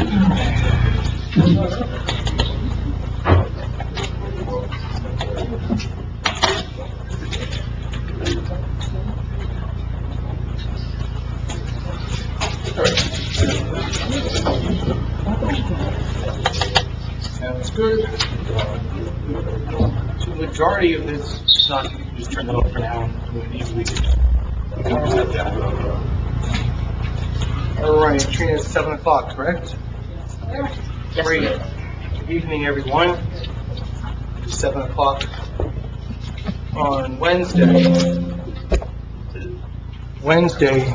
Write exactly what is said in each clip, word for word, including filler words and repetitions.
Sounds good. So the majority of this stuff, you can just turn it off for now and easily covers that down. All right, train is seven o'clock, correct? Yes, Great. sir. Good evening, everyone. It's seven o'clock on Wednesday. Wednesday.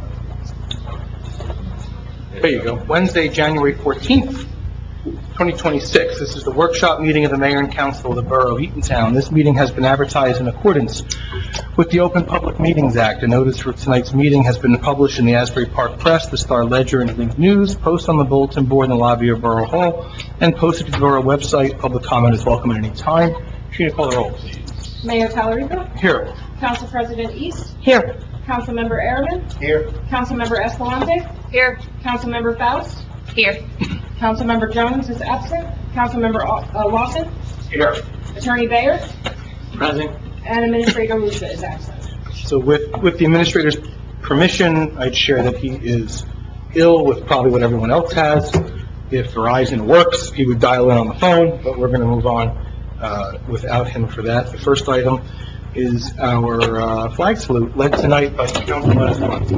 There you go. Wednesday, January fourteenth. twenty twenty-six. This is the workshop meeting of the Mayor and Council of the Borough of Eatontown. This meeting has been advertised in accordance with the Open Public Meetings Act. A notice for tonight's meeting has been published in the Asbury Park Press, the Star Ledger, and Link News, posted on the bulletin board in the lobby of Borough Hall, and posted to the Borough website. Public comment is welcome at any time. Sheena, call the roll, please. Mayor Calarico? Here. Council President East? Here. Councilmember Ehrman? Here. Councilmember Escalante? Here. Councilmember Faust? Here. Councilmember Jones is absent. Councilmember uh, Lawson? Here. Attorney Bayer? Present. And Administrator Lucia is absent. So with, with the administrator's permission, I'd share that he is ill with probably what everyone else has. If Verizon works, he would dial in on the phone, but we're going to move on uh, without him for that. The first item is our uh, flag salute, led tonight by Councilman Escalante.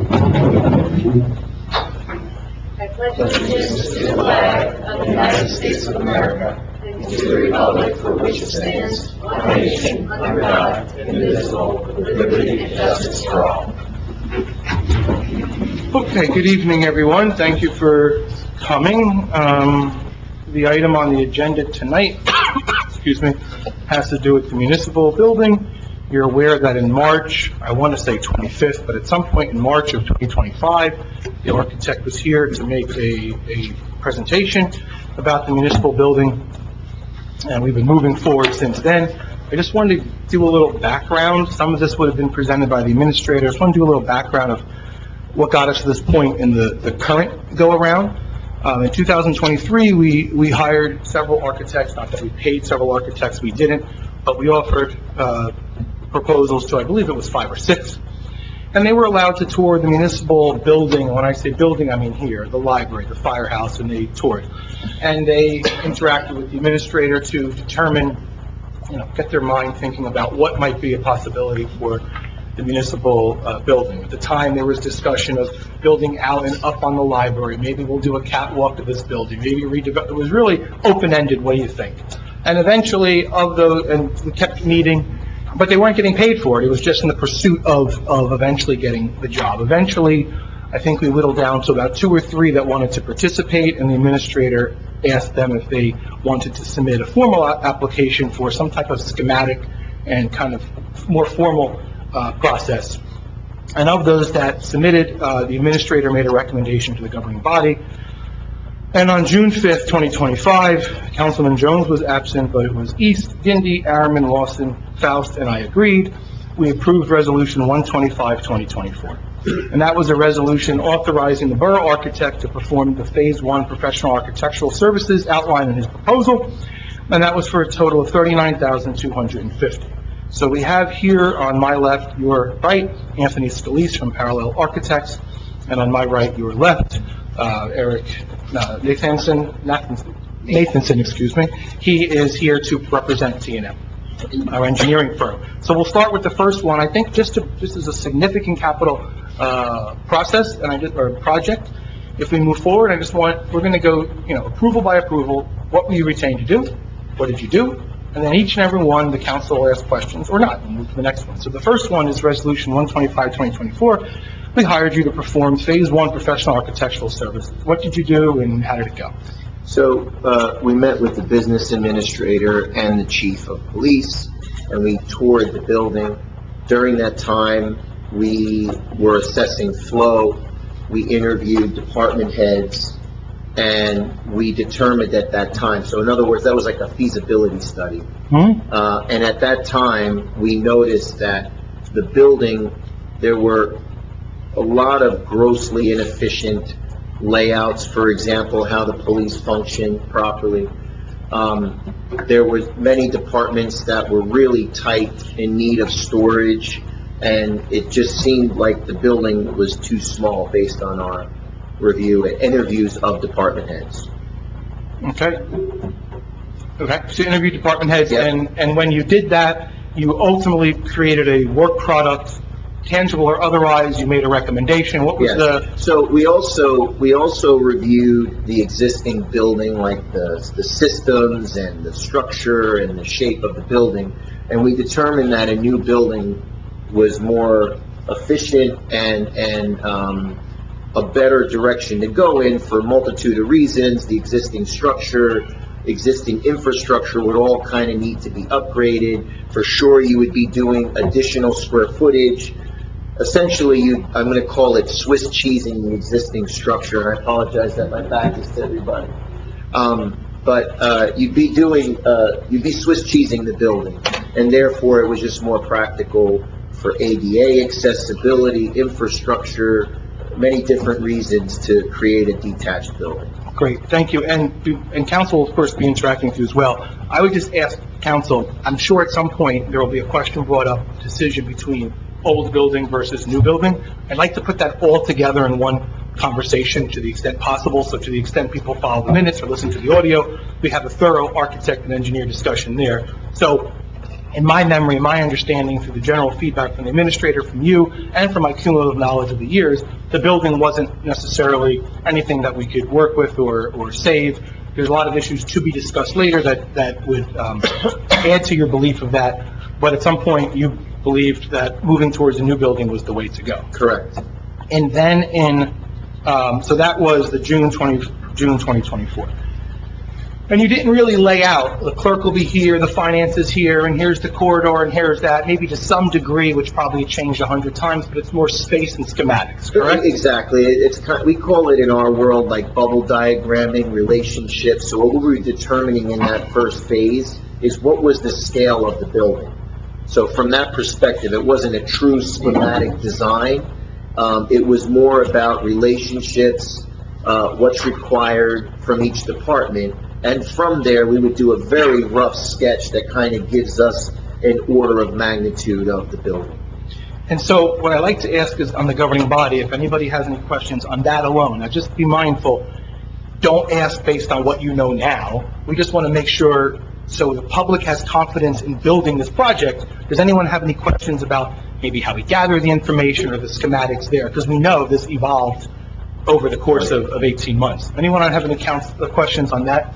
I pledge allegiance to the flag of the United States of America and to the republic for which it stands, one nation, under God, indivisible, with liberty and justice for all. Okay, good evening, everyone. Thank you for coming. Um, the item on the agenda tonight, excuse me, has to do with the municipal building. You're aware that in March, I want to say twenty-fifth, but at some point in March of twenty twenty-five, the architect was here to make a, a presentation about the municipal building, and we've been moving forward since then. I just wanted to do a little background. Some of this would have been presented by the administrator. I just want to do a little background of what got us to this point in the, the current go-around. Um, in two thousand twenty-three, we, we hired several architects, not that we paid several architects, we didn't, but we offered uh, proposals to, I believe it was five or six, and they were allowed to tour the municipal building. When I say building, I mean here, the library, the firehouse, and they toured. And they interacted with the administrator to determine, you know, get their mind thinking about what might be a possibility for the municipal uh, building. At the time, there was discussion of building out and up on the library. Maybe we'll do a catwalk to this building. Maybe redevelop. It was really open-ended. What do you think? And eventually, of those, and we kept meeting, but they weren't getting paid for it. It was just in the pursuit of, of eventually getting the job. Eventually, I think we whittled down to about two or three that wanted to participate, and the administrator asked them if they wanted to submit a formal a- application for some type of schematic and kind of more formal uh, process. And of those that submitted, uh, the administrator made a recommendation to the governing body. And on June fifth, twenty twenty-five, Councilman Jones was absent, but it was East, Gindy, Arman, Lawson, Faust, and I agreed. We approved Resolution one twenty-five, twenty twenty-four. And that was a resolution authorizing the borough architect to perform the Phase One professional architectural services outlined in his proposal, and that was for a total of thirty-nine thousand two hundred fifty dollars. So we have here on my left, your right, Anthony Scalise from Parallel Architects, and on my right, your left, uh, Eric uh, Nathanson, Nathanson, Nathanson, excuse me. He is here to represent T and M, our engineering firm. So we'll start with the first one. I think just to, this is a significant capital uh, process and I just, or project. If we move forward, I just want, we're going to go, you know, approval by approval. What were you retained to do? What did you do? And then each and every one, the council will ask questions or not. We'll move to the next one. So the first one is Resolution one twenty-five, twenty twenty-four. We hired you to perform Phase One professional architectural services. What did you do and how did it go? So uh, we met with the business administrator and the chief of police, and we toured the building. During that time, we were assessing flow. We interviewed department heads, and we determined at that time, so in other words, that was like a feasibility study. Hmm? Uh, and at that time, we noticed that the building, there were a lot of grossly inefficient layouts, for example, how the police function properly. Um, there was many departments that were really tight in need of storage, and it just seemed like the building was too small based on our review and interviews of department heads. Okay. Okay, so you interviewed department heads, Yep. and, and when you did that, you ultimately created a work product, tangible or otherwise, you made a recommendation. What was Yes. the, So we also, we also reviewed the existing building, like the, the systems and the structure and the shape of the building, and we determined that a new building was more efficient and, and, um, a better direction to go in for a multitude of reasons. The existing structure, existing infrastructure would all kind of need to be upgraded. For sure, you would be doing additional square footage. Essentially, you, I'm going to call it Swiss cheesing the existing structure, and I apologize that my back is to everybody. Um, but uh, you'd be doing, uh, you'd be Swiss cheesing the building, and therefore it was just more practical for A D A accessibility, infrastructure, many different reasons to create a detached building. great, thank you, and, and council will of course be interacting with you as well. I would just ask council, I'm sure at some point there will be a question brought up, decision between old building versus new building. I'd like to put that all together in one conversation to the extent possible, so to the extent people follow the minutes or listen to the audio, we have a thorough architect and engineer discussion there. So, in my memory, my understanding through the general feedback from the administrator, from you, and from my cumulative knowledge of the years, the building wasn't necessarily anything that we could work with or, or save. There's a lot of issues to be discussed later that, that would um, add to your belief of that, but at some point you believed that moving towards a new building was the way to go. Correct. And then in, um, so that was the June twenty, June twenty twenty-four. And you didn't really lay out, the clerk will be here, the finance is here, and here's the corridor, and here's that, maybe to some degree, which probably changed a hundred times, but it's more space and schematics, correct? Exactly. It's kind, we call it in our world like bubble diagramming relationships. So what we were determining in that first phase is what was the scale of the building. So from that perspective, it wasn't a true schematic design. Um, it was more about relationships, uh, what's required from each department. And from there, we would do a very rough sketch that kind of gives us an order of magnitude of the building. And so what I like to ask is on the governing body, if anybody has any questions on that alone, now just be mindful, don't ask based on what you know now. We just want to make sure, so the public has confidence in building this project. Does anyone have any questions about maybe how we gather the information or the schematics there? Because we know this evolved over the course of, of eighteen months. Anyone have any counts, uh, questions on that?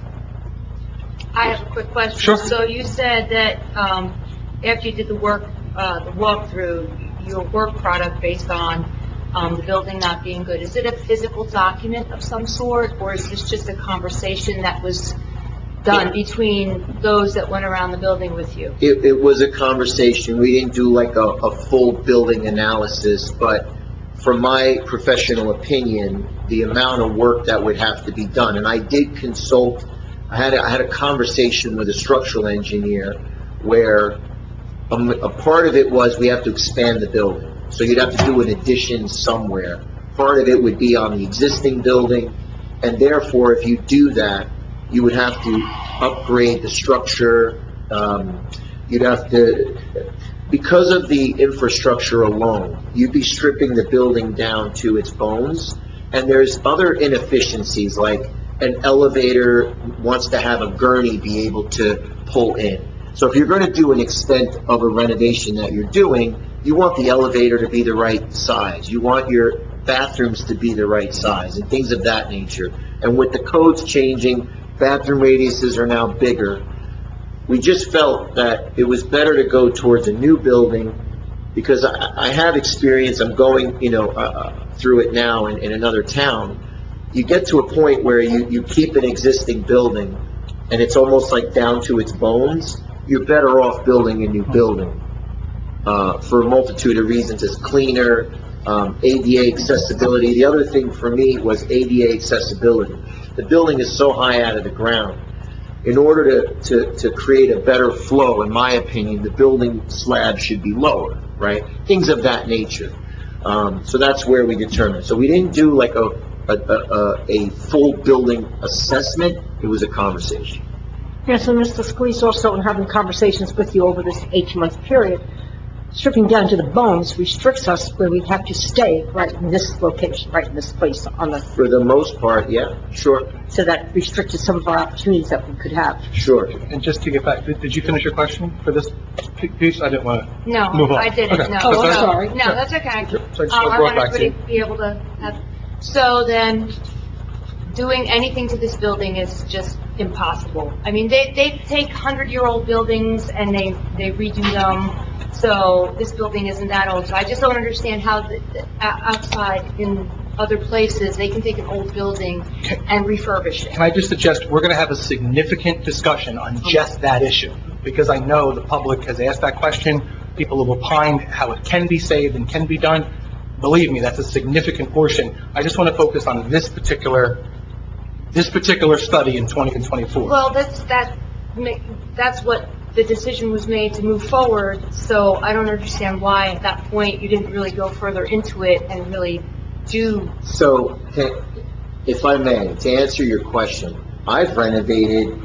I have a quick question. Sure. So you said that um, after you did the work, uh, the walkthrough, your work product based on um, the building not being good, is it a physical document of some sort, or is this just a conversation that was done between those that went around the building with you? It, it was a conversation. We didn't do like a, a full building analysis, but from my professional opinion, the amount of work that would have to be done, and I did consult, I had a, I had a conversation with a structural engineer where a, a part of it was we have to expand the building. So you'd have to do an addition somewhere. Part of it would be on the existing building, and therefore, if you do that, you would have to upgrade the structure. Um, you'd have to, because of the infrastructure alone, you'd be stripping the building down to its bones. And there's other inefficiencies, like an elevator wants to have a gurney be able to pull in. So if you're going to do an extent of a renovation that you're doing, you want the elevator to be the right size. You want your bathrooms to be the right size and things of that nature. And with the codes changing, bathroom radiuses are now bigger. We just felt that it was better to go towards a new building, because I, I have experience. I'm going, you know, uh, through it now in, in another town. You get to a point where you, you keep an existing building and it's almost like down to its bones. You're better off building a new building uh, for a multitude of reasons. It's cleaner, um, A D A accessibility. The other thing for me was A D A accessibility. The building is so high out of the ground. In order to, to, to create a better flow, in my opinion, the building slab should be lower, right? Things of that nature. Um, so that's where we determined. So we didn't do like a a, a, a, a full building assessment, it was a conversation. Yes, and Mister Scalise, also in having conversations with you over this eighteen-month period, stripping down to the bones restricts us where we have to stay right in this location, right in this place on the, For the most part, yeah, sure, so that restricted some of our opportunities that we could have. sure. And just to get back, did did you finish your question for this piece? I didn't want to No, move on. I didn't, Okay. no. Oh, I'm no, sorry. No, that's okay. So I just Um, want I to want brought back to everybody you. to be able to have, so then, doing anything to this building is just impossible. I mean, they, they take hundred-year-old buildings and they, they redo them, so this building isn't that old. So I just don't understand how the, the, o- outside in other places, they can take an old building and refurbish it. Can I just suggest, we're going to have a significant discussion on just that issue, because I know the public has asked that question, people have opined how it can be saved and can be done. Believe me, that's a significant portion. I just want to focus on this particular, this particular study in twenty and twenty-four. Well, that's, that, ma- that's what the decision was made to move forward, so I don't understand why at that point you didn't really go further into it and really do. So, ca- if I may, to answer your question, I've renovated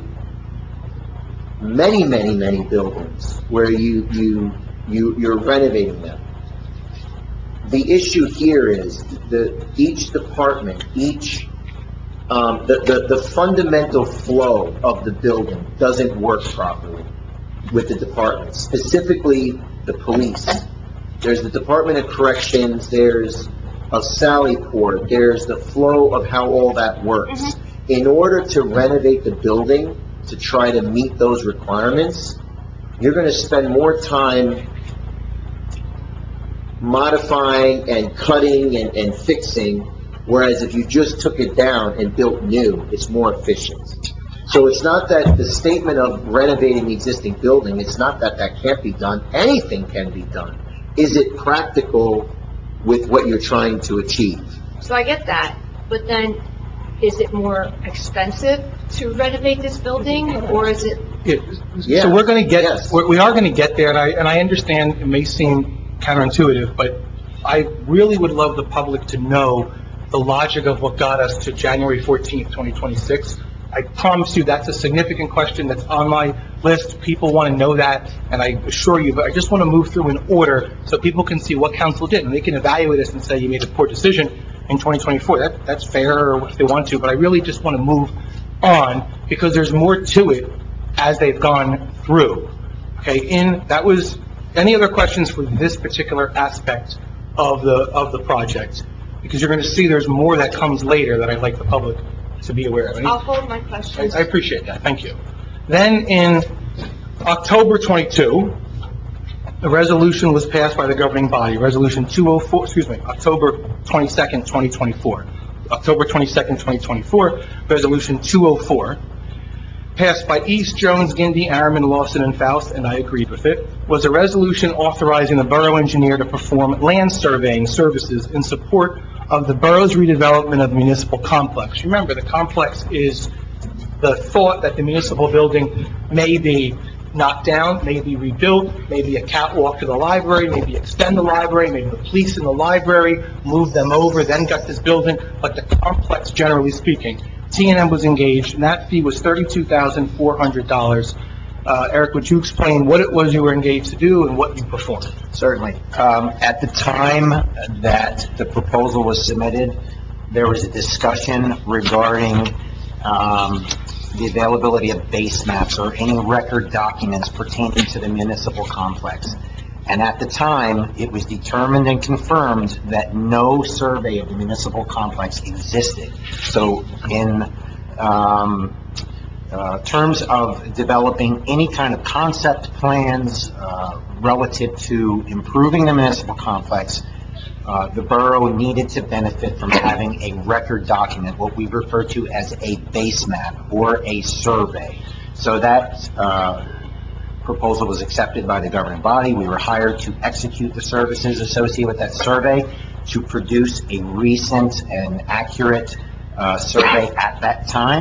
many, many, many buildings where you, you, you, you're renovating them. The issue here is that each department, each, um, the, the, the fundamental flow of the building doesn't work properly with the departments, specifically the police. There's the Department of Corrections, there's a Sally Port, there's the flow of how all that works. In order to renovate the building, to try to meet those requirements, you're gonna spend more time modifying and cutting and, and fixing, whereas if you just took it down and built new, it's more efficient. So it's not that the statement of renovating the existing building, it's not that that can't be done. Anything can be done. Is it practical with what you're trying to achieve? So I get that, but then, is it more expensive to renovate this building, or is it, Yeah. So we're going to get, Yes. we're- we are going to get there, and I, and I understand it may seem counterintuitive, but I really would love the public to know the logic of what got us to January fourteenth, twenty twenty-six. I promise you, that's a significant question that's on my list. People want to know that, and I assure you, but I just want to move through in order so people can see what council did, and they can evaluate us and say, you made a poor decision in twenty twenty-four. That, that's fair if they want to, but I really just want to move on because there's more to it as they've gone through. Okay, in, that was, any other questions for this particular aspect of the, of the project? Because you're going to see there's more that comes later that I'd like the public to be aware of. Any- I'll hold my I questions. I appreciate that, thank you. Then in October twenty-two, a resolution was passed by the governing body, Resolution two oh four, excuse me, October twenty-second, twenty twenty-four. October twenty-second, twenty twenty-four, Resolution two oh four, passed by East, Jones, Gindy, Araman, Lawson, and Faust, and I agreed with it, was a resolution authorizing the borough engineer to perform land surveying services in support of the borough's redevelopment of the municipal complex. Remember, the complex is the thought that the municipal building may be knocked down, may be rebuilt, maybe a catwalk to the library, maybe extend the library, maybe the police in the library, move them over, then got this building, but the complex, generally speaking. T and M was engaged, and that fee was thirty-two thousand four hundred dollars. Uh, Eric, would you explain what it was you were engaged to do and what you performed? Certainly. Um, At the time that the proposal was submitted, there was a discussion regarding um, the availability of base maps or any record documents pertaining to the municipal complex. And at the time, it was determined and confirmed that no survey of the municipal complex existed. So in um, uh, terms of developing any kind of concept plans uh, relative to improving the municipal complex, uh, the borough needed to benefit from having a record document, what we refer to as a base map or a survey. So that uh, proposal was accepted by the governing body. We were hired to execute the services associated with that survey, to produce a recent and accurate uh, survey at that time.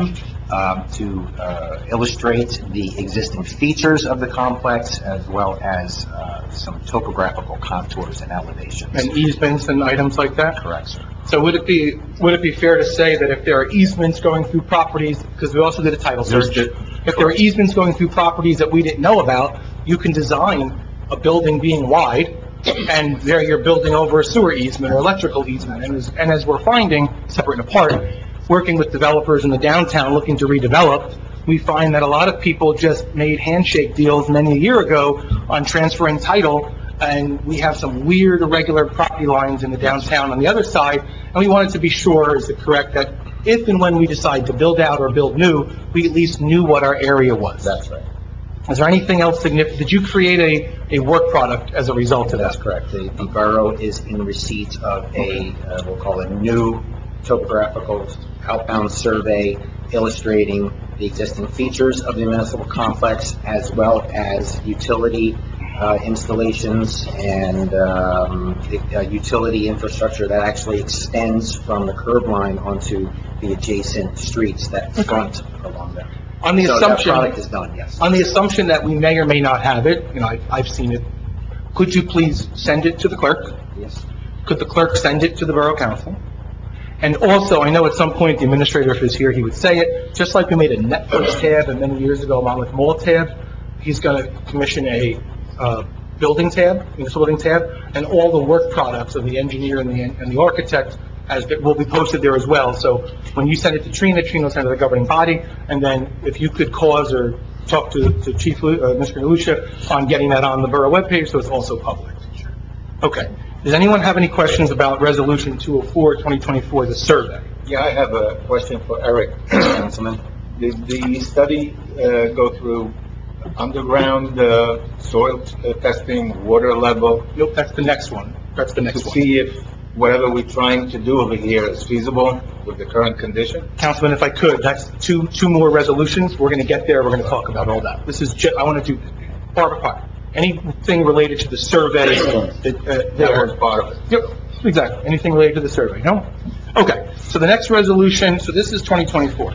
um, to uh, illustrate the existing features of the complex as well as uh, some topographical contours and elevations. And easements and items like that? Correct, sir. So would it be, would it be fair to say that if there are easements going through properties, because we also did a title search, if there are easements going through properties that we didn't know about, you can design a building being wide, and there you're building over a sewer easement or electrical easement, and as, and as we're finding, separate and apart, working with developers in the downtown looking to redevelop, we find that a lot of people just made handshake deals many a year ago on transferring title, and we have some weird irregular property lines in the downtown on the other side, and we wanted to be sure, is it correct, that if and when we decide to build out or build new, we at least knew what our area was. That's right. Is there anything else significant? Did you create a, a work product as a result of that? That's correct. The, the borough is in receipt of a, uh, we'll call it new topographical outbound survey illustrating the existing features of the municipal complex as well as utility uh, installations and um, uh, utility infrastructure that actually extends from the curb line onto the adjacent streets that front along there. On the So assumption, that product is done, yes. on the assumption that we may or may not have it, you know, I, I've seen it, could you please send it to the clerk? Yes. Could the clerk send it to the borough council? And also, I know at some point the administrator, if he was here, he would say it, just like we made a Netflix tab and many years ago along with Mall tab, he's going to commission a uh, building tab, municipal building tab, and all the work products of the engineer and the and the architect as will be posted there as well. So when you send it to Trina, Trina will send it to the governing body, and then if you could cause or talk to, to Chief, Lu- uh, Mister Lucia on getting that on the borough webpage, so it's also public. Okay. Does anyone have any questions about Resolution two oh four, twenty twenty-four, the survey? Yeah, I have a question for Eric. Councilman? Did the study uh, go through underground uh, soil uh, testing, water level, Nope, that's the next one. That's the to next one. see if whatever we're trying to do over here is feasible with the current condition? Councilman, if I could, that's two, two more resolutions. We're going to get there. We're going to talk about all that. This is, ju- I want to do part by part. Anything related to the survey, that, uh, That there. was part of it. Yep, exactly. Anything related to the survey, no? Okay, so the next resolution, so this is twenty twenty-four.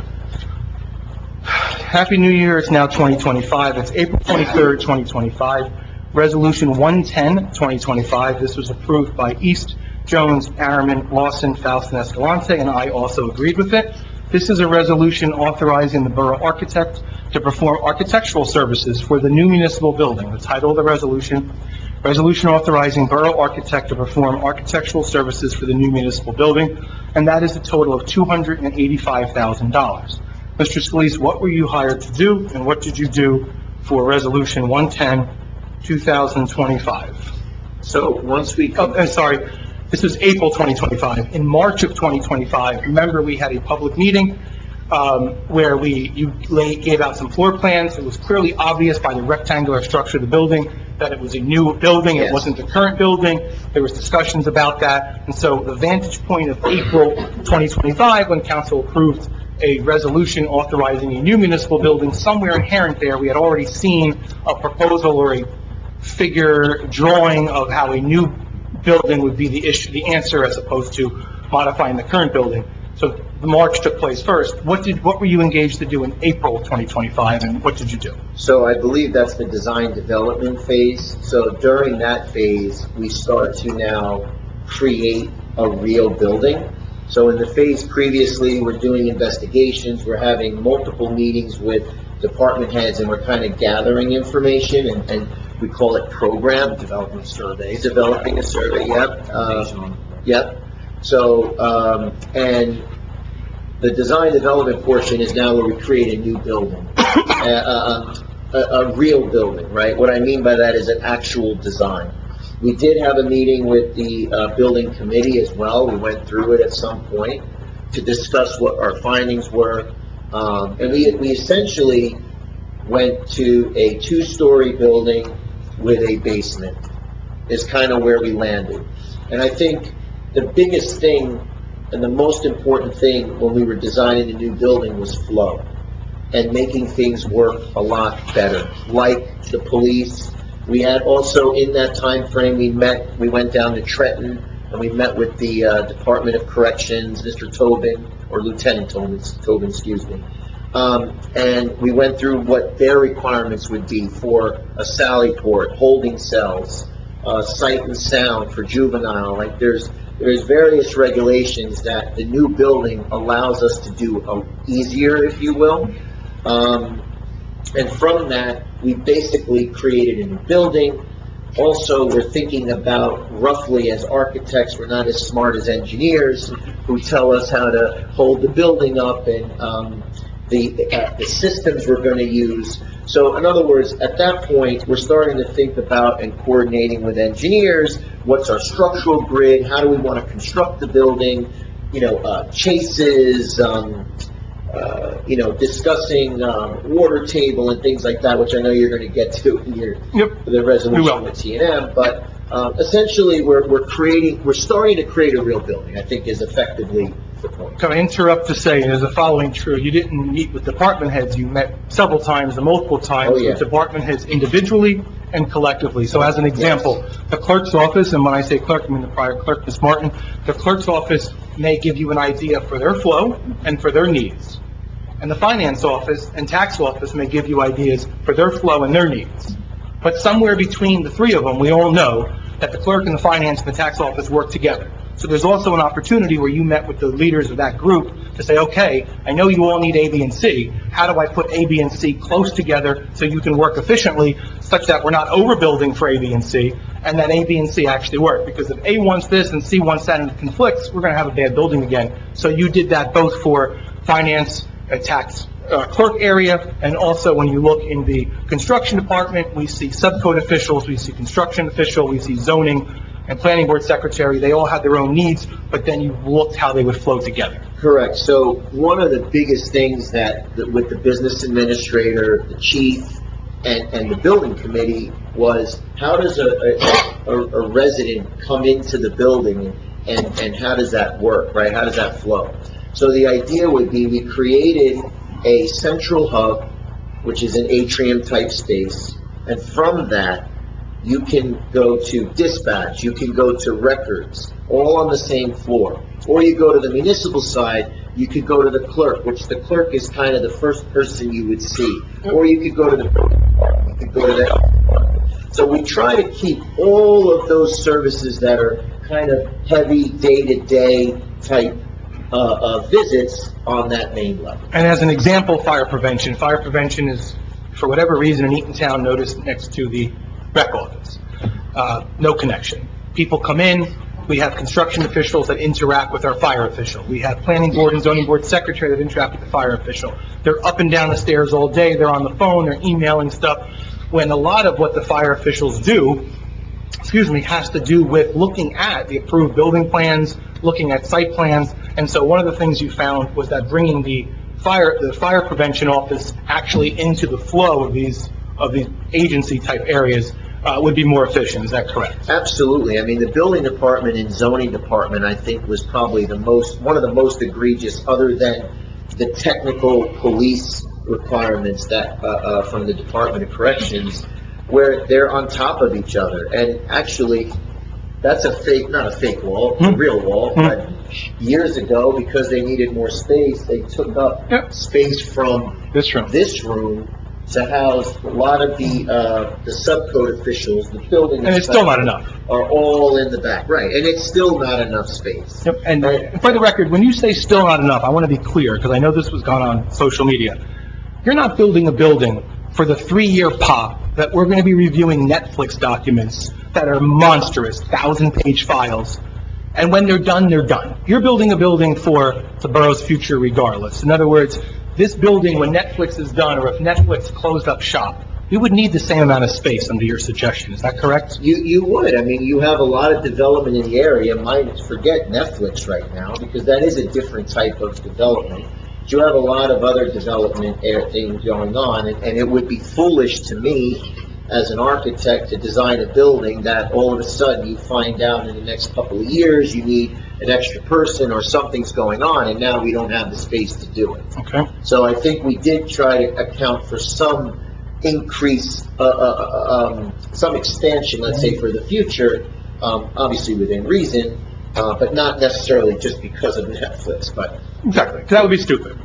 Happy New Year, it's now twenty twenty-five. It's April twenty-third, twenty twenty-five. Resolution one ten, twenty twenty-five. This was approved by East, Jones, Araman, Lawson, Faustin, Escalante, and I also agreed with it. This is a resolution authorizing the borough architect to perform architectural services for the new municipal building. The title of the resolution, resolution authorizing borough architect to perform architectural services for the new municipal building, and that is a total of two hundred eighty-five thousand dollars. Mister Scalise, what were you hired to do, and what did you do for Resolution one ten, two thousand twenty-five? So once we, Oh, I'm sorry, this was April twenty twenty-five. In March of twenty twenty-five, remember, we had a public meeting um, where we, you lay- gave out some floor plans. It was clearly obvious by the rectangular structure of the building that it was a new building. It Yes. wasn't the current building. There was discussions about that. And so the vantage point of April twenty twenty-five, when council approved a resolution authorizing a new municipal building, somewhere inherent there, we had already seen a proposal or a figure drawing of how a new building would be the issue, the answer, as opposed to modifying the current building. So the March took place first. What did, what were you engaged to do in April twenty twenty-five, and what did you do? so I believe that's the design development phase. So during that phase, we start to now create a real building. So in the phase previously, we're doing investigations, we're having multiple meetings with department heads, and we're kind of gathering information, and, and we call it program. Development surveys. Developing a survey, yep. Uh, Foundational. Yep. So, um, and the design development portion is now where we create a new building, uh, uh, a, a real building, right? What I mean by that is an actual design. We did have a meeting with the uh, building committee as well. We went through it at some point to discuss what our findings were. Um, and we, we essentially went to a two-story building with a basement is kind of where we landed. And I think the biggest thing and the most important thing when we were designing a new building was flow and making things work a lot better, like the police. We had also, in that time frame, we met, we went down to Trenton, and we met with the uh, Department of Corrections, Mister Tobin, or Lieutenant Tobin, Tobin, excuse me. Um, and we went through what their requirements would be for a sally port, holding cells, uh, sight and sound for juvenile. Like there's there's various regulations that the new building allows us to do uh, easier, if you will. Um, and from that, we basically created a new building. Also, we're thinking about roughly, as architects, we're not as smart as engineers who tell us how to hold the building up and um, the, uh, the systems we're going to use. So in other words, at that point, we're starting to think about and coordinating with engineers, what's our structural grid, how do we want to construct the building, you know, uh, chases, um, uh, you know, discussing um, water table and things like that, which I know you're going to get to in your Yep. the resolution with T and M. But um, essentially, we're we're creating, we're starting to create a real building, I think, is effectively the point. Can I interrupt to say, is the following true? You didn't meet with department heads. You met several times and multiple times Oh, yeah. with department heads individually and collectively. So as an example, the clerk's office, and when I say clerk, I mean the prior clerk, Miz Martin, the clerk's office may give you an idea for their flow and for their needs. And the finance office and tax office may give you ideas for their flow and their needs. But somewhere between the three of them, we all know that the clerk and the finance and the tax office work together. So there's also an opportunity where you met with the leaders of that group to say, okay, I know you all need A, B, and C. How do I put A, B, and C close together so you can work efficiently such that we're not overbuilding for A, B, and C, and that A, B, and C actually work? Because if A wants this and C wants that and it conflicts, we're going to have a bad building again. So you did that both for finance, a tax uh, clerk area, and also when you look in the construction department, we see subcode officials, we see construction official, we see zoning and planning board secretary. They all had their own needs, but then you looked how they would flow together. Correct. So one of the biggest things that, that with the business administrator, the chief, and, and the building committee was how does a, a, a resident come into the building and, and how does that work, right? How does that flow? So the idea would be we created a central hub, which is an atrium type space, and from that you can go to dispatch, you can go to records, all on the same floor. Or you go to the municipal side, you could go to the clerk, which the clerk is kind of the first person you would see. Or you could go to the building department, you could go to the health department. So we try to keep all of those services that are kind of heavy day-to-day type uh, uh, visits on that main level. And as an example, fire prevention. Fire prevention is, for whatever reason, in Eatontown, noticed next to the rec office. Uh, no connection. People come in, we have construction officials that interact with our fire official. We have planning board and zoning board secretary that interact with the fire official. They're up and down the stairs all day, they're on the phone, they're emailing stuff, when a lot of what the fire officials do, excuse me, has to do with looking at the approved building plans, looking at site plans, and so one of the things you found was that bringing the fire, the fire prevention office actually into the flow of these, of these agency type areas uh, would be more efficient. Is that correct? Absolutely. I mean, the building department and zoning department, I think, was probably the most, one of the most egregious, other than the technical police requirements that, uh, uh, from the Department of Corrections, where they're on top of each other. And actually, that's a fake, not a fake wall, a real wall, but years ago, because they needed more space, they took up Yep. space from This room. this room to house a lot of the, uh, the subcode officials, the building. And it's still not enough. Are all in the back, right, and it's still not enough space. Yep. And for the record, when you say still not enough, I want to be clear, because I know this was gone on social media. You're not building a building for the three-year pop that we're going to be reviewing Netflix documents that are monstrous, thousand-page files, and when they're done, they're done. You're building a building for the borough's future regardless. In other words, this building, when Netflix is done, or if Netflix closed up shop, we would need the same amount of space under your suggestion. Is that correct? You, you would. I mean, you have a lot of development in the area. Might forget Netflix right now, because that is a different type of development. But you have a lot of other development air things going on, and, and it would be foolish to me, as an architect, to design a building that all of a sudden you find out in the next couple of years you need an extra person or something's going on, and now we don't have the space to do it. Okay. So I think we did try to account for some increase, uh, uh, um, some expansion, let's say, for the future, um, obviously within reason, uh, but not necessarily just because of Netflix, but... Exactly. 'Cause that would be stupid.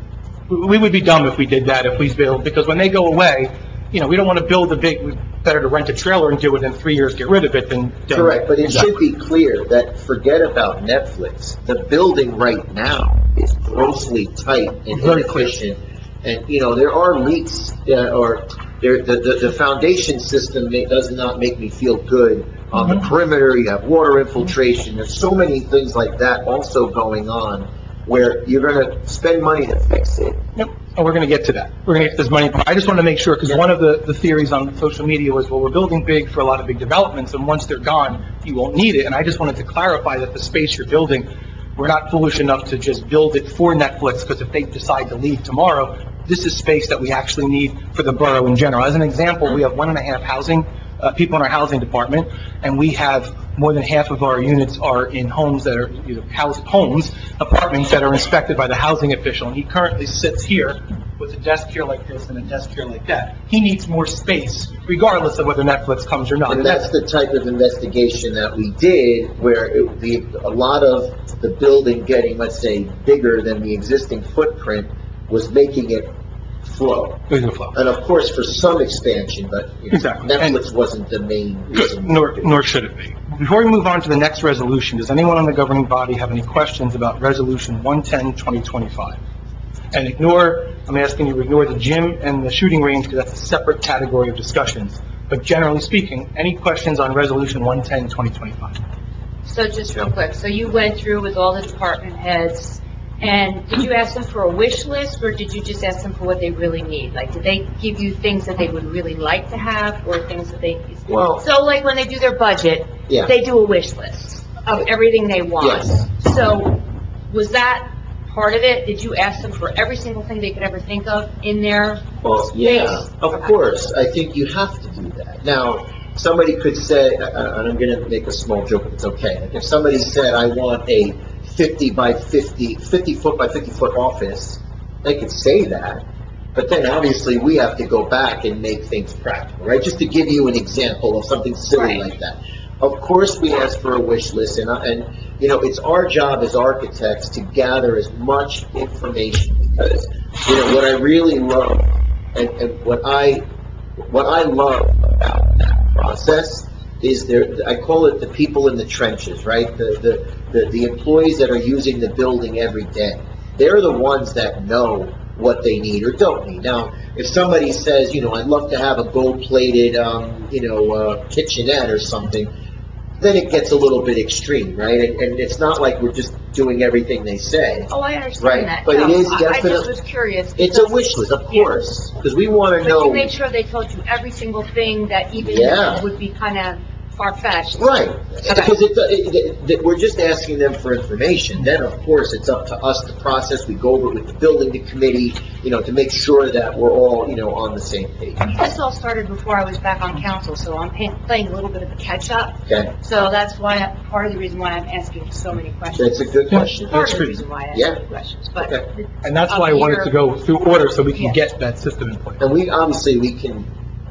we we would be dumb if we did that, if we build, because when they go away, you know, we don't want to build a big, we- better to rent a trailer and do it in three years, get rid of it than... than- Correct, but it Exactly. should be clear that forget about Netflix. The building right now is grossly tight and Very clear. inefficient. And, you know, there are leaks, uh, or there, the, the, the foundation system ma- does not make me feel good. On the Mhm. perimeter, you have water infiltration. There's so many things like that also going on where you're gonna spend money to fix it. Yep, and we're going to get to that. We're going to get to this money. I just want to make sure, because one of the, the theories on social media was, well, we're building big for a lot of big developments, and once they're gone, you won't need it. And I just wanted to clarify that the space you're building, we're not foolish enough to just build it for Netflix, because if they decide to leave tomorrow, this is space that we actually need for the borough in general. As an example, we have one and a half housing, uh, people in our housing department, and we have more than half of our units are in homes that are, you know, house, homes, apartments that are inspected by the housing official, and he currently sits here with a desk here like this and a desk here like that. He needs more space, regardless of whether Netflix comes or not. And that's the type of investigation that we did, where it, the, a lot of the building getting, let's say, bigger than the existing footprint was making it flow. Overflow. And of course, for some expansion, but you know, Exactly. And- Netflix wasn't the main Good, reason. nor, nor should it be. Before we move on to the next resolution, does anyone on the governing body have any questions about Resolution one ten, twenty twenty-five? And ignore, I'm asking you to ignore the gym and the shooting range, because that's a separate category of discussions. But generally speaking, any questions on Resolution one ten, twenty twenty-five? So just real quick, so you went through with all the department heads, and did you ask them for a wish list, or did you just ask them for what they really need? Like, did they give you things that they would really like to have, or things that they... Well- So like when they do their budget, Yeah. they do a wish list of everything they want. Yes. So was that part of it? Did you ask them for every single thing they could ever think of in there? Well, yeah, of course. I think you have to do that. Now, somebody could say, uh, and I'm going to make a small joke if it's okay. Like if somebody said, I want a fifty by fifty, fifty foot by fifty foot office, they could say that. But then obviously we have to go back and make things practical, right? Just to give you an example of something silly Right. like that. Of course, we ask for a wish list, and, I- and, you know, it's our job as architects to gather as much information, because, you know, what I really love, and, and what I, what I love about that process is there, I call it the people in the trenches, right? The, the, the, the employees that are using the building every day. They're the ones that know what they need or don't need. Now, if somebody says, you know, I'd love to have a gold-plated, um, you know, uh, kitchenette or something, then it gets a little bit extreme, right? And, and it's not like we're just doing everything they say. Oh, I understand Right, that. but it No, is I- I definite- just was curious. It's a because- wish list, of Yeah. course, because we want to But you know. made sure they told you every single thing that even Yeah. would be kind of far-fetched. Right, because it, it, it, we're just asking them for information. Then, of course, it's up to us to process. We go over it with the building committee, you know, to make sure that we're all, you know, on the same page. This all started before I was back on council, so I'm pay- playing a little bit of a catch-up. Okay, So that's why, part of the reason why I'm asking so many questions. that's a good question. Part That's of the good. reason why I Yeah. ask the questions, but. Okay. And that's up why I wanted here- to go through order, so we can Yeah. get that system in place. And we, obviously, we can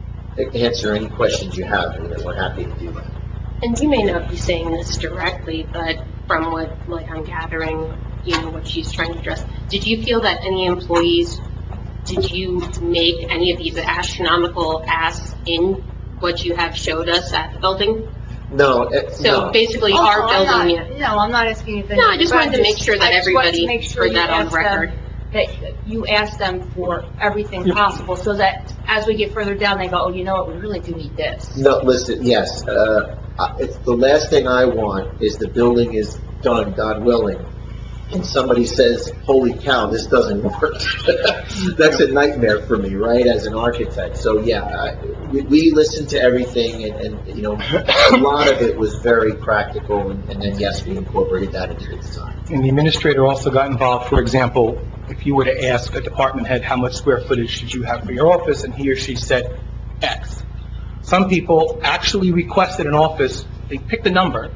answer any questions you have, and we're happy to do that. And you may not be saying this directly, but from what, like, I'm gathering, you know, what she's trying to address, did you feel that any employees, did you make any of these astronomical asks in what you have showed us at the building? No, eh, So no. basically, Oh, our I'm not- building, No, I'm not asking if. No, I just wanted to make sure that I just wanted to everybody make sure heard you that on asked them- record. That you ask them for everything Yep. possible, so that as we get further down, they go, oh, you know what, we really do need this. No, listen, yes, uh, I- it's, the last thing I want is the building is done, God willing, and somebody says, holy cow, this doesn't work. That's a nightmare for me, right, as an architect. So, yeah, I, we, we listened to everything, and, and, you know, a lot of it was very practical, and, and then, yes, we incorporated that into the design. And the administrator also got involved. For example, if you were to ask a department head, how much square footage should you have for your office, and he or she said X. Some people actually requested an office, they picked a number,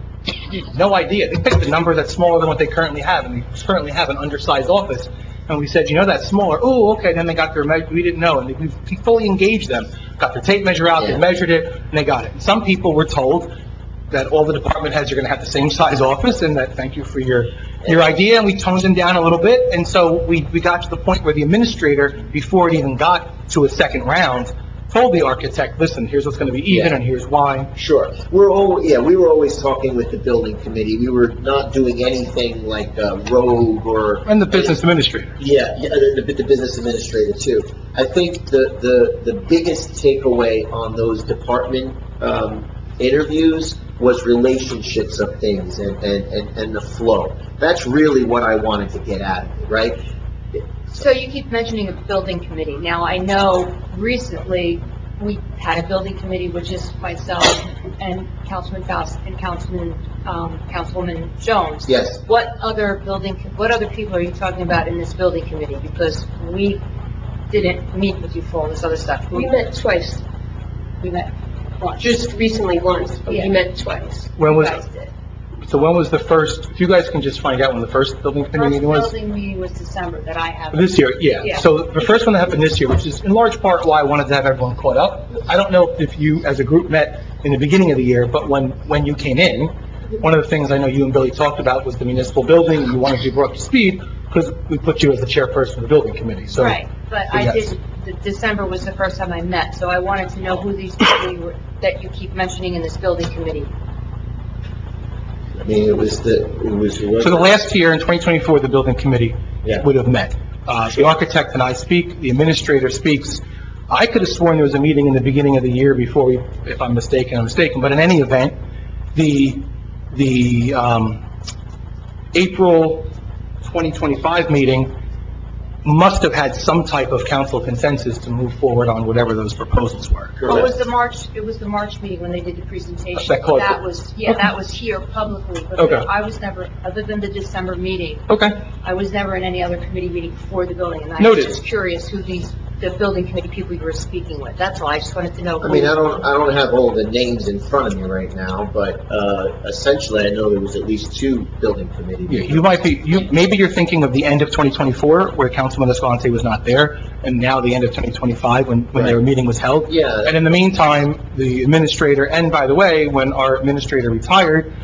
no idea, they picked a number that's smaller than what they currently have, and they currently have an undersized office. And we said, you know, that's smaller. Oh, okay, then they got their, me- we didn't know, and we we fully engaged them, got their tape measure out, they Yeah. measured it, and they got it. And some people were told that all the department heads are going to have the same size office, and that, thank you for your your idea, and we toned them down a little bit, and so we, we got to the point where the administrator, before it even got to a second round, told the architect, listen, here's what's going to be even, Yeah. and here's why. Sure. We're all, yeah, we were always talking with the building committee. We were not doing anything like uh, rogue or... And the business administrator. Yeah, yeah, the, the business administrator too. I think the, the, the biggest takeaway on those department, um, interviews was relationships of things and, and, and, and the flow. That's really what I wanted to get at, right? So you keep mentioning a building committee. Now, I know recently we had a building committee, which is myself and Councilman Faust and Councilman, um, Councilwoman Jones. Yes. What other building, what other people are you talking about in this building committee? Because we didn't meet with you for all this other stuff. We met twice, We met once. just recently once, but Yeah. we met twice. When You was, guys did. so when was the first, if you guys can just find out when the first building committee First meeting was? building meeting was December that I have. This year, yeah. Yeah. So the first one that happened this year, which is in large part why I wanted to have everyone caught up. I don't know if you, as a group, met in the beginning of the year, but when, when you came in, one of the things I know you and Billy talked about was the municipal building, and you wanted to be brought up to speed, because we put you as the chairperson of the building committee, so. Right, but I yes. did, the December was the first time I met, so I wanted to know who these people were that you keep mentioning in this building committee. I mean, it was the, it was... So the last year, in twenty twenty-four, the building committee Yeah. would have met. Uh, the architect and I speak, the administrator speaks. I could have sworn there was a meeting in the beginning of the year before we, if I'm mistaken, I'm mistaken, but in any event, the, the, um, April twenty twenty-five meeting must have had some type of council consensus to move forward on whatever those proposals were. Well, it was the March, it was the March meeting when they did the presentation. That caused it. That was, yeah, that was here publicly, but Okay. I was never, other than the December meeting, Okay, I was never in any other committee meeting for the building, and I Noted. was just curious who these, the building committee people you were speaking with. That's all, I just wanted to know. I who- mean, I don't, I don't have all the names in front of me right now, but, uh, essentially, I know there was at least two building committee yeah, meetings. you might be, you, maybe you're thinking of the end of twenty twenty-four, where Councilman Escalante was not there, and now the end of twenty twenty-five, when, when their Right. meeting was held. Yeah. And in the meantime, the administrator, and by the way, when our administrator retired,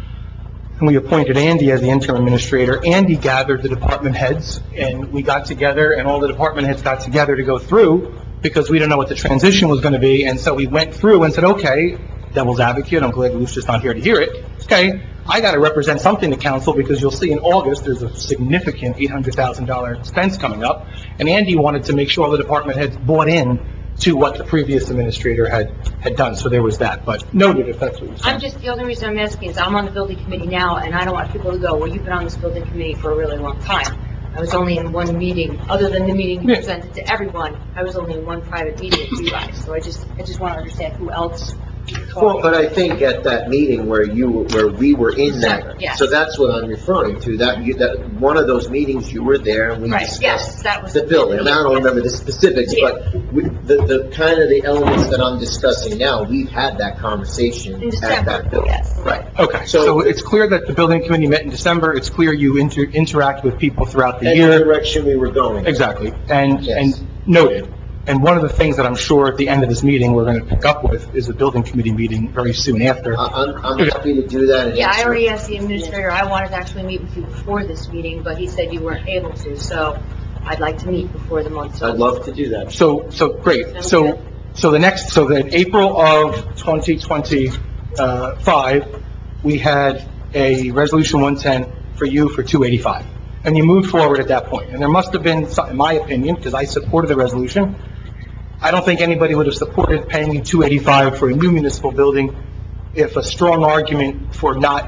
and we appointed Andy as the interim administrator, Andy gathered the department heads, and we got together, and all the department heads got together to go through, because we didn't know what the transition was going to be, and so we went through and said, okay, devil's advocate, I'm glad Lou's just not here to hear it, okay, I got to represent something to council, because you'll see in August, there's a significant eight hundred thousand dollars expense coming up, and Andy wanted to make sure all the department heads bought in to what the previous administrator had, had done, so there was that, but noted if that's what you're saying. I'm just, the only reason I'm asking is I'm on the building committee now, and I don't want people to go, well, you've been on this building committee for a really long time. I was only in one meeting, other than the meeting you Yeah. presented to everyone, I was only in one private meeting with you guys, so I just, I just want to understand who else. Well, but I think at that meeting where you, where we were in December, that, yes. so that's what I'm referring to, that, you- that, one of those meetings you were there and we Right, discussed yes, that was. the building. And I don't remember the specifics, Yeah. but we, the, the, kind of the elements that I'm discussing now, we've had that conversation In at December, that building. yes. Right. Okay, So- so it's clear that the building committee met in December, it's clear you inter, interact with people throughout the And the year. direction we were going. Exactly, and, Yes. and noted. And one of the things that I'm sure at the end of this meeting, we're going to pick up with is a building committee meeting very soon after. I- I'm, I'm happy to do that. and Yeah, I answer- already asked the administrator, I wanted to actually meet with you before this meeting, but he said you weren't able to, so I'd like to meet before the month's I'd over. love to do that. So, so, great. So, so the next, so then April of twenty twenty-five, we had a resolution one ten for you for two eighty-five. And you moved forward at that point. And there must have been, some- in my opinion, because I supported the resolution, I don't think anybody would have supported paying you two eighty-five for a new municipal building if a strong argument for not,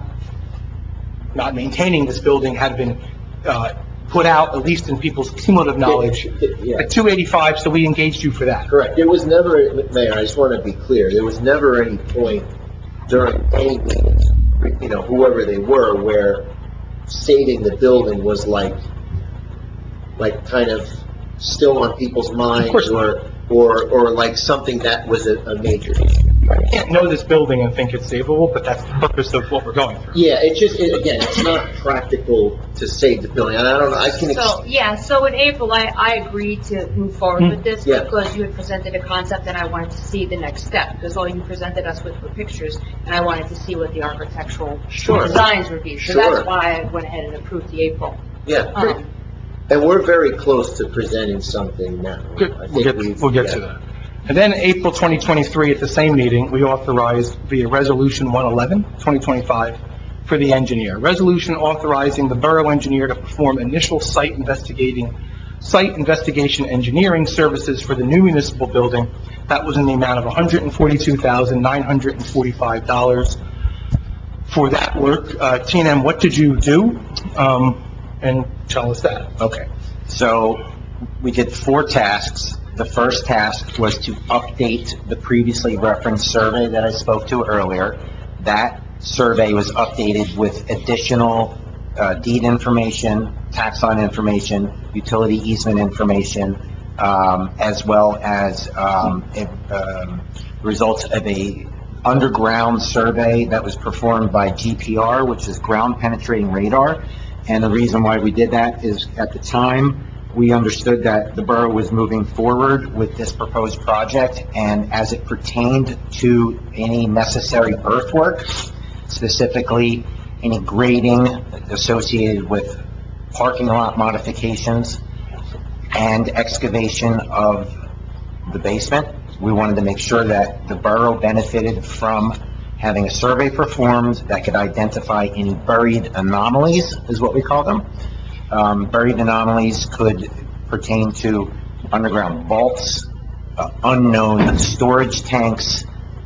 not maintaining this building had been, uh, put out, at least in people's cumulative knowledge, Yeah. at two eighty-five, so we engaged you for that. Correct. There was never, Mayor, I just want to be clear, there was never any point during any meetings, you know, whoever they were, where saving the building was like, like kind of still on people's minds course not. or, or, or like something that was a, a major issue. I can't know this building and think it's savable, but that's the purpose of what we're going through. Yeah, it's just, it- again, it's not practical to save the building, and I don't know, I can, ex- So, yeah, so in April, I, I agreed to move forward with this Yeah. because you had presented a concept and I wanted to see the next step, because all you presented us with were pictures, and I wanted to see what the architectural Sure. designs would be. So Sure. that's why I went ahead and approved the April. yeah, Um, and we're very close to presenting something now. Good, I we'll think get, we've- we'll get yeah. to that. And then April twenty twenty-three, at the same meeting, we authorized via Resolution one eleven, twenty twenty-five, for the engineer. Resolution authorizing the borough engineer to perform initial site investigating, site investigation engineering services for the new municipal building. That was in the amount of one hundred forty-two thousand nine hundred forty-five dollars. For that work, uh, T and M, what did you do? Um, and tell us that. Okay, so we did four tasks. The first task was to update the previously referenced survey that I spoke to earlier. That survey was updated with additional uh, deed information, tax on information, utility easement information, um, as well as um, it, um, results of a underground survey that was performed by G P R, which is ground penetrating radar. And the reason why we did that is, at the time, we understood that the borough was moving forward with this proposed project, and as it pertained to any necessary earthwork, specifically any grading associated with parking lot modifications and excavation of the basement, we wanted to make sure that the borough benefited from having a survey performed that could identify any buried anomalies, is what we call them. Um, buried anomalies could pertain to underground vaults, uh, unknown storage tanks,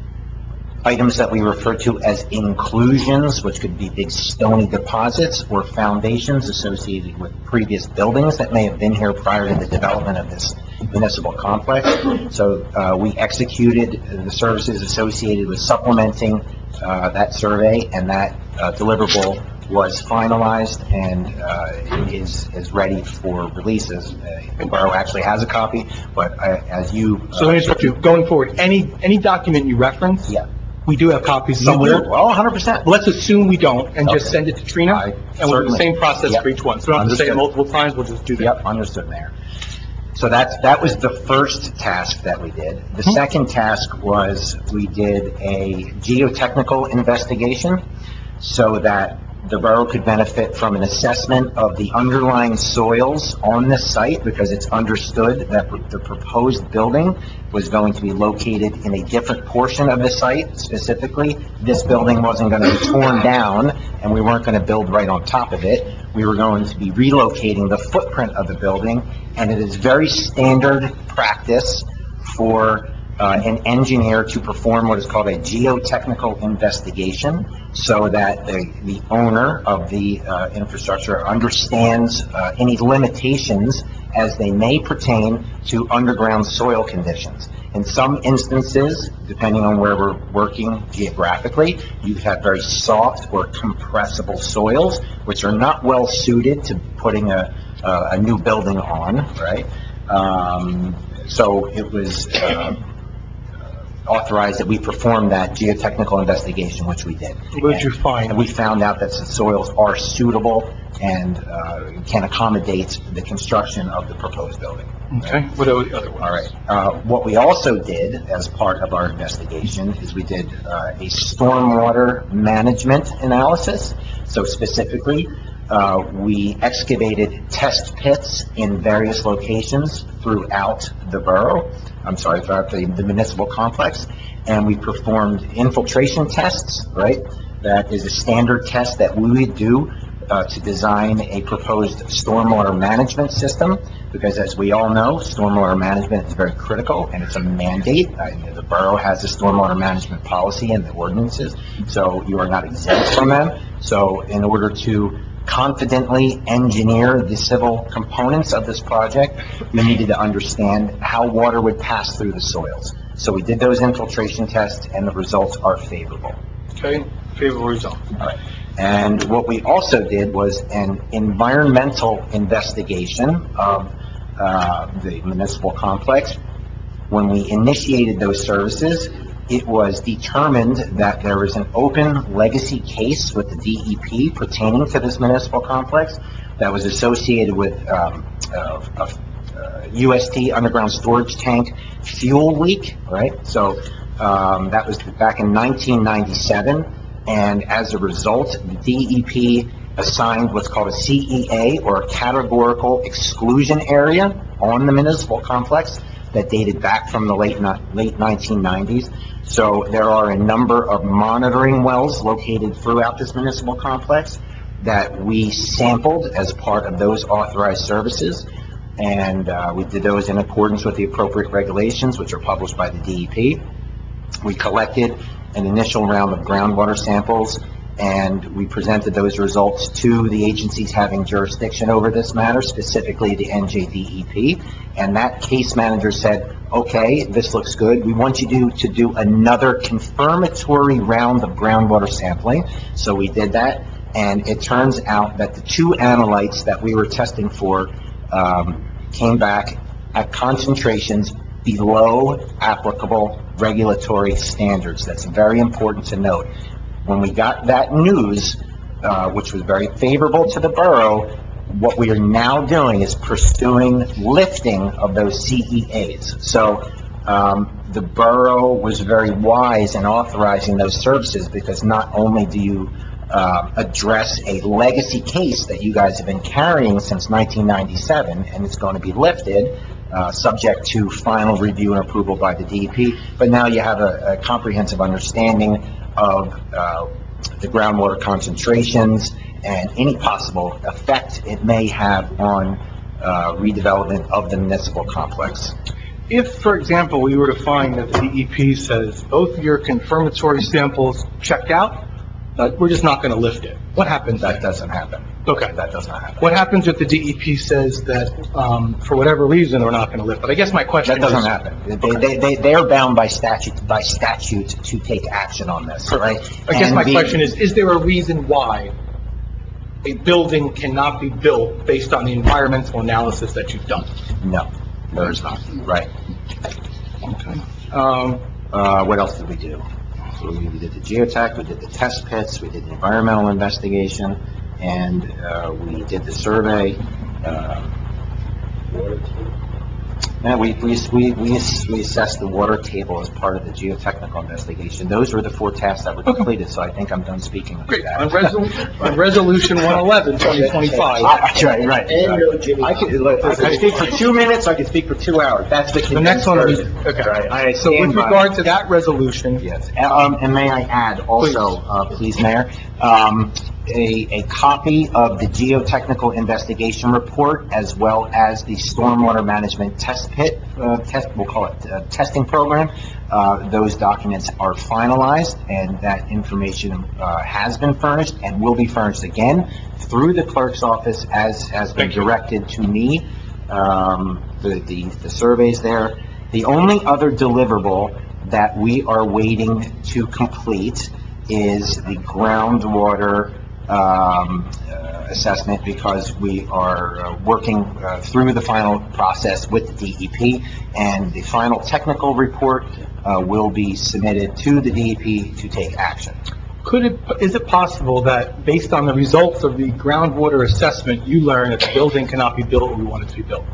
items that we refer to as inclusions, which could be big stony deposits or foundations associated with previous buildings that may have been here prior to the development of this municipal complex. So uh, we executed the services associated with supplementing uh, that survey, and that uh, deliverable was finalized and uh, is is ready for releases. Uh, the borough actually has a copy, but uh, as you... Uh, So let me interrupt you. Going forward, any, any document you reference, Yeah. we do have copies You somewhere. do? Well, one hundred percent. Let's assume we don't, and just Okay. send it to Trina, I- and we'll do the certainly. same process Yep. for each one. So we don't have to say it Understood. multiple times, we'll just do that. Yep, understood, Mayor. So that's, that was the first task that we did. The Mhm. second task was we did a geotechnical investigation so that the borough could benefit from an assessment of the underlying soils on this site, because it's understood that the proposed building was going to be located in a different portion of the site. Specifically, this building wasn't going to be torn down, and we weren't going to build right on top of it. We were going to be relocating the footprint of the building, and it is very standard practice for uh, an engineer to perform what is called a geotechnical investigation, so that the, the owner of the uh, infrastructure understands uh, any limitations as they may pertain to underground soil conditions. In some instances, depending on where we're working geographically, you have very soft or compressible soils, which are not well suited to putting a, a, a new building on, right? Um, so it was uh, authorized that we perform that geotechnical investigation, which we did. What did you find? And we found out that the soils are suitable and uh, can accommodate the construction of the proposed building. Okay, what are the other ones? All right. Uh, What we also did as part of our investigation is we did uh, a stormwater management analysis. So specifically, uh, we excavated test pits in various locations throughout the borough, I'm sorry, throughout the the municipal complex, and we performed infiltration tests, right? That is a standard test that we would do uh, to design a proposed stormwater management system, because as we all know, stormwater management is very critical, and it's a mandate. Uh, you know, the borough has a stormwater management policy and the ordinances, so you are not exempt from them. So in order to confidently engineer the civil components of this project, we needed to understand how water would pass through the soils. So we did those infiltration tests, and the results are favorable. Okay, favorable result. All right. And what we also did was an environmental investigation of uh, the municipal complex. When we initiated those services, it was determined that there was an open legacy case with the D E P pertaining to this municipal complex that was associated with um, uh, a, uh, U S T underground storage tank fuel leak, right? So um, that was back in nineteen ninety-seven, and as a result, the D E P assigned what's called a C E A, or a categorical exclusion area, on the municipal complex that dated back from the late late nineteen nineties. So there are a number of monitoring wells located throughout this municipal complex that we sampled as part of those authorized services, and uh, we did those in accordance with the appropriate regulations, which are published by the D E P. We collected an initial round of groundwater samples, and we presented those results to the agencies having jurisdiction over this matter, specifically the N J D E P, and that case manager said, okay, this looks good. We want you to, to do another confirmatory round of groundwater sampling. So we did that, and it turns out that the two analytes that we were testing for um, came back at concentrations below applicable regulatory standards. That's very important to note. When we got that news, uh, which was very favorable to the borough, what we are now doing is pursuing lifting of those C E As. So um, the borough was very wise in authorizing those services, because not only do you uh, address a legacy case that you guys have been carrying since nineteen ninety-seven, and it's going to be lifted, uh, subject to final review and approval by the D E P, but now you have a, a comprehensive understanding of uh, the groundwater concentrations and any possible effect it may have on uh, redevelopment of the municipal complex. If, for example, we were to find that the D E P says both your confirmatory samples check out, but we're just not going to lift it, what happens That then? doesn't happen. Okay. That does not happen. What happens if the D E P says that, um, for whatever reason, we're not going to lift it? I guess my question That is... doesn't happen. They, they, they, they're bound by statute, by statute to take action on this, right? I guess And my the- question is, is there a reason why a building cannot be built based on the environmental analysis that you've done? No, there is not, right. Okay. Um, Uh, what else did we do? So we did the geotech, we did the test pits, we did the environmental investigation, and uh, we did the survey. Um, Yeah, we, we, we, we we assessed the water table as part of the geotechnical investigation. Those were the four tasks that were completed, so I think I'm done speaking of Great. that. On resol- on resolution one eleven, twenty twenty-five, Right, right, right. And no Jimmy. I could, look, I could speak for two minutes, I could speak for two hours. That's the the next one will be, condensed version. okay. Right, I So with stand by- regard to that resolution, Yes, um, and may I add also, uh, please, Mayor, um, a, a copy of the geotechnical investigation report, as well as the stormwater management test pit, uh, test, we'll call it, uh, testing program. Uh, those documents are finalized, and that information, uh, has been furnished and will be furnished again through the clerk's office, as has been Thank you. directed to me, um, the, the, the surveys there. The only other deliverable that we are waiting to complete is the groundwater um, uh, assessment, because we are uh, working uh, through the final process with the D E P, and the final technical report uh, will be submitted to the D E P to take action. could it, is it possible that based on the results of the groundwater assessment, you learn that the building cannot be built where we want it to be built?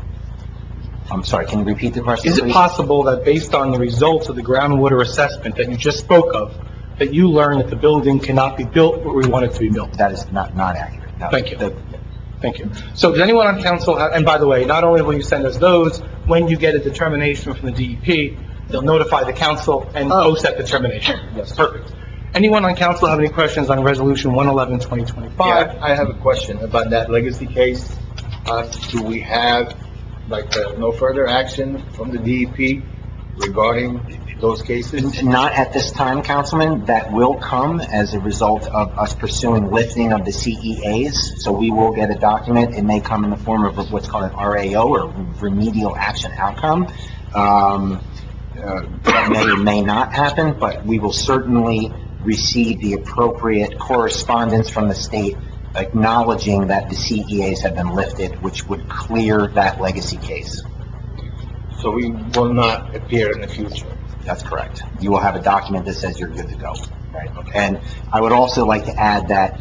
I'm sorry, can you repeat the question, Is it please? possible that based on the results of the groundwater assessment that you just spoke of, that you learn that the building cannot be built where we want it to be built? That is not, not accurate. No. Thank you. The- Thank you. So does anyone on council have, and by the way, not only will you send us those, when you get a determination from the D E P, they'll notify the council and Oh. post that determination. Yes. Perfect. Anyone on council have any questions on resolution one eleven, twenty twenty-five? Yeah, I have a question about that legacy case. Uh, do we have, like, uh, no further action from the D E P regarding those cases? Not at this time, Councilman. That will come as a result of us pursuing lifting of the C E As. So we will get a document. It may come in the form of what's called an R A O, or remedial action outcome. Um, uh, that may or may not happen, but we will certainly receive the appropriate correspondence from the state acknowledging that the C E As have been lifted, which would clear that legacy case. So we will not appear in the future? That's correct. You will have a document that says you're good to go. Right. And I would also like to add that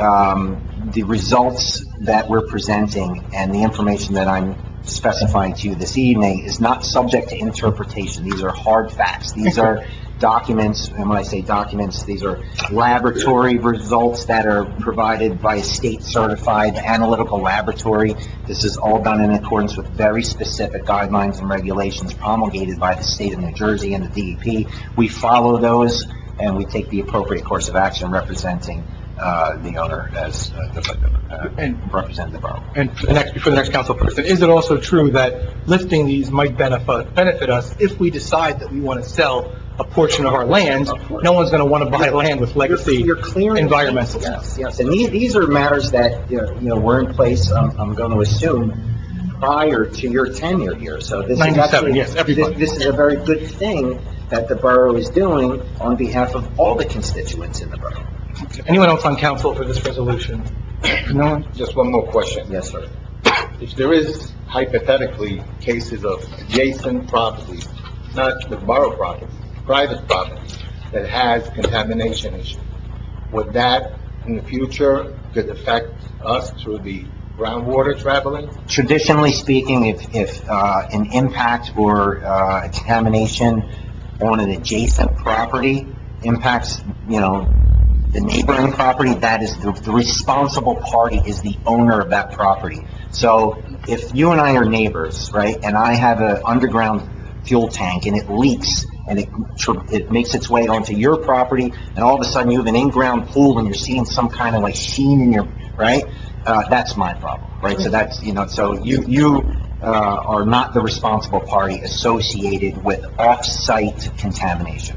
um, the results that we're presenting and the information that I'm specifying to you this evening is not subject to interpretation. These are hard facts. These are documents, and when I say documents, these are laboratory results that are provided by a state-certified analytical laboratory. This is all done in accordance with very specific guidelines and regulations promulgated by the state of New Jersey and the D E P. We follow those, and we take the appropriate course of action representing uh, the owner as uh, the, uh, And- representing the borough. And for the next, before the next council person, is it also true that listing these might benefit, benefit us if we decide that we want to sell a portion of our land? No one's going to want to buy land with legacy You're clearing environmental. Yes, yes, and these, these are matters that, you know, you know, were in place, I'm, I'm going to assume, prior to your tenure here, so this is ninety-seven, actually... yes, everybody. This, this is a very good thing that the borough is doing on behalf of all the constituents in the borough. Anyone else on council for this resolution? No one? Just one more question. Yes, sir. If there is hypothetically cases of adjacent properties, not the borough property, private property, that has contamination issue, would that in the future could affect us through the groundwater traveling? Traditionally speaking, if, if uh, an impact or uh, a contamination on an adjacent property impacts, you know, the neighboring property, that is the, the responsible party is the owner of that property. So if you and I are neighbors, right, and I have an underground fuel tank and it leaks and it, it makes its way onto your property, and all of a sudden you have an in-ground pool and you're seeing some kind of like sheen in your, right, uh, that's my problem, right? So that's, you know, so you, you uh, are not the responsible party associated with off-site contamination.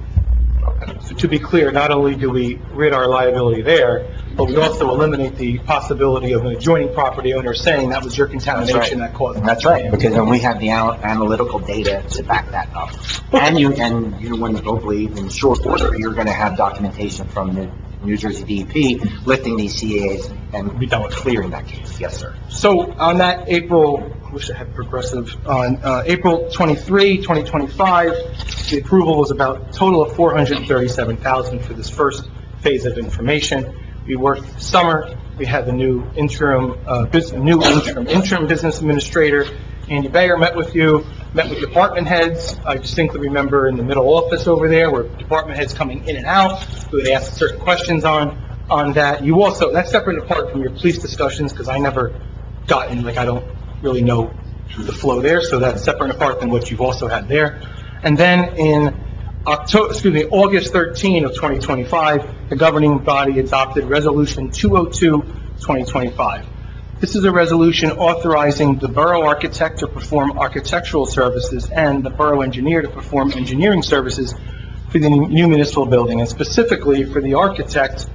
So to be clear, not only do we rid our liability there, but we also eliminate the possibility of an adjoining property owner saying that was your contamination that caused it. That's right, because then we have the anal- analytical data to back that up. And you, and you, when hopefully in short order, you're going to have documentation from the New Jersey D E P lifting these C A As and Be done with it. clearing that case. Yes, sir. So on that April, I wish I had progressive, on uh, April twenty-third, twenty twenty-five, the approval was about a total of four hundred thirty-seven thousand dollars for this first phase of information. We worked the summer. We had the new interim, uh, business, new interim, interim business administrator, Andy Bayer, met with you, met with department heads. I distinctly remember in the middle office over there where department heads coming in and out, who would ask certain questions on, on that. You also, that's separate and apart from your police discussions, because I never got in, like, I don't really know the flow there, so that's separate and apart than what you've also had there. And then in October, excuse me, August thirteenth of twenty twenty-five, the governing body adopted Resolution two oh two, twenty twenty-five. This is a resolution authorizing the borough architect to perform architectural services and the borough engineer to perform engineering services for the new municipal building. And specifically for the architect,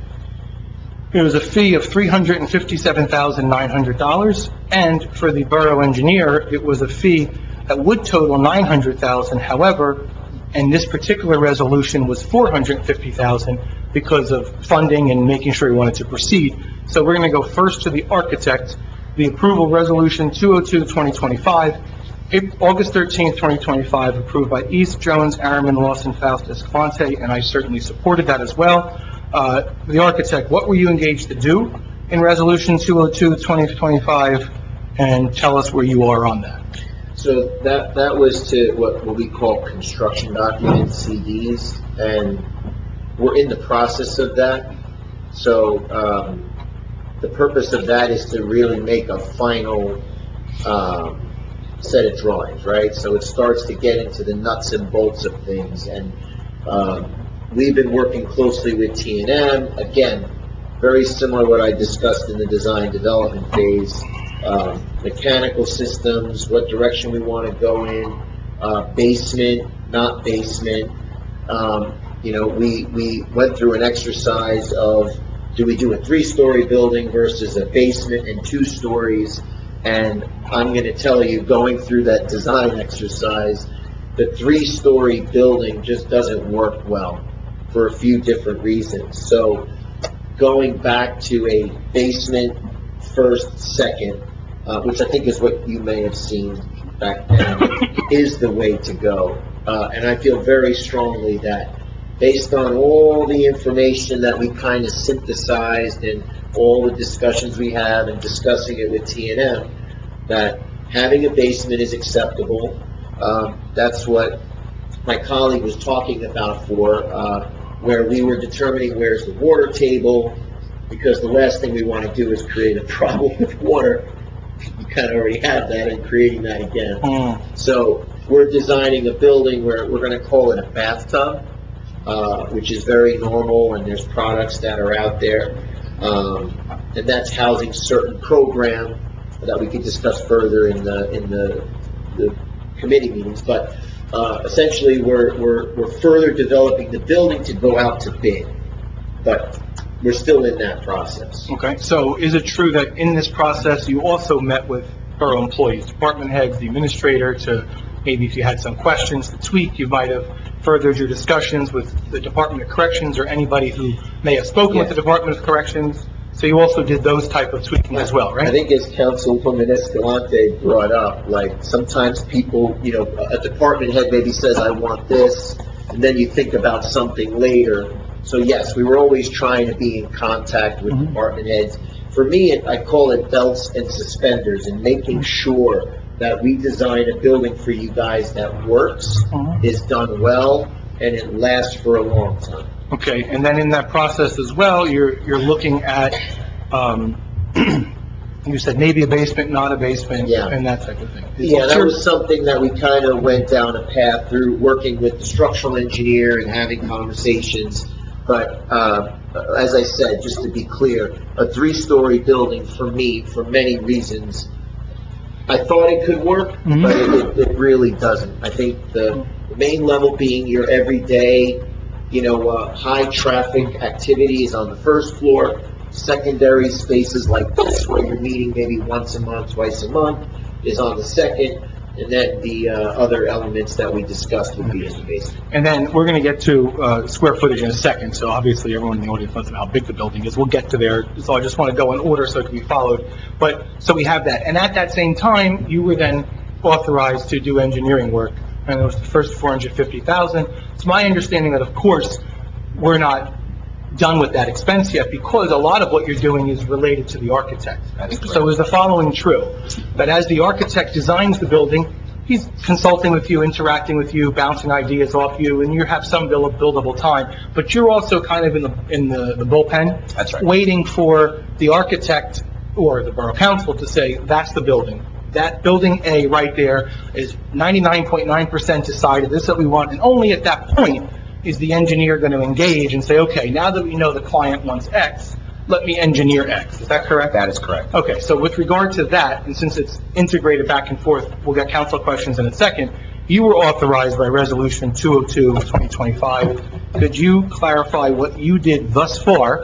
it was a fee of three hundred fifty-seven thousand nine hundred dollars, and for the borough engineer, it was a fee that would total nine hundred thousand dollars. However, and this particular resolution was four hundred fifty thousand dollars because of funding and making sure we wanted to proceed. So we're going to go first to the architect, the approval resolution two oh two, twenty twenty-five, August thirteenth, twenty twenty-five, approved by East, Jones, Araman, Lawson, Faust, Escalante, and I certainly supported that as well. Uh, the architect, what were you engaged to do in resolution two oh two, twenty twenty-five, and tell us where you are on that. So that, that was to what, what we call construction documents, C Ds, and we're in the process of that. So, um, the purpose of that is to really make a final, um, set of drawings, right? So it starts to get into the nuts and bolts of things, and, um, we've been working closely with T and M, again, very similar to what I discussed in the design development phase. Um, mechanical systems, what direction we want to go in, uh, basement, not basement. Um, you know, we, we went through an exercise of, do we do a three-story building versus a basement and two stories? And I'm going to tell you, going through that design exercise, the three-story building just doesn't work well for a few different reasons. So going back to a basement first, second, uh, which I think is what you may have seen back then, is the way to go. Uh, and I feel very strongly that based on all the information that we kind of synthesized and all the discussions we have and discussing it with T and M, that having a basement is acceptable. Um, that's what my colleague was talking about for, uh, where we were determining where's the water table, because the last thing we want to do is create a problem with water. You kind of already have that and creating that again. Mm. So we're designing a building where we're going to call it a bathtub, uh, which is very normal, and there's products that are out there. Um, and that's housing certain program that we can discuss further in the in the, the committee meetings. But uh, essentially, we're, we're we're further developing the building to go out to bid, but we're still in that process. Okay, so is it true that in this process, you also met with borough employees, department heads, the administrator, to maybe if you had some questions to tweak, you might have furthered your discussions with the Department of Corrections or anybody who may have spoken with the Department of Corrections? So you also did those type of tweaking as well, right? I think as Councilwoman Escalante brought up, like sometimes people, you know, a department head maybe says, I want this, and then you think about something later. So yes, we were always trying to be in contact with Mhm. department heads. For me, it- I call it belts and suspenders, and making sure that we design a building for you guys that works, Mhm. is done well, and it lasts for a long time. Okay, and then in that process as well, you're, you're looking at, um, you said maybe a basement, not a basement, Yeah. and that type of thing. Yeah, that Sure. was something that we kind of went down a path through working with the structural engineer and having conversations. But uh, as I said, just to be clear, a three-story building for me, for many reasons, I thought it could work, Mhm. but it, it, it really doesn't. I think the main level being your everyday, you know, uh, high-traffic activities on the first floor. Secondary spaces like this, where you're meeting maybe once a month, twice a month, is on the second, and then the uh, other elements that we discussed would be in the basement. And then we're going to get to uh, square footage in a second, so obviously everyone in the audience wants to know how big the building is. We'll get to there, so I just want to go in order so it can be followed. But, so we have that. And at that same time, you were then authorized to do engineering work, and it was the first four hundred fifty thousand dollars. It's my understanding that, of course, we're not done with that expense yet, because a lot of what you're doing is related to the architect. That is correct. So is the following true? That as the architect designs the building, he's consulting with you, interacting with you, bouncing ideas off you, and you have some build- buildable time, but you're also kind of in the, in the the bullpen? That's right. Waiting for the architect or the borough council to say, that's the building. That building A right there is ninety-nine point nine percent decided, this is what we want, and only at that point is the engineer going to engage and say, okay, now that we know the client wants X, let me engineer X. Is that correct? That is correct. Okay, so with regard to that, and since it's integrated back and forth, we'll get council questions in a second. You were authorized by Resolution two oh two, twenty twenty-five. Could you clarify what you did thus far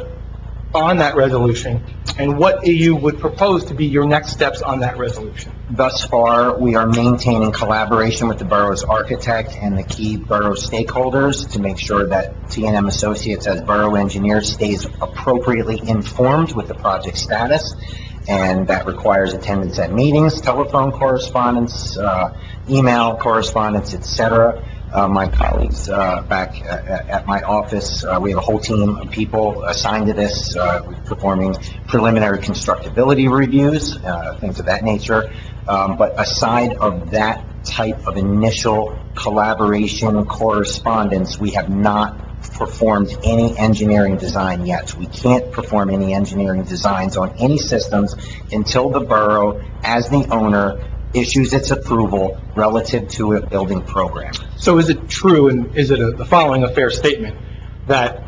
on that resolution, and what you would propose to be your next steps on that resolution? Thus far, we are maintaining collaboration with the borough's architect and the key borough stakeholders to make sure that T and M Associates as borough engineer stays appropriately informed with the project status, and that requires attendance at meetings, telephone correspondence, uh, email correspondence, et cetera. Uh, my colleagues uh, back at, at my office, uh, we have a whole team of people assigned to this, uh, performing preliminary constructability reviews, uh, things of that nature. Um, but aside of that type of initial collaboration correspondence, we have not performed any engineering design yet. We can't perform any engineering designs on any systems until the borough, as the owner, issues its approval relative to a building program. So is it true, and is it a, the following a fair statement, that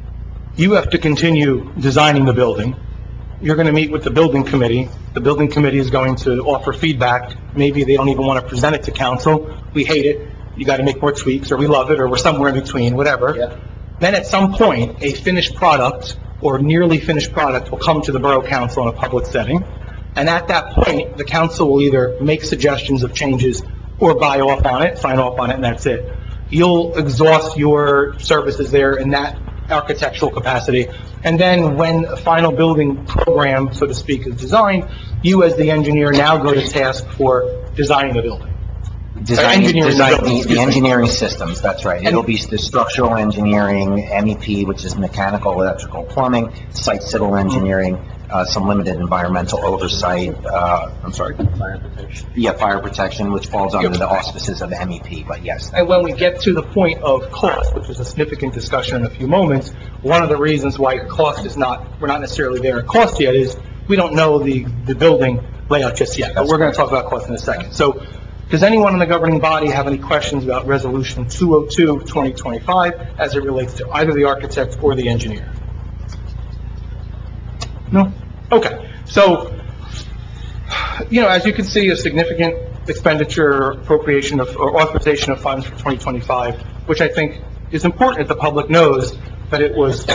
you have to continue designing the building, you're going to meet with the building committee, the building committee is going to offer feedback, maybe they don't even want to present it to council, we hate it, you got to make more tweaks, or we love it, or we're somewhere in between, whatever. Yeah. Then at some point, a finished product, or nearly finished product, will come to the borough council in a public setting, and at that point, the council will either make suggestions of changes or buy off on it, sign off on it, and that's it. You'll exhaust your services there in that architectural capacity, and then when a final building program, so to speak, is designed, you as the engineer now go to task for designing the building. Design, engineering design, building, the, excuse the me. engineering systems, that's right. And- It'll be the structural engineering, M E P, which is mechanical, electrical, plumbing, site civil engineering, uh, some limited environmental oversight, uh, I'm sorry. Fire protection. Yeah, fire protection, which falls under the auspices of M E P, but yes. And when we get to the point of cost, which is a significant discussion in a few moments, one of the reasons why cost is not, we're not necessarily there at cost yet is we don't know the, the building layout just yet. But we're going to talk about cost in a second. So does anyone in the governing body have any questions about Resolution two oh two, twenty twenty-five as it relates to either the architect or the engineer? No? Okay. So, you know, as you can see, a significant expenditure appropriation of, or authorization of funds for twenty twenty-five, which I think is important that the public knows that it was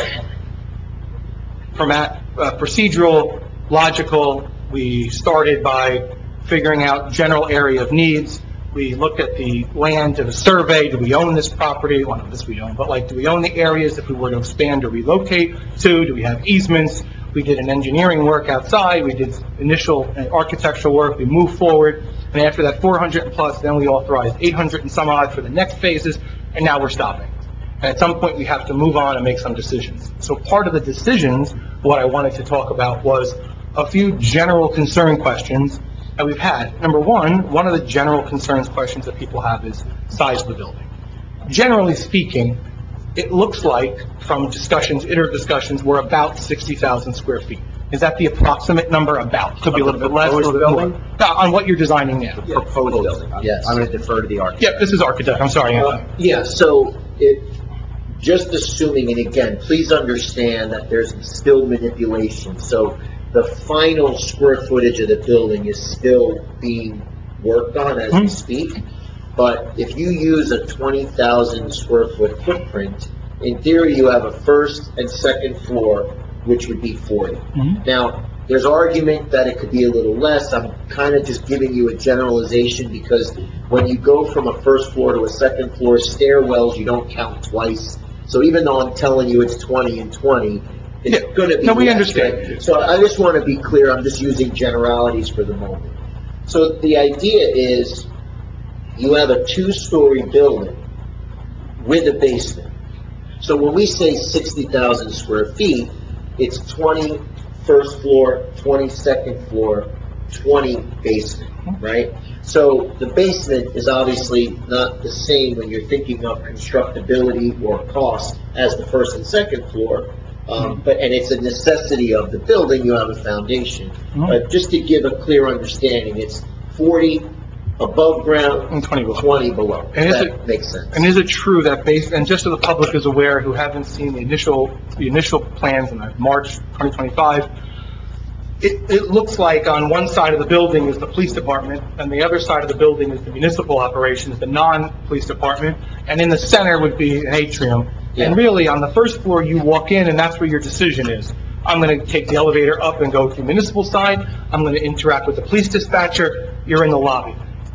format, uh, procedural, logical. We started by figuring out general area of needs. We looked at the land, did a survey, do we own this property? Well, not this we own, but like, do we own the areas if we were to expand or relocate to? Do we have easements? We did an engineering work outside, we did initial uh, architectural work, we moved forward, and after that four hundred and plus, then we authorized eight hundred and some odd for the next phases, and now we're stopping. And at some point, we have to move on and make some decisions. So part of the decisions, what I wanted to talk about was a few general concern questions that we've had. Number one, one of the general concerns questions that people have is size of the building. Generally speaking, it looks like from discussions, inter discussions, we're about sixty thousand square feet. Is that the approximate number? About? Could be a little bit less, a little bit more. No, on what you're designing now. Proposed building. Yes. I'm going to defer to the architect. Yeah, this is architect, I'm sorry, Uh, Anthony. Yeah, so it, just assuming, and again, please understand that there's still manipulation. So the final square footage of the building is still being worked on as we Mhm. speak. But if you use a twenty thousand square foot footprint, in theory, you have a first and second floor, which would be forty. Mhm. Now, there's argument that it could be a little less. I'm kind of just giving you a generalization because when you go from a first floor to a second floor, stairwells, you don't count twice. So even though I'm telling you it's twenty and twenty, it's Yeah. going to be No, we less, understand. right? So I just want to be clear, I'm just using generalities for the moment. So the idea is you have a two-story building with a basement. So when we say sixty thousand square feet, it's twenty first floor, twenty second floor, twenty basement, right? So the basement is obviously not the same when you're thinking of constructability or cost as the first and second floor. Um, but, and it's a necessity of the building, you have a foundation. Mhm. But just to give a clear understanding, it's forty above ground, And twenty below. twenty below. And is That it- makes sense. And is it true that based, and just so the public is aware who haven't seen the initial, the initial plans in March twenty twenty-five, it, it looks like on one side of the building is the police department, and the other side of the building is the municipal operations, the non-police department, and in the center would be an atrium. And Yeah. really, on the first floor, you walk in, and that's where your decision is. I'm going to take the elevator up and go to the municipal side. I'm going to interact with the police dispatcher. You're in the lobby.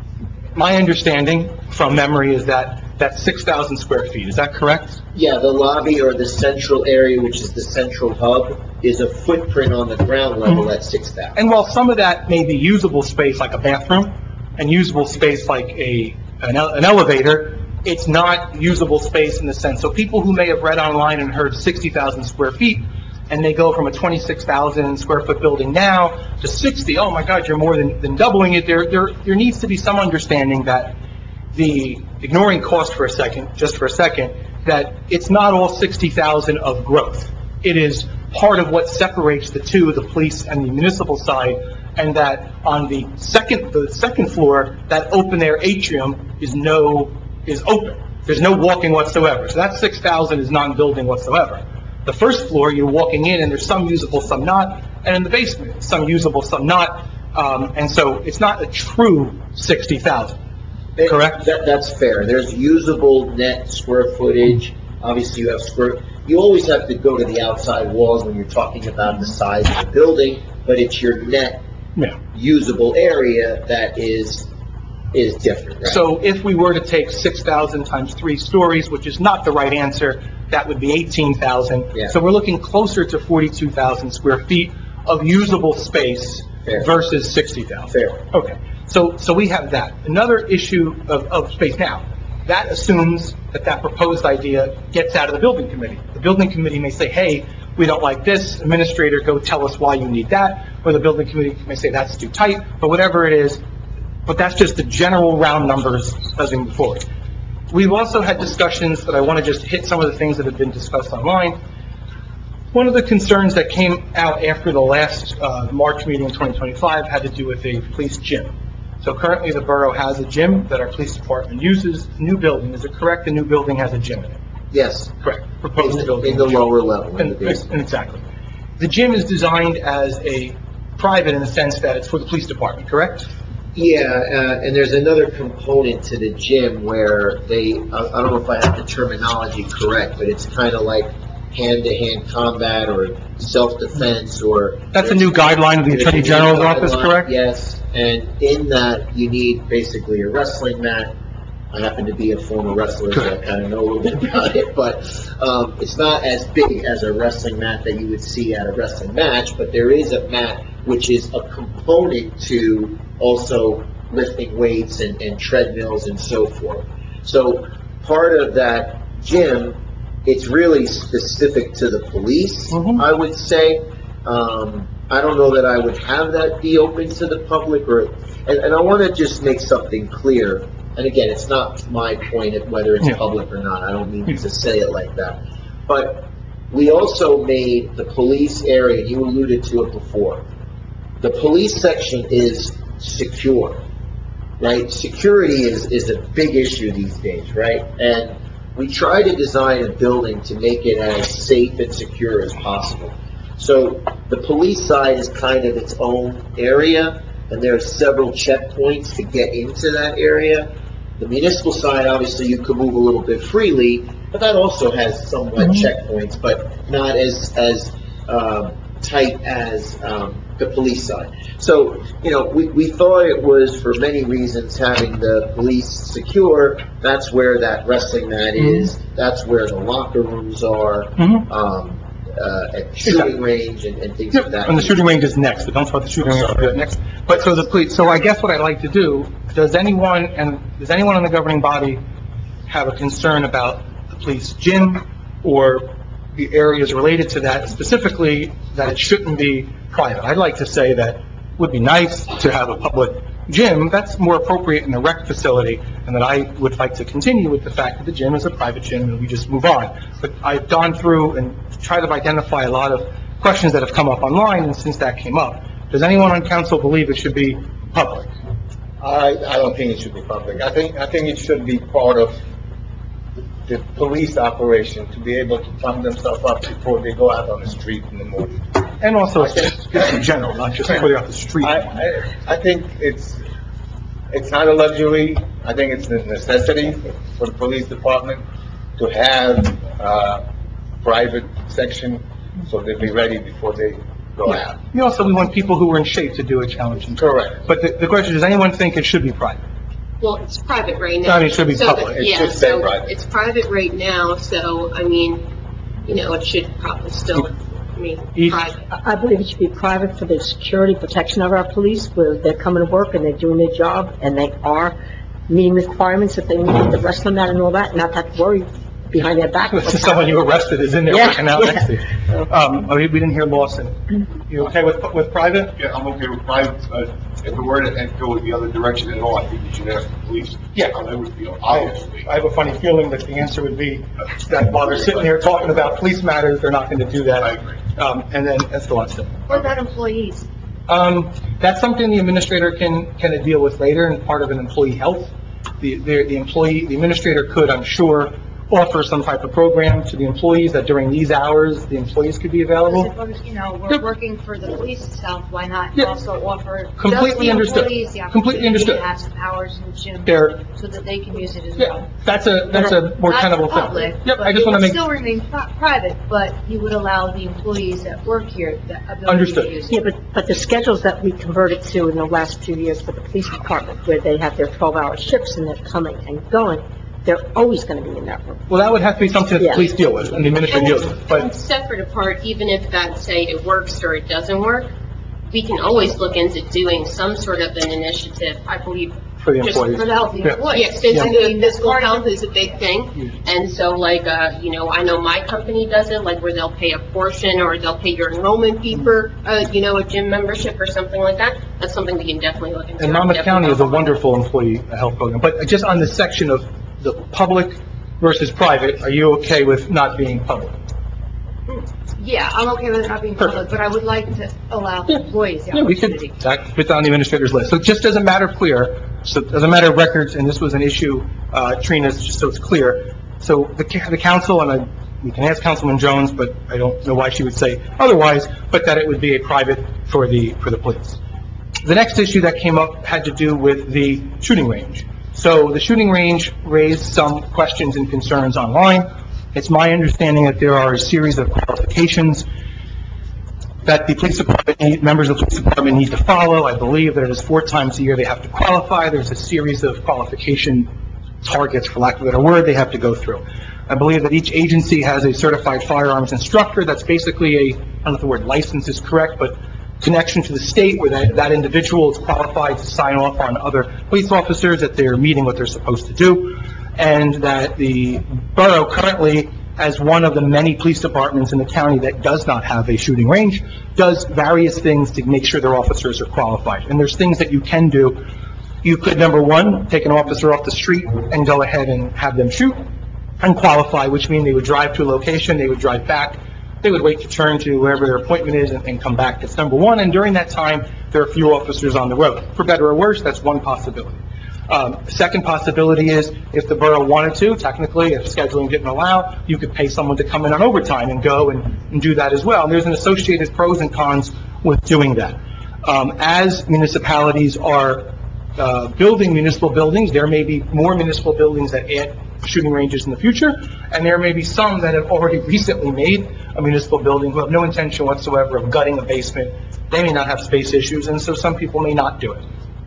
My understanding from memory is that that's six thousand square feet. Is that correct? Yeah, the lobby or the central area, which is the central hub, is a footprint on the ground level at six thousand. And while some of that may be usable space like a bathroom and usable space like a, an ele- an elevator, it's not usable space in the sense. So people who may have read online and heard sixty thousand square feet, and they go from a twenty-six thousand square foot building now to sixty, oh my God, you're more than, than doubling it. There, there, there needs to be some understanding that the, ignoring cost for a second, just for a second, that it's not all sixty thousand of growth. It is part of what separates the two, the police and the municipal side, and that on the second, the second floor, that open air atrium is no, is open. There's no walking whatsoever. So that six thousand is non-building whatsoever. The first floor, you're walking in and there's some usable, some not, and in the basement, some usable, some not. Um, and so it's not a true sixty thousand. Correct? That, that's fair. There's usable net square footage. Obviously, you have square, you always have to go to the outside walls when you're talking about the size of the building, but it's your net Yeah. usable area that is, is different, right? So if we were to take six thousand times three stories, which is not the right answer, that would be eighteen thousand. Yeah. So we're looking closer to forty-two thousand square feet of usable space Fair. versus sixty thousand. Fair. Okay. So, so we have that. Another issue of, of space now, that assumes that that proposed idea gets out of the building committee. The building committee may say, hey, we don't like this, administrator, go tell us why you need that, or the building committee may say that's too tight, but whatever it is, but that's just the general round numbers as we move forward. We've also had discussions that I want to just hit some of the things that have been discussed online. One of the concerns that came out after the last uh, March meeting in twenty twenty-five had to do with a police gym. So currently, the borough has a gym that our police department uses. New building, is it correct? The new building has a gym in it? Yes, Correct. Proposed in, building. in the lower level, in the And- basement. Exactly. The gym is designed as a private in the sense that it's for the police department, correct? Yeah, uh, and there's another component to the gym where they, I I don't know if I have the terminology correct, but it's kind of like hand-to-hand combat or self-defense or... That's a new guideline of the Attorney General's office, correct? Yes, and in that, you need basically a wrestling mat. I happen to be a former wrestler, so I kind of know a little bit about it, but um, it's not as big as a wrestling mat that you would see at a wrestling match, but there is a mat which is a component to also lifting weights and, and treadmills and so forth. So part of that gym, it's really specific to the police, Mhm. I would say. Um, I don't know that I would have that be open to the public, or, and, and I want to just make something clear. And again, it's not my point of whether it's Yeah. public or not. I don't mean to say it like that. But we also made the police area, and you alluded to it before, the police section is secure, right? Security is, is a big issue these days, right? And we try to design a building to make it as safe and secure as possible. So the police side is kind of its own area, and there are several checkpoints to get into that area. The municipal side, obviously, you can move a little bit freely, but that also has somewhat Mhm. checkpoints, but not as, as, um, tight as, um, the police side. So, you know, we, we thought it was, for many reasons, having the police secure. That's where that wrestling mat is, that's where the locker rooms are, Mhm. um, uh, at the Exactly. shooting range and, and things like that. And the shooting range is next, but don't start the shooting range, we'll do it next. But so the police, so I guess what I'd like to do, does anyone, and does anyone in the governing body have a concern about the police gym or the areas related to that, specifically that it shouldn't be private? I'd like to say that it would be nice to have a public gym, that's more appropriate in the rec facility, and that I would like to continue with the fact that the gym is a private gym and we just move on. But I've gone through and tried to identify a lot of questions that have come up online, and since that came up, does anyone on council believe it should be public? I, I don't think it should be public. I think, I think it should be part of the police operation to be able to pump themselves up before they go out on the street in the morning. And also, it's just in general, not just putting off the street. I, I, I think it's, it's not a luxury. I think it's a necessity for the police department to have uh, a private section so they'll be ready before they go out. We also, we want people who are in shape to do a challenging. Correct. But the, the question, does anyone think it should be private? Well, it's private right now. I mean, it should be So, public. It yeah, should stay so private. It's private right now, so, I mean, you know, it should probably still, I mean, Each- private. I I believe it should be private for the security protection of our police, where they're coming to work and they're doing their job, and they are meeting requirements that they need, the wrestling mat and all that, not have to worry behind their back. This is someone you arrested is in there Yeah, working out yeah. next to you. Um, oh, we we didn't hear Lawson. You okay with, with private? Yeah, I'm okay with private, uh, if it were to go the other direction at all, I think we should ask the police. Yeah. How they would feel, I, obviously. I have a funny feeling that the answer would be that while they're sitting here talking about police matters, they're not going to do that. I agree. Um, and then, that's the last thing. What about employees? Um, that's something the administrator can, can deal with later and part of an employee health. The, the the employee, the administrator could, I'm sure, offer some type of program to the employees that during these hours, the employees could be available. Because if, you know, we're Yep. working for the police itself, why not Yep. also offer just Completely the understood. employees the Completely opportunity understood. to have some hours in the gym There, so that they can use it as yeah, well? that's a, that's a more Not tenable thing. public, Yep, I but just it want to would make, still remain pri- private, but you would allow the employees that work here the ability Understood. to use Yeah, it. but, but the schedules that we converted to in the last few years for the police department, where they have their twelve-hour shifts and they're coming and going, they're always going to be in that room. well, that would have to be something that the Yeah. police deal with and the administrator deals with, And but, separate apart, even if that, say, it works or it doesn't work, we can always look into doing some sort of an initiative, I believe. For the just employees. For the healthy Yeah. employees. Yes, since Yeah. the physical health is a big thing, and so like, uh, you know, I know my company does it, like where they'll pay a portion, or they'll pay your enrollment fee for, uh, you know, a gym membership or something like that. That's something we can definitely look into. And Monmouth County is a wonderful employee health program, but just on this section of the public versus private, are you okay with not being public? Yeah, I'm okay with it not being public, but I would like to allow the employees the Yeah, we could, opportunity. that fits on the administrator's list. So just as a matter of clear, so as a matter of records, and this was an issue, uh, Trina, just so it's clear, so the, ca- the council, and I, we can ask Councilman Jones, but I don't know why she would say otherwise, but that it would be a private for the, for the police. The next issue that came up had to do with the shooting range. So the shooting range raised some questions and concerns online. It's my understanding that there are a series of qualifications that the police department, need- members of the police department need to follow. I believe that it is four times a year they have to qualify. There's a series of qualification targets, for lack of a better word, they have to go through. I believe that each agency has a certified firearms instructor. That's basically a, I don't know if the word license is correct, but connection to the state where that, that individual is qualified to sign off on other police officers that they're meeting what they're supposed to do. And that the borough currently, as one of the many police departments in the county that does not have a shooting range, does various things to make sure their officers are qualified. And there's things that you can do. You could, number one, take an officer off the street and go ahead and have them shoot and qualify, which means they would drive to a location, they would drive back, they would wait to turn to wherever their appointment is and, and come back. That's number one. And during that time, there are few officers on the road. For better or worse, that's one possibility. Um, second possibility is, if the borough wanted to, technically, if scheduling didn't allow, you could pay someone to come in on overtime and go and, and do that as well. And there's an associated pros and cons with doing that. Um, as municipalities are, uh, building municipal buildings, there may be more municipal buildings that add shooting ranges in the future, and there may be some that have already recently made a municipal building who have no intention whatsoever of gutting a basement. They may not have space issues, and so some people may not do it.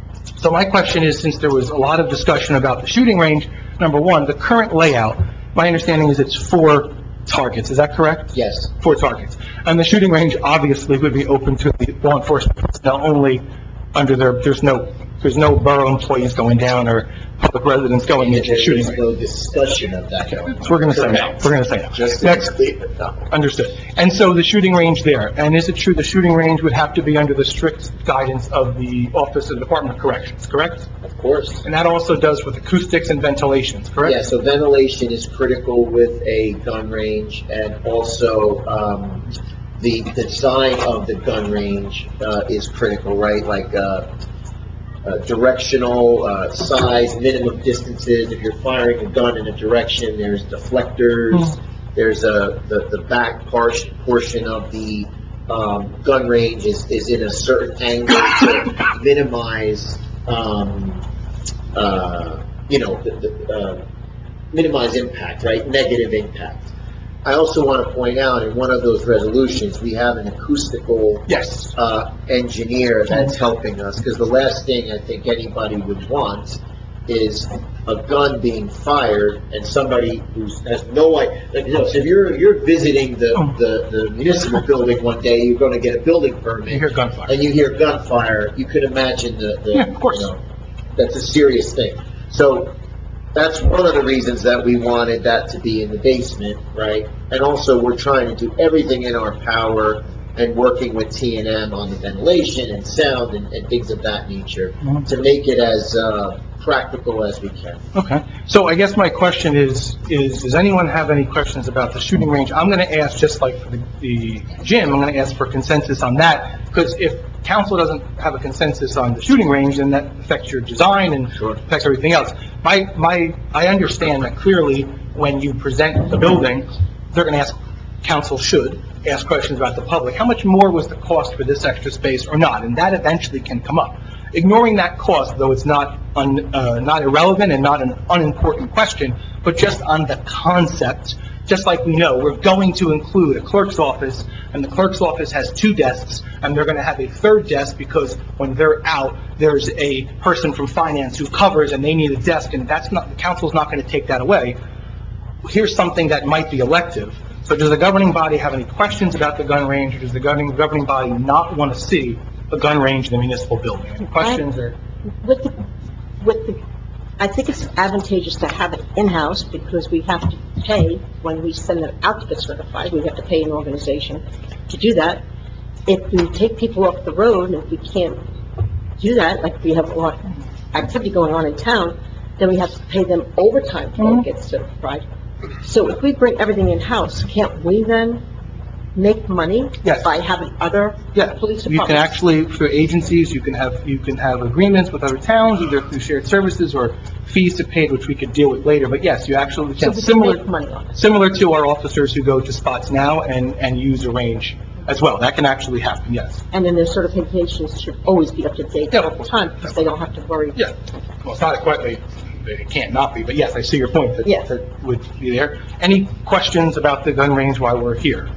So my question is, since there was a lot of discussion about the shooting range, number one, the current layout, my understanding is it's four targets, is that correct? Yes. Four targets. And the shooting range obviously would be open to the law enforcement, not only under their, there's no, there's no borough employees going down or public residents going into the shooting range. There is no discussion of that. So we're going to say no, we're going to say no. Just Next. no. Understood. And so the shooting range there, and is it true the shooting range would have to be under the strict guidance of the Office of the Department of Corrections, correct? Of course. And that also does with acoustics and ventilations, correct? Yeah, so ventilation is critical with a gun range, and also, um, the design of the gun range, uh, is critical, right? Like, uh, uh, directional, uh, size, minimum distances. If you're firing a gun in a direction, there's deflectors, there's a, the, the back portion, portion of the, um, gun range is, is in a certain angle to minimize, um, uh, you know, the, the, uh, minimize impact, right? Negative impact. I also want to point out, in one of those resolutions, we have an acoustical Yes. uh, engineer that's helping us, because the last thing I think anybody would want is a gun being fired and somebody who has no idea, like, you know, so if you're, you're visiting the, the, the municipal building one day, you're going to get a building permit. You hear gunfire. And you hear gunfire, you could imagine the, the, Yeah, of course. you know, that's a serious thing. So that's one of the reasons that we wanted that to be in the basement, right? And also, we're trying to do everything in our power and working with T and M on the ventilation and sound and, and things of that nature Mhm. to make it as uh, practical as we can. Okay. So I guess my question is, is, does anyone have any questions about the shooting range? I'm going to ask, just like for the, the gym, I'm going to ask for consensus on that, because if council doesn't have a consensus on the shooting range, then that affects your design and Sure. affects everything else. My, my, I understand that clearly when you present the building, they're going to ask, council should ask questions about the public. How much more was the cost for this extra space or not? And that eventually can come up. Ignoring that cost, though it's not un, uh, not irrelevant and not an unimportant question, but just on the concept, just like we know, we're going to include a clerk's office, and the clerk's office has two desks, and they're going to have a third desk because when they're out, there's a person from finance who covers and they need a desk, and that's not, the council's not going to take that away. Here's something that might be elective. So does the governing body have any questions about the gun range, or does the governing, governing body not want to see a gun range in the municipal building. Any questions or? With the, with the, I think it's advantageous to have it in-house because we have to pay when we send them out to get certified. We have to pay an organization to do that. If we take people off the road and if we can't do that, like we have a lot of activity going on in town, then we have to pay them overtime to Mhm. get certified. So if we bring everything in-house, can't we then make money Yes. by having other Yeah, police you departments? can actually, for agencies, you can have, you can have agreements with other towns, either through shared services or fees to paid, which we could deal with later. But yes, you actually So can, we can similar, make money on it. similar to our officers who go to spots now and, and use a range as well. That can actually happen, yes. And then their certifications should always be up to date Yeah. all the time because they don't have to worry. Yeah. Well, it's not quite, they, it can't not be, but yes, I see your point, that, Yeah. that would be there. Any questions about the gun range while we're here?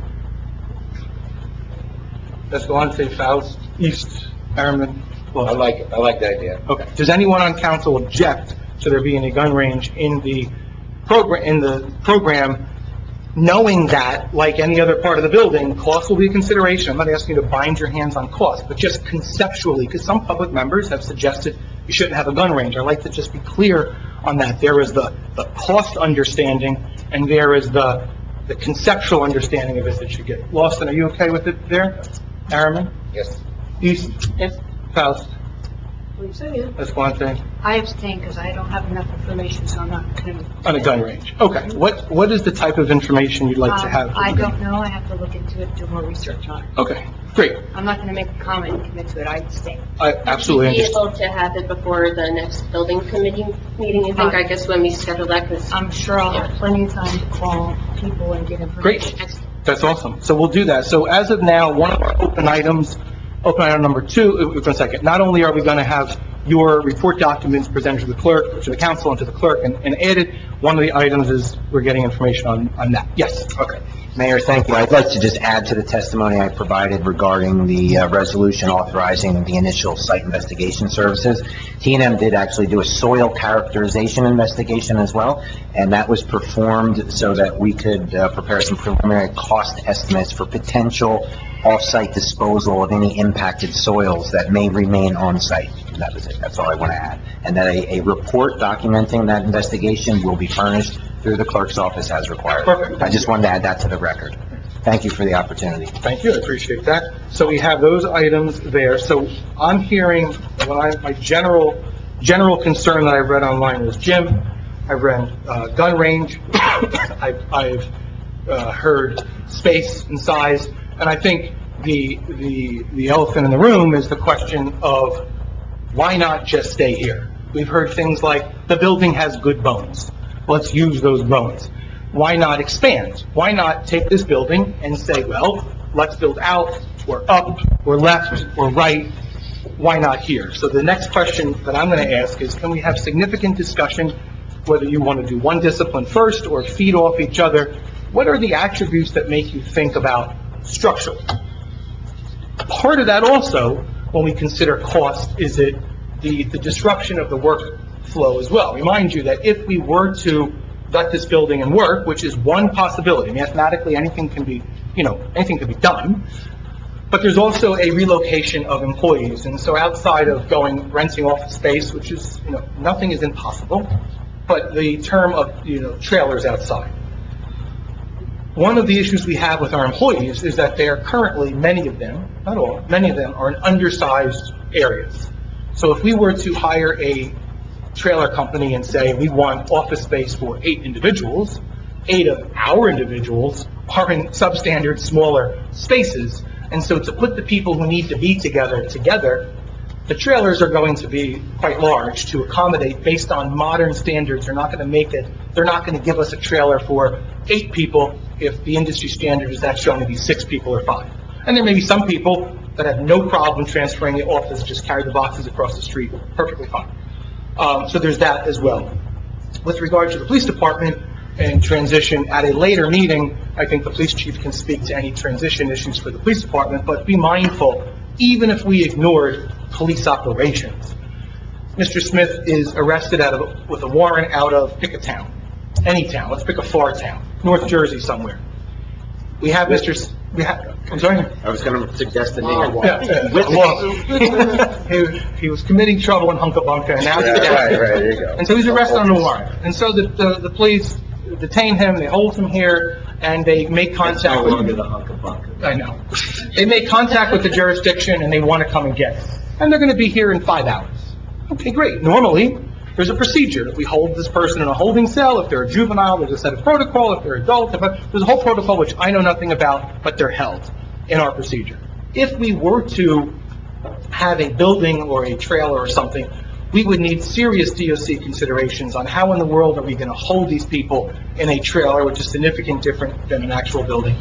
Escalante, Faust, East, Harriman, I Gloucester. like it, I like the idea. Okay. Does anyone on council object to there being a gun range in the program, in the program, knowing that, like any other part of the building, cost will be a consideration? I'm not asking you to bind your hands on cost, but just conceptually, because some public members have suggested you shouldn't have a gun range. I'd like to just be clear on that. There is the, the cost understanding, and there is the, the conceptual understanding of it that should get. Lawson, are you okay with it there? Harriman? Yes. East? Yes. Faust? Believe so, yeah. Escalante? I abstain because I don't have enough information, so I'm not going to. On a gun range. Okay. What, what is the type of information you'd like to have? Um, I don't know, I have to look into it, do more research on it. Okay, great. I'm not going to make a comment and commit to it, I abstain. I absolutely Would you be understand. able to have it before the next building committee meeting, you think, I guess, when we schedule that, because I'm sure I'll have plenty of time to call people and get Great. information. That's awesome. So we'll do that. So as of now, one of our open items, open item number two, uh, for a second, not only are we going to have your report documents presented to the clerk, to the council, and to the clerk, and, and added, one of the items is we're getting information on, on that. Yes? Okay. Mayor, thank you. I'd like to just add to the testimony I provided regarding the uh, resolution authorizing the initial site investigation services. T and M did actually do a soil characterization investigation as well, and that was performed so that we could uh, prepare some preliminary cost estimates for potential off-site disposal of any impacted soils that may remain on-site. That was it. That's all I want to add. And that a, a report documenting that investigation will be furnished through the clerk's office as required. Perfect. I just wanted to add that to the record. Thank you for the opportunity. Thank you, I appreciate that. So we have those items there. So I'm hearing, when I, my general, general concern that I read online was gym, I've read uh, gun range, I've, I've uh, heard space and size, and I think the, the, the elephant in the room is the question of why not just stay here? We've heard things like, the building has good bones, let's use those bones. Why not expand? Why not take this building and say, well, let's build out, or up, or left, or right, why not here? So the next question that I'm going to ask is, can we have significant discussion, whether you want to do one discipline first or feed off each other? What are the attributes that make you think about structure? Part of that also, when we consider cost, is it the, the disruption of the workflow as well. Remind you that if we were to let this building and work, which is one possibility, mathematically anything can be, you know, anything can be done, but there's also a relocation of employees. And so outside of going, renting office space, which is, you know, nothing is impossible, but the term of, you know, trailers outside. One of the issues we have with our employees is that they are currently, many of them, not all, many of them are in undersized areas. So if we were to hire a trailer company and say, we want office space for eight individuals, eight of our individuals are in substandard, smaller spaces. And so to put the people who need to be together, together, the trailers are going to be quite large to accommodate based on modern standards. They're not going to make it, they're not going to give us a trailer for eight people if the industry standard is actually going to be six people or five. And there may be some people that have no problem transferring the office, just carry the boxes across the street, perfectly fine. Um, so there's that as well. With regard to the police department and transition, at a later meeting, I think the police chief can speak to any transition issues for the police department, but be mindful, even if we ignored police operations, Mister Smith is arrested out of, with a warrant out of, pick a town, any town, let's pick a far town, North Jersey somewhere. We have Mister S- we had, I'm sorry? I was gonna suggest the name. Yeah, yeah. Well, he, he was committing trouble in Hunka Bunka, and now he's Yeah, right, dead. right, there you go. And so he's arrested on a warrant. And so the, the, the police detain him, they hold him here, and they make That's no contact with... longer the Hunka Bunka. I know. They make contact with the jurisdiction, and they want to come and get him. And they're going to be here in five hours. Okay, great. Normally, there's a procedure. We hold this person in a holding cell. If they're a juvenile, there's a set of protocol. If they're adult, if, there's a whole protocol which I know nothing about, but they're held in our procedure. If we were to have a building or a trailer or something, we would need serious D O C considerations on how in the world are we going to hold these people in a trailer, which is significantly different than an actual building.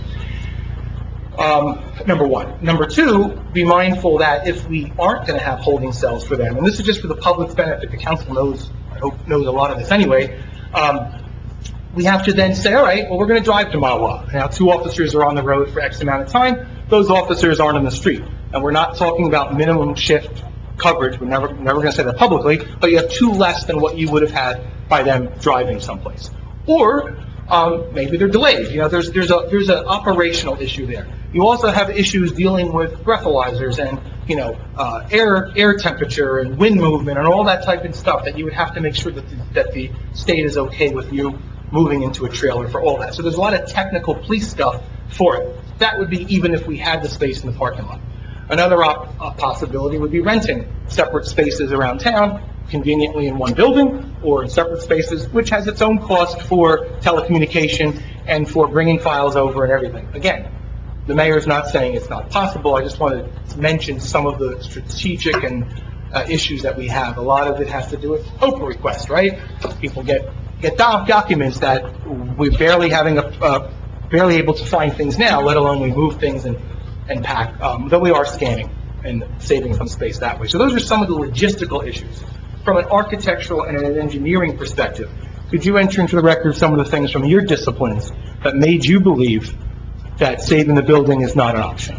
Um, number one. Number two, be mindful that if we aren't going to have holding cells for them, and this is just for the public's benefit, the council knows, I hope knows a lot of this anyway, um, we have to then say, all right, well, we're going to drive to Mawa. Now, two officers are on the road for X amount of time. Those officers aren't on the street. And we're not talking about minimum shift coverage. We're never, never going to say that publicly, but you have two less than what you would have had by them driving someplace. Or, um, maybe they're delayed. You know, there's, there's a, there's an operational issue there. You also have issues dealing with breathalyzers and, you know, uh, air, air temperature and wind movement and all that type of stuff that you would have to make sure that the, that the state is okay with you moving into a trailer for all that. So there's a lot of technical police stuff for it. That would be even if we had the space in the parking lot. Another op- uh, possibility would be renting separate spaces around town, conveniently in one building or in separate spaces, which has its own cost for telecommunication and for bringing files over and everything. Again, the mayor's not saying it's not possible. I just want to mention some of the strategic and uh, issues that we have. A lot of it has to do with OPA requests, right? People get get doc- documents that we're barely having a uh, barely able to find things now, let alone we move things and and pack. Um, though we are scanning and saving some space that way. So those are some of the logistical issues. From an architectural and an engineering perspective, could you enter into the record some of the things from your disciplines that made you believe that saving the building is not an option?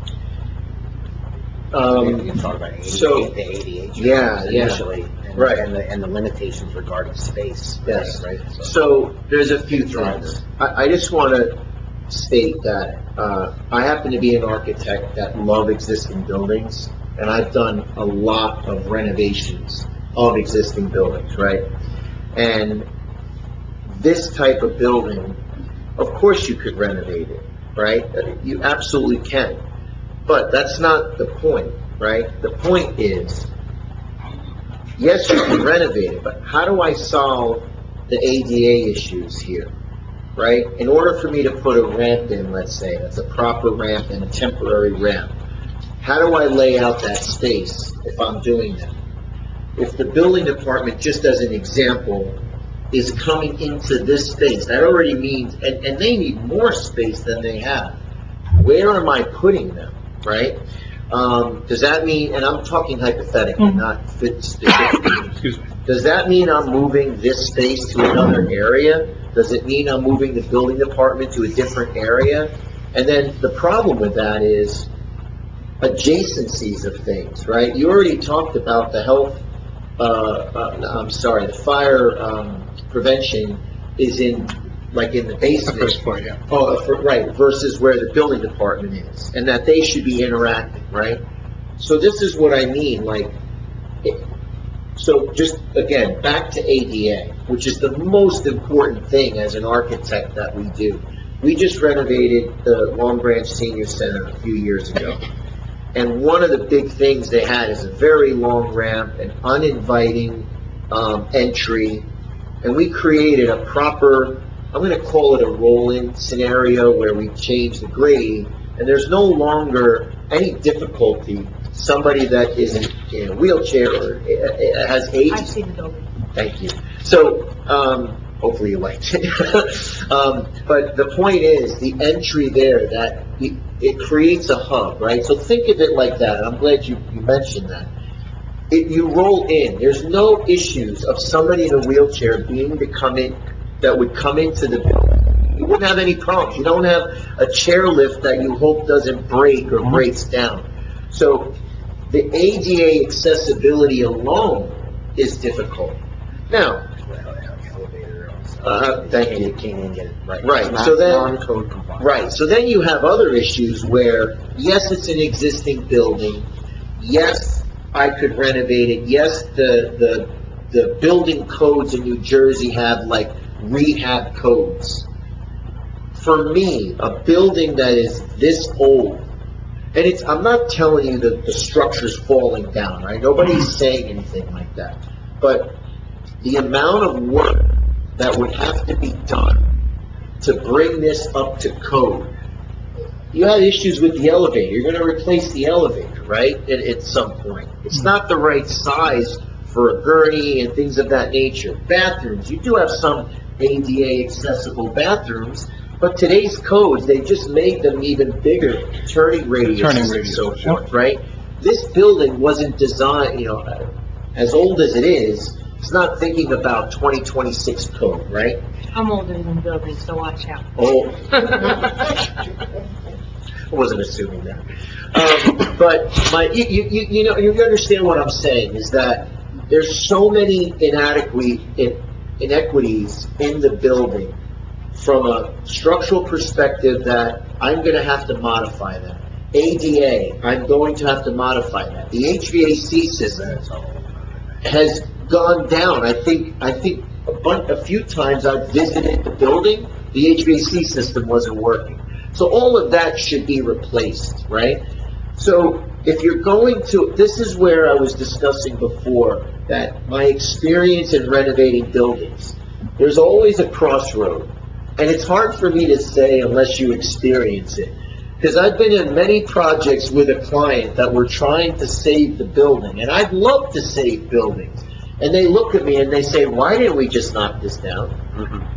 Um, You talk about so- the A D A yeah, yeah. initially, and, Right. and the, and the limitations regarding space. Yes. Right? So there's a few things. I, I just want to state that uh, I happen to be an architect that love existing buildings, and I've done a lot of renovations of existing buildings, right? And this type of building, of course you could renovate it, right? You absolutely can. But that's not the point, right? The point is, yes, you can renovate it, but how do I solve the A D A issues here, right? In order for me to put a ramp in, let's say, that's a proper ramp and a temporary ramp, how do I lay out that space if I'm doing that? If the building department, just as an example, is coming into this space, that already means, and, and they need more space than they have. Where am I putting them, right? Um, does that mean, and I'm talking hypothetically, Mhm. not fit specifically. Excuse me. Does that mean I'm moving this space to another area? Does it mean I'm moving the building department to a different area? And then the problem with that is adjacencies of things, right? You already talked about the health, uh, uh, no, I'm sorry, the fire um, prevention is in, like in the basement. First floor, yeah. Oh, for- right, versus where the building department is, and that they should be interacting, right? So this is what I mean, like, it- so just, again, back to A D A, which is the most important thing as an architect that we do. We just renovated the Long Branch Senior Center a few years ago. And one of the big things they had is a very long ramp, an uninviting um, entry, and we created a proper, I'm going to call it a roll-in scenario where we change the grade, and there's no longer any difficulty. Somebody that is in, in a wheelchair or uh, has age. I've seen the building. Thank you. So, um, hopefully you liked it. um, but the point is, the entry there, that it, it creates a hub, right? So think of it like that, and I'm glad you, you mentioned that. It, you roll in. There's no issues of somebody in a wheelchair being to come in, that would come into the building. You wouldn't have any problems. You don't have a chairlift that you hope doesn't break or breaks down. So the A D A accessibility alone is difficult. Now, Elevator also. Uh, thank you. Can't even get it right. Right, Not so then- non-code compliant. Right, so then you have other issues where, yes, it's an existing building, yes, I could renovate it, yes, the, the, the building codes in New Jersey have like rehab codes. For me, a building that is this old, and it's, I'm not telling you that the structure's falling down, right? Nobody's saying anything like that. But the amount of work that would have to be done to bring this up to code. You had issues with the elevator. You're going to replace the elevator, right, at, at some point. It's not the right size for a gurney and things of that nature. Bathrooms, you do have some A D A accessible bathrooms, but today's codes, they just made them even bigger, turning radius Turning and radius, so yeah. forth, right? This building wasn't designed, you know, as old as it is, it's not thinking about twenty twenty-six code, right? I'm older than buildings, so watch out. Oh. I wasn't assuming that. Um, but my, you, you, you know, you understand what I'm saying is that there's so many inadequate, in, inequities in the building from a structural perspective that I'm going to have to modify that. A D A, I'm going to have to modify that. The H V A C system has gone down. I think, I think a bunch, a few times I've visited the building, the H V A C system wasn't working. So all of that should be replaced, right? So if you're going to, this is where I was discussing before, that my experience in renovating buildings, there's always a crossroad. And it's hard for me to say unless you experience it. Because I've been in many projects with a client that were trying to save the building, and I'd love to save buildings. And they look at me and they say, why didn't we just knock this down? Mhm.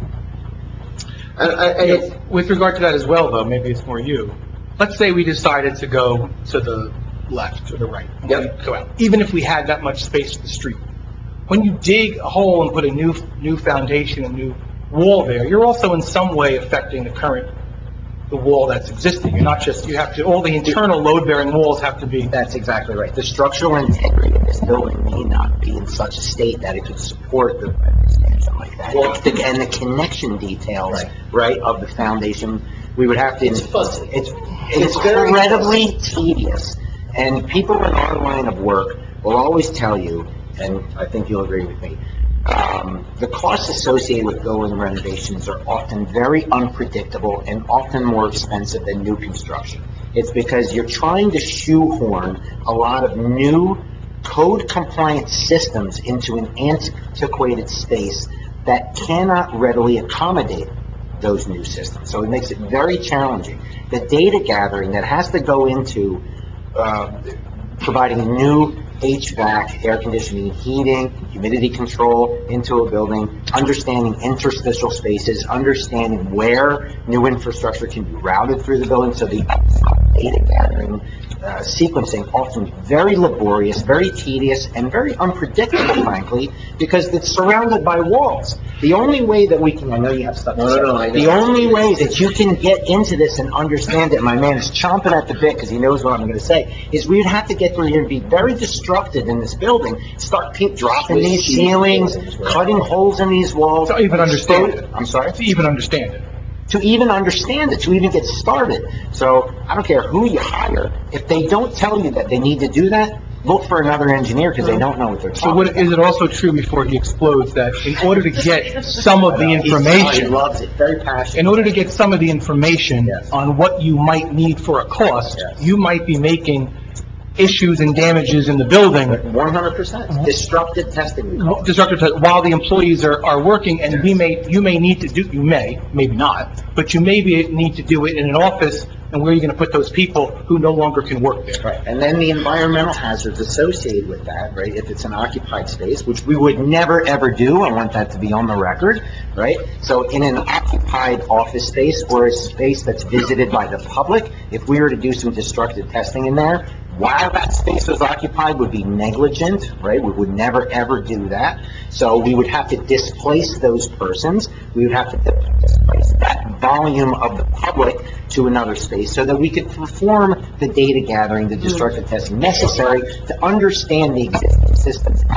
And, I- and Yeah, it's, with regard to that as well, though, maybe it's more you. Let's say we decided to go to the left or the right. and Yep. we Go out, even if we had that much space to the street. When you dig a hole and put a new, new foundation, a new wall there, you're also in some way affecting the current, the wall that's existing. You're not just, you have to, all the internal load-bearing walls have to be, That's exactly right. The structural integrity of this building may not be in such a state that it could support the expansion like that. Well- It's the- And the connection details, Right. right, of the foundation, we would have to. It's fuzzy. It's It's very incredibly tedious. And people in our line of work will always tell you, and I think you'll agree with me, um, the costs associated with building renovations are often very unpredictable and often more expensive than new construction. It's because you're trying to shoehorn a lot of new code-compliant systems into an antiquated space that cannot readily accommodate those new systems. So it makes it very challenging. The data gathering that has to go into uh, providing new H V A C, air conditioning, heating, humidity control into a building, understanding interstitial spaces, understanding where new infrastructure can be routed through the building. So the data gathering, uh, sequencing, often very laborious, very tedious, and very unpredictable, frankly, because it's surrounded by walls. The only way that we can, I know you have stuff to No, say. no, no, I know. The only way that you can get into this and understand it, my man is chomping at the bit because he knows what I'm going to say, is we would have to get through here and be very destructive in this building, start pe- dropping Swiss these cheese ceilings, buildings, right. cutting holes in these walls. to even understand it. I'm sorry? To even understand it. To even understand it, to even get started. So I don't care who you hire, if they don't tell you that they need to do that, look for another engineer because they don't know what they're So talking what, about. is it also true before he explodes that in order to get some of the He's- He information, loves it, very passionate. in order to get some of the information Yes. on what you might need for a cost, Yes. you might be making issues and damages in the building, one hundred percent. Destructive testing, we call it. destructive, te- while the employees are, are working, and we may, you may need to do, you may, maybe not, but you maybe need to do it in an office, and where are you going to put those people who no longer can work there? Right, and then the environmental hazards associated with that, right, if it's an occupied space, which we would never, ever do, I want that to be on the record, right? So in an occupied office space or a space that's visited by the public, if we were to do some destructive testing in there, while that space was occupied would be negligent, right? We would never, ever do that. So we would have to displace those persons. We would have to displace that volume of the public to another space so that we could perform the data gathering, the destructive testing necessary to understand the existing systems as they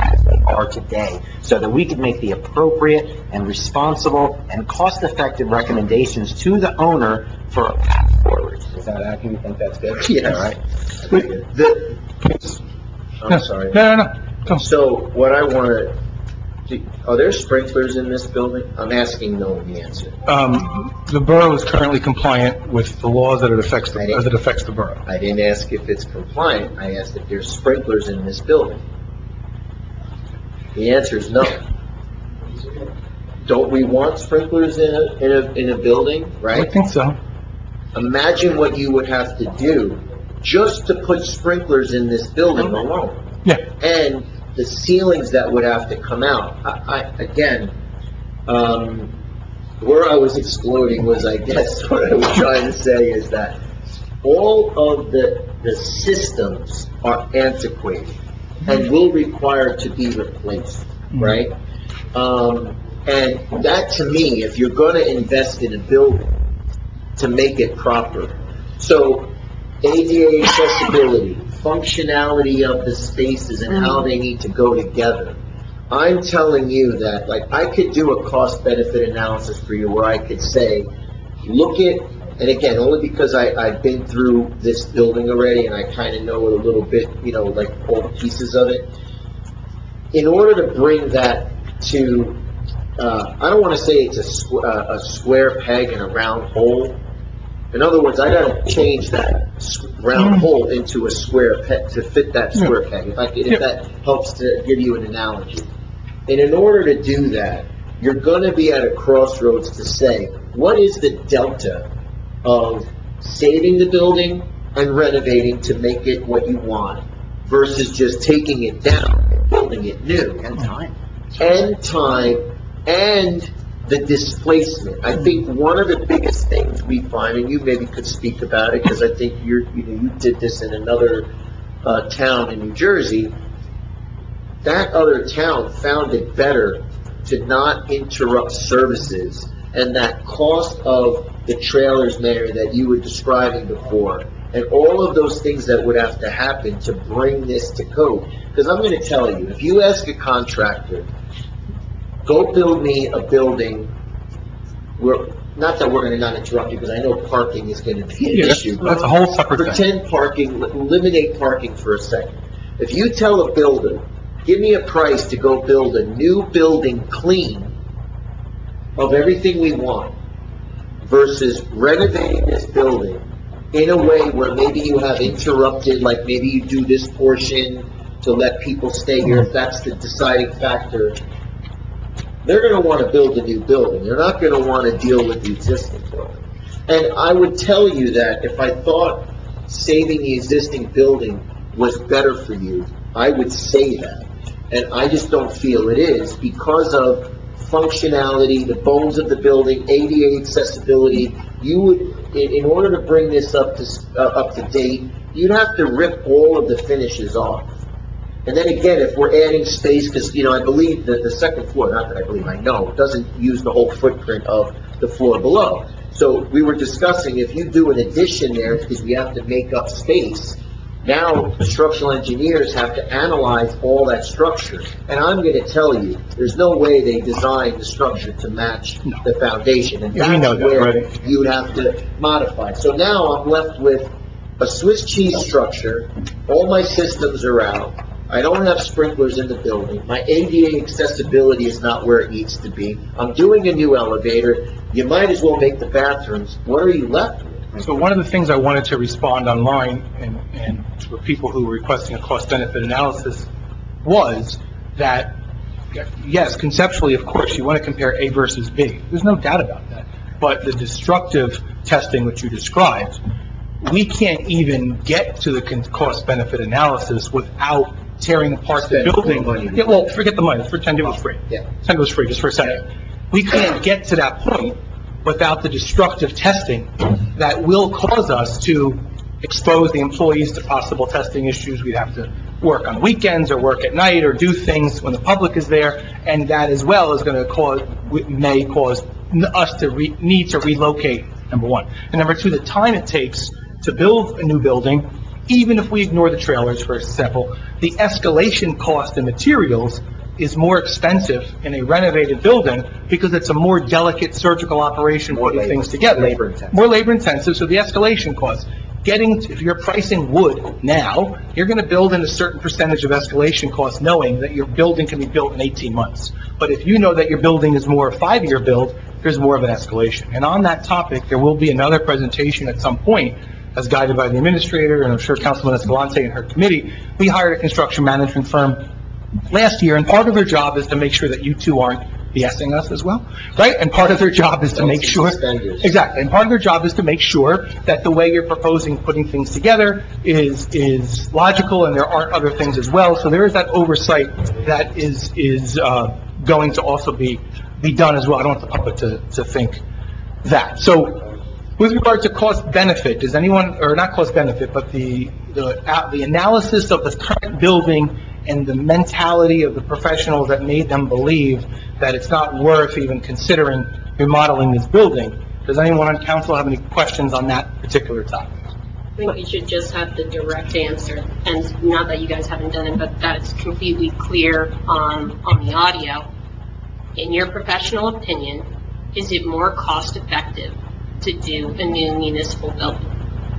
are today, so that we can make the appropriate and responsible and cost-effective recommendations to the owner for a path forward. Is that accurate? You think that's good? Yes. All right. The, I'm sorry. No, no, no. Go. So what I want to, are there sprinklers in this building? I'm asking no in the answer. Um, the borough is currently compliant with the laws that it affects, the- as it affects the borough. I didn't ask if it's compliant, I asked if there's sprinklers in this building. The answer is no. Don't we want sprinklers in a, in a, in a building, I right? think so. Imagine what you would have to do just to put sprinklers in this building alone. Yeah. And the ceilings that would have to come out. I, I again, um, where I was exploding was, I guess, what I was trying to say is that all of the, the systems are antiquated and will require to be replaced, right? Um, and that, to me, if you're going to invest in a building, to make it proper. So, A D A accessibility, functionality of the spaces and how they need to go together. I'm telling you that, like, I could do a cost-benefit analysis for you where I could say, look at, and again, only because I, I've been through this building already and I kind of know it a little bit, you know, like all the pieces of it. In order to bring that to, uh, I don't want to say it's a, squ- uh, a square peg and a round hole. In other words, I got to change that round Mm. hole into a square peg to fit that square Yeah. peg. If I could, if Yeah. that helps to give you an analogy. And in order to do that, you're going to be at a crossroads to say, what is the delta of saving the building and renovating to make it what you want versus just taking it down and building it new? And time. And time, and the displacement. I think one of the biggest things we find, and you maybe could speak about it, because I think you're, you know, you did this in another uh, town in New Jersey. That other town found it better to not interrupt services, and that cost of the trailers, Mayor, that you were describing before, and all of those things that would have to happen to bring this to code. Because I'm going to tell you, if you ask a contractor, go build me a building where, not that we're going to not interrupt you, because I know parking is going to be an Yeah, issue. that's, that's a whole separate thing. Pretend parking, eliminate parking for a second. If you tell a builder, give me a price to go build a new building clean of everything we want versus renovating this building in a way where maybe you have interrupted, like maybe you do this portion to let people stay here, if that's the deciding factor, they're going to want to build a new building. They're not going to want to deal with the existing building. And I would tell you that if I thought saving the existing building was better for you, I would say that. And I just don't feel it is because of functionality, the bones of the building, A D A accessibility. You would, in, in order to bring this up to uh, up to date, you'd have to rip all of the finishes off. And then again, if we're adding space, because, you know, I believe that the second floor, not that I believe, I know, doesn't use the whole footprint of the floor below. So we were discussing if you do an addition there, because we have to make up space, now the structural engineers have to analyze all that structure. And I'm going to tell you, there's no way they designed the structure to match the foundation. And Yeah, we know that's that where already. you would have to modify. So now I'm left with a Swiss cheese structure. All my systems are out. I don't have sprinklers in the building. My A D A accessibility is not where it needs to be. I'm doing a new elevator. You might as well make the bathrooms. What are you left with? So one of the things I wanted to respond online and, and for people who were requesting a cost-benefit analysis was that, yes, conceptually, of course, you want to compare A versus B. There's no doubt about that. But the destructive testing which you described, we can't even get to the con- cost-benefit analysis without tearing apart the Spend more building. money. Yeah, well, forget the money. Pretend it was free. Yeah. Pretend it was free, just for a second. We can't get to that point without the destructive testing that will cause us to expose the employees to possible testing issues. We'd have to work on weekends or work at night or do things when the public is there, and that as well is going to cause, may cause us to re- need to relocate, number one. And number two, the time it takes to build a new building, even if we ignore the trailers, for example, the escalation cost in materials is more expensive in a renovated building because it's a more delicate surgical operation More putting labor- things together. labor intensive. More labor intensive, so the escalation costs. Getting, to- if you're pricing wood now, you're going to build in a certain percentage of escalation costs knowing that your building can be built in eighteen months. But if you know that your building is more a five-year build, there's more of an escalation. And on that topic, there will be another presentation at some point, as guided by the administrator, and I'm sure Councilman Escalante and her committee. We hired a construction management firm last year, and part of their job is to make sure that you two aren't BSing us as well, right? And part of their job is to make sure... Suspenders. Exactly, and part of their job is to make sure that the way you're proposing putting things together is, is logical, and there aren't other things as well. So there is that oversight that is, is, uh, going to also be, be done as well. I don't want the public to, to think that. So, with regard to cost benefit, does anyone, or not cost benefit, but the, the, uh, the analysis of the current building and the mentality of the professionals that made them believe that it's not worth even considering remodeling this building, does anyone on council have any questions on that particular topic? I think you should just have the direct answer, and not that you guys haven't done it, but that's completely clear on, on the audio. In your professional opinion, is it more cost effective to do a new municipal building?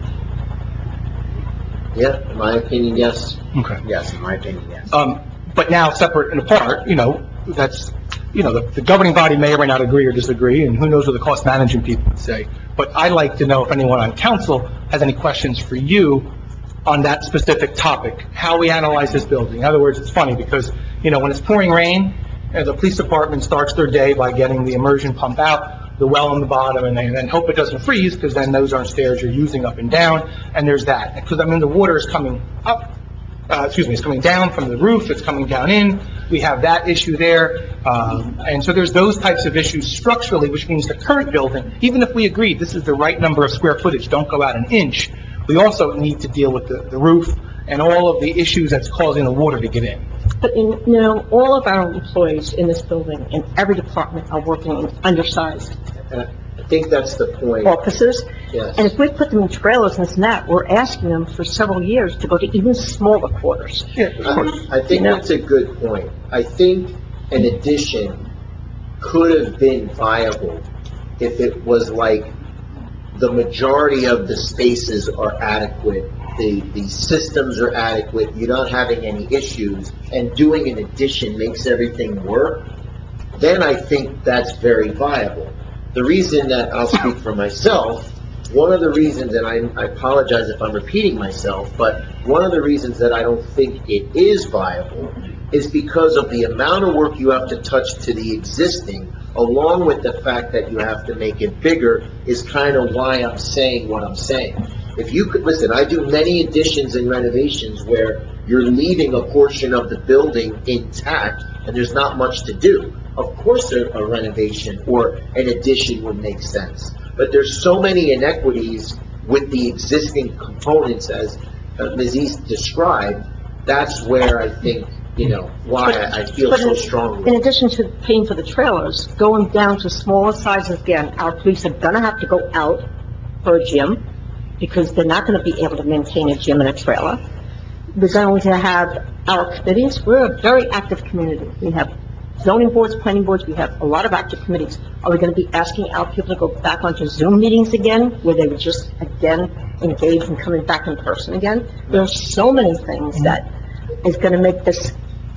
Yeah, in my opinion, yes. Okay. Yes, in my opinion, yes. Um, but now, separate and apart, you know, that's, you know, the, the governing body may or may not agree or disagree, and who knows what the cost management people would say. But I'd like to know if anyone on council has any questions for you on that specific topic, how we analyze this building. In other words, it's funny because, you know, when it's pouring rain, uh, the police department starts their day by getting the immersion pump out, the well on the bottom, and they then hope it doesn't freeze, because then those aren't stairs you're using up and down, and there's that. Because, I mean, the water is coming up, uh, excuse me, it's coming down from the roof, it's coming down in, we have that issue there, um, and so there's those types of issues structurally, which means the current building, even if we agree this is the right number of square footage, don't go out an inch, we also need to deal with the, the roof and all of the issues that's causing the water to get in. But, in, you know, all of our employees in this building, in every department, are working in undersized And I think that's the point, offices. yes. And if we put them in trailers and this and that, we're asking them for several years to go to even smaller quarters. Yeah, of course. I I think that's a good point. I think an addition could have been viable if it was like the majority of the spaces are adequate, the, the systems are adequate, you're not having any issues, and doing an addition makes everything work, then I think that's very viable. The reason that, I'll speak for myself, one of the reasons, and I, I apologize if I'm repeating myself, but one of the reasons that I don't think it is viable is because of the amount of work you have to touch to the existing, along with the fact that you have to make it bigger, is kind of why I'm saying what I'm saying. If you could, listen, I do many additions and renovations where you're leaving a portion of the building intact and there's not much to do. Of course a, a renovation or an addition would make sense. But there's so many inequities with the existing components as uh, Miz East described, that's where I think, you know, why I I feel But so in- strongly. In addition to paying for the trailers, going down to smaller sizes again, our police are gonna have to go out for a gym, because they're not gonna be able to maintain a gym in a trailer. We're going to have our committees, we're a very active community. We have zoning boards, planning boards, we have a lot of active committees. Are we gonna be asking our people to go back onto Zoom meetings again, where they would just, again, engage in coming back in person again? There are so many things that is gonna make this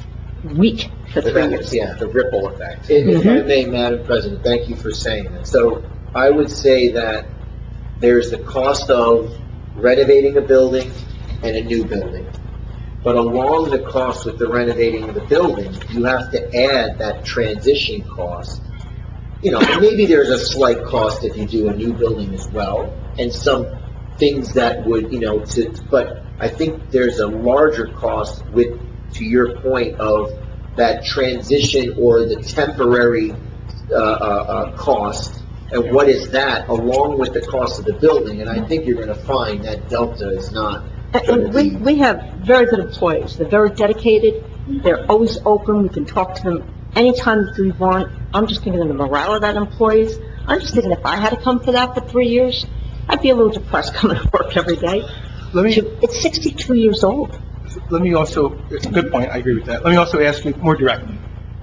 weak for three years. Yeah, the ripple effect. If if I may, Madam President, thank you for saying that. So I would say that there's the cost of renovating a building and a new building. But along the cost with the renovating of the building, you have to add that transition cost. You know, and maybe there's a slight cost if you do a new building as well, and some things that would, you know, to, but I think there's a larger cost with, to your point of that transition or the temporary, uh, uh, uh, cost, and what is that, along with the cost of the building, and I think you're gonna find that delta is not gonna And we, be. we have very good employees. They're very dedicated. They're always open. We can talk to them anytime that we want. I'm just thinking of the morale of that employees. I'm just thinking if I had to come for that for three years, I'd be a little depressed coming to work every day. Let me, It's sixty-two years old. let me also, good point, I agree with that. Let me also ask you more directly.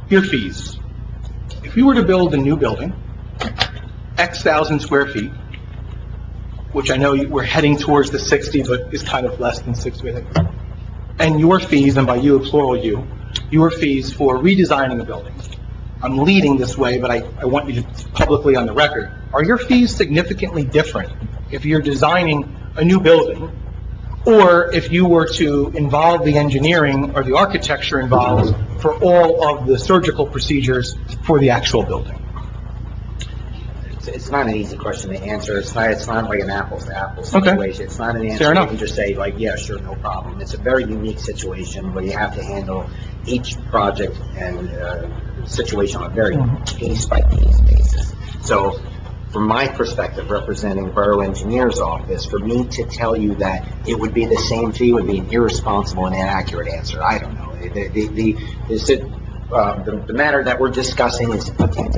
your fees. If we were to build a new building, X thousand square feet, which I know you- we're heading towards the sixty, but is kind of less than sixty, I think. And your fees, and by you, plural you, your fees for redesigning a building. I'm leading this way, but I, I want you to publicly on the record. Are your fees significantly different if you're designing a new building, or if you were to involve the engineering or the architecture involved for all of the surgical procedures for the actual building? It's, it's not an easy question to answer. It's not, it's not like an apples to apples Okay. situation. It's not an answer Fair you enough. can just say like, yeah, sure, no problem. It's a very unique situation where you have to handle each project and uh, situation on a very case by case basis. So from my perspective, representing Borough Engineer's Office, for me to tell you that it would be the same fee would be an irresponsible and inaccurate answer. I don't know. The, the, the, is it, uh, the, the matter that we're discussing is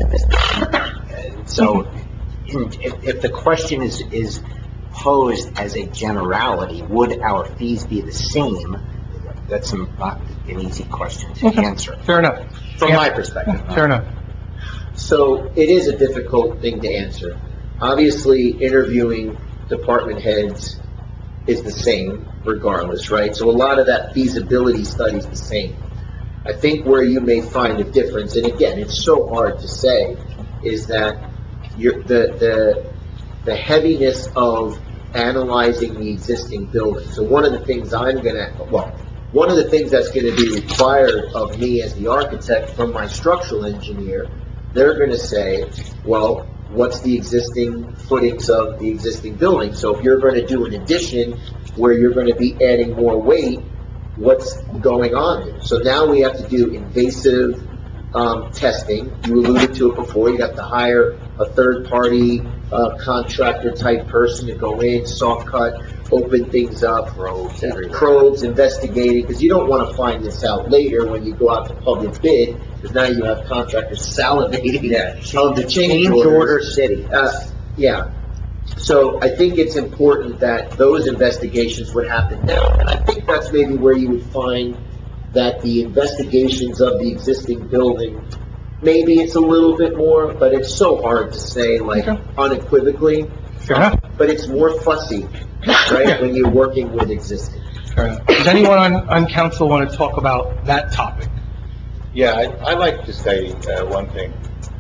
so if, if the question is, is posed as a generality, would our fees be the same? That's not an easy question to Okay. answer. Fair enough. From Yeah. my perspective. Fair enough. So it is a difficult thing to answer. Obviously, interviewing department heads is the same regardless, right? So a lot of that feasibility study is the same. I think where you may find a difference, and again, it's so hard to say, is that you're, the, the, the heaviness of analyzing the existing building. So one of the things I'm gonna, well, one of the things that's gonna be required of me as the architect from my structural engineer, they're gonna say, well, what's the existing footings of the existing building? So if you're gonna do an addition where you're gonna be adding more weight, what's going on there? So now we have to do invasive um, testing. You alluded to it before. You have to hire a third-party uh, contractor-type person to go in, soft cut, open things up, Probes, probes, investigating, because you don't want to find this out later when you go out to public bid, because now you have contractors salivating on the change Change order orders. city. Uh, yeah. So I think it's important that those investigations would happen now. And I think that's maybe where you would find that the investigations of the existing building, maybe it's a little bit more, but it's so hard to say, like, Okay. unequivocally. Fair enough. But it's more fussy, right, when you're working with existing. Fair enough. Does anyone on, on council want to talk about that topic? Yeah, I, I like to say uh, one thing.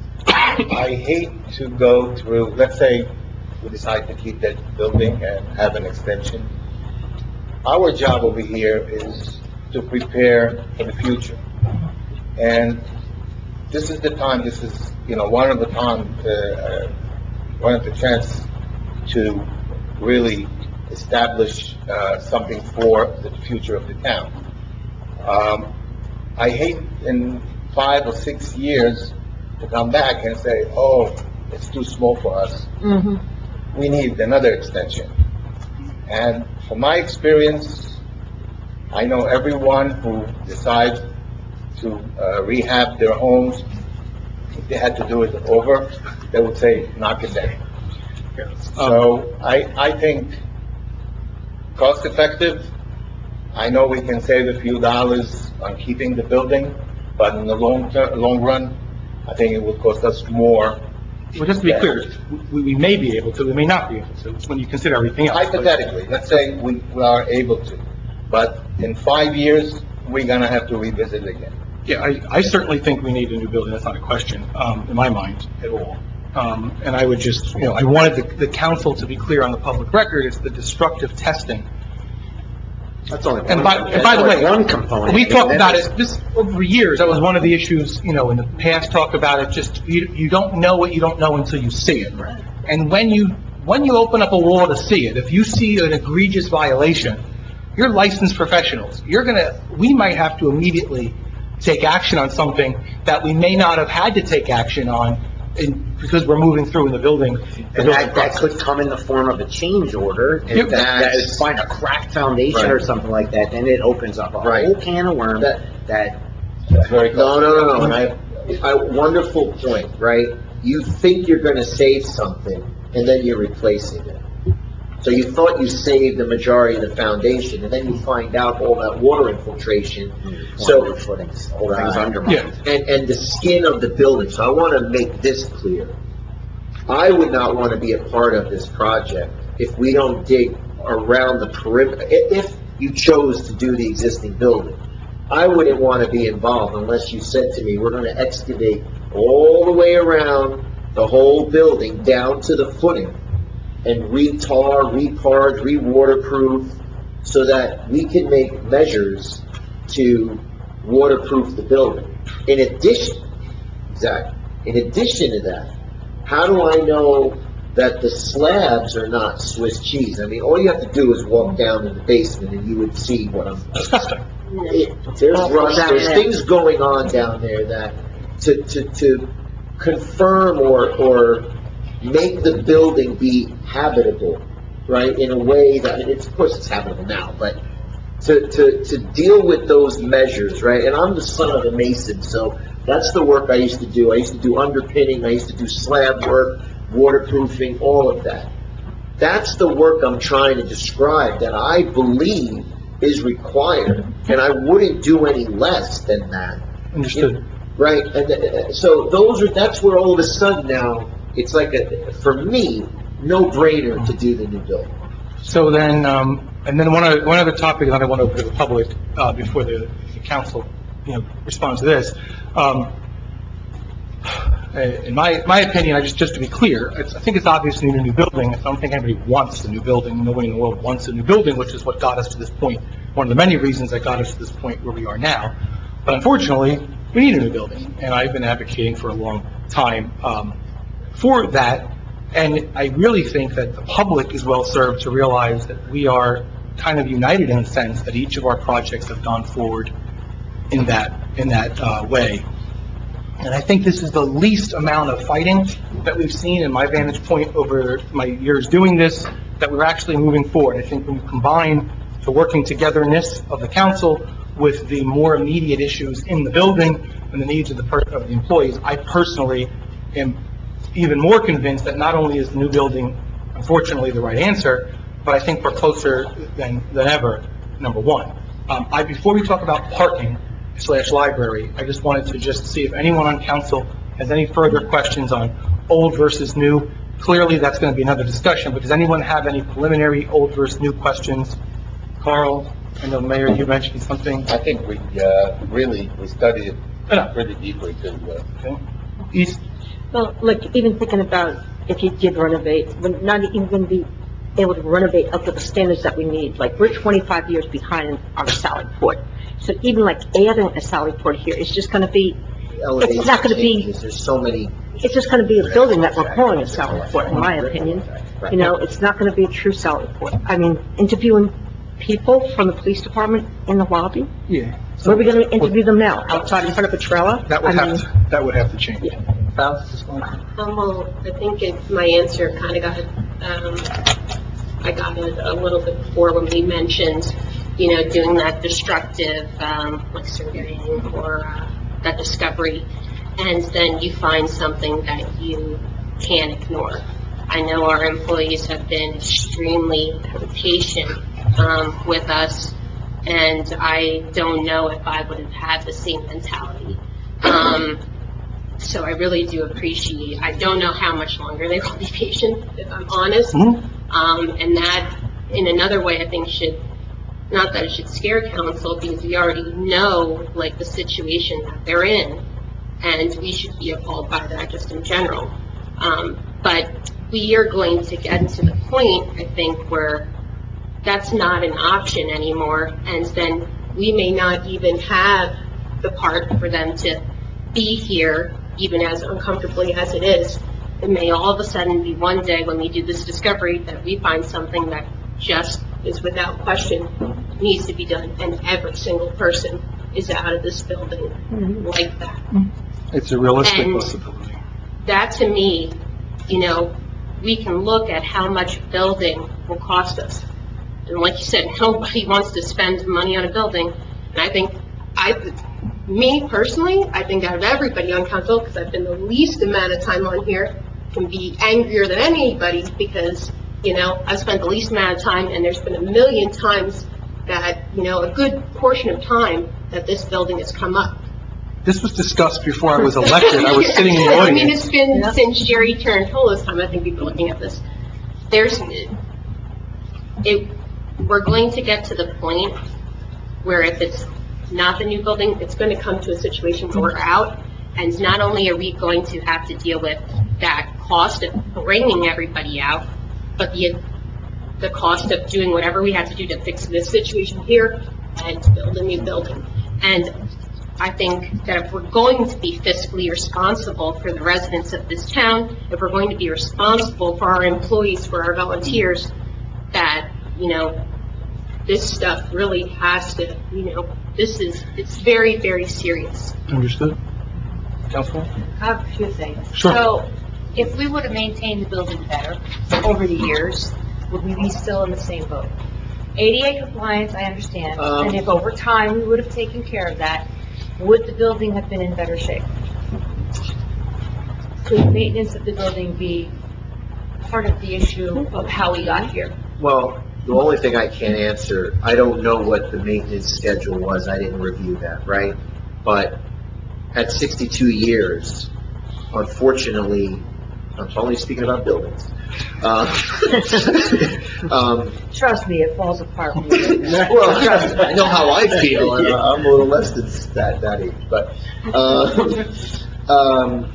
I hate to go through, let's say we decide to keep that building and have an extension. Our job over here is to prepare for the future. And this is the time, this is, you know, one of the time, uh, uh, one of the chance to really establish uh, something for the future of the town. Um, I hate in five or six years to come back and say, oh, it's too small for us. Mm-hmm. We need another extension. And from my experience, I know everyone who decides to uh, rehab their homes, if they had to do it over, they would say, knock it down. So I, I think cost effective. I know we can save a few dollars on keeping the building, but in the long ter- long run, I think it would cost us more. Well, just to be clear, we, we may be able to, we may not be able to, when you consider everything else. but- Hypothetically, let's say we, we are able to, but in five years, we're gonna have to revisit it again. Yeah, I, I certainly think we need a new building, that's not a question, um, in my mind at all. Um, and I would just, you know, I wanted the, the council to be clear on the public record, it's the destructive testing. That's only And one, by, and by the that's way, only one component. we talked about That's- it, this, over years, that was one of the issues, you know, in the past, talk about it, just, you, you don't know what you don't know until you see it. And when you, when you open up a wall to see it, if you see an egregious violation, you're licensed professionals, you're gonna, we might have to immediately take action on something that we may not have had to take action on in, because we're moving through in the building. the And building that, that process. could come in the form of a change order. Yep. If that, that is find a cracked foundation or Right. something like that, then it opens up a Right. whole can of worms That- that, That's very No, costly. no, no, no, and I, I, wonderful point, right? You think you're gonna save something, and then you're replacing it. So you thought you saved the majority of the foundation, and then you find out all that water infiltration. So, Footings, whole thing's Right. undermined. Yeah. and, and the skin of the building. So I want to make this clear. I would not want to be a part of this project if we don't dig around the perimeter, if you chose to do the existing building. I wouldn't want to be involved unless you said to me, we're going to excavate all the way around the whole building down to the footing and re-tar, re-parge, re-waterproof, so that we can make measures to waterproof the building. In addition, exactly, in addition to that, how do I know that the slabs are not Swiss cheese? I mean, all you have to do is walk down in the basement and you would see what I'm... It- There's rust, there's things going on down there that, to, to, to confirm or, or make the building be habitable, right, in a way that, it's, of course it's habitable now, but to, to, to deal with those measures, right, and I'm the son of a mason, so that's the work I used to do. I used to do underpinning, I used to do slab work, waterproofing, all of that. That's the work I'm trying to describe that I believe is required, and I wouldn't do any less than that. Understood. Right, and th- so those are, that's where all of a sudden now, it's like a, for me, no-brainer to do the new building. So then, um, and then one other, one other topic that I want to open to the public, uh, before the, the council, you know, responds to this. Um, in my, my opinion, I just, just to be clear, it's, I think it's obvious we need a new building. I don't think anybody wants a new building. Nobody in the world wants a new building, which is what got us to this point. One of the many reasons that got us to this point where we are now. But unfortunately, we need a new building, and I've been advocating for a long time, um, for that. And I really think that the public is well served to realize that we are kind of united in a sense that each of our projects have gone forward in that, in that, uh, way. And I think this is the least amount of fighting that we've seen in my vantage point over my years doing this, that we're actually moving forward. I think when you combine the working togetherness of the council with the more immediate issues in the building and the needs of the, per- of the employees, I personally am even more convinced that not only is the new building, unfortunately, the right answer, but I think we're closer than, than ever, number one. Um, I, before we talk about parking slash library, I just wanted to just see if anyone on council has any further questions on old versus new. Clearly, that's going to be another discussion, but does anyone have any preliminary old versus new questions? Carl, I know, Mayor, you mentioned something. I think we, uh, really, we studied Yeah. it pretty deeply to, uh, Okay. East, Well, like, even thinking about if you did renovate, we're not even going to be able to renovate up to the standards that we need. Like, we're twenty-five years behind on Sally Port. So even like adding a Sally Port here is just going to be, Elevation not gonna be- changes, there's so many, it's just going to be a building that we're calling a Sally Port, in my opinion. You know, it's not going to be a true Sally Port. I mean, interviewing people from the police department in the lobby, yeah. where are we going to interview them now? Outside in front of a trailer? That would I mean, have to, that would have to change. Yeah. Faust, just one. Um, well, I think it, my answer kind of got, um, I got it a little bit before when we mentioned, you know, doing that destructive, um, like surveying or, uh, that discovery, and then you find something that you can't ignore. I know our employees have been extremely patient, um, with us, and I don't know if I would have had the same mentality. Um, So I really do appreciate, I don't know how much longer they will be patient, if I'm honest. Mhm. Um, and that, in another way, I think should, not that it should scare council, because we already know, like, the situation that they're in, and we should be appalled by that just in general. Um, but we are going to get to the point, I think, where that's not an option anymore, and then we may not even have the part for them to be here, even as uncomfortably as it is. It may all of a sudden be one day when we do this discovery that we find something that just is without question needs to be done, and every single person is out of this building like that. It's a realistic And- possibility. That, to me, you know, we can look at how much building will cost us. And like you said, nobody wants to spend money on a building. And I think, I, me personally, I think out of everybody on council, because I've been the least amount of time on here, can be angrier than anybody, because You know, I've spent the least amount of time, and there's been a million times that, you know, a good portion of time that this building has come up. This was discussed before I was elected. I was sitting in the I mean, audience. it's been since Jerry Tarantula's time, I think we've been looking at this. There's, it, we're going to get to the point where if it's not the new building, it's going to come to a situation where we're out, and not only are we going to have to deal with that cost of bringing everybody out, but the, the cost of doing whatever we have to do to fix this situation here and to build a new building. And I think that if we're going to be fiscally responsible for the residents of this town, if we're going to be responsible for our employees, for our volunteers, that, you know, this stuff really has to, you know, this is, it's very, very serious. Understood. Councilman? I have a few things. Sure. So, if we would have maintained the building better over the years, would we be still in the same boat? A D A compliance, I understand, Um, and if over time we would have taken care of that, would the building have been in better shape? Could maintenance of the building be part of the issue of how we got here? Well, the only thing I can't answer, I don't know what the maintenance schedule was, I didn't review that, right? But at sixty-two years, unfortunately, I'm only speaking about buildings. Uh, um, Trust me, it falls apart. Well, trust me, I know how I feel, and I'm a little less than that, that age, but, uh, um,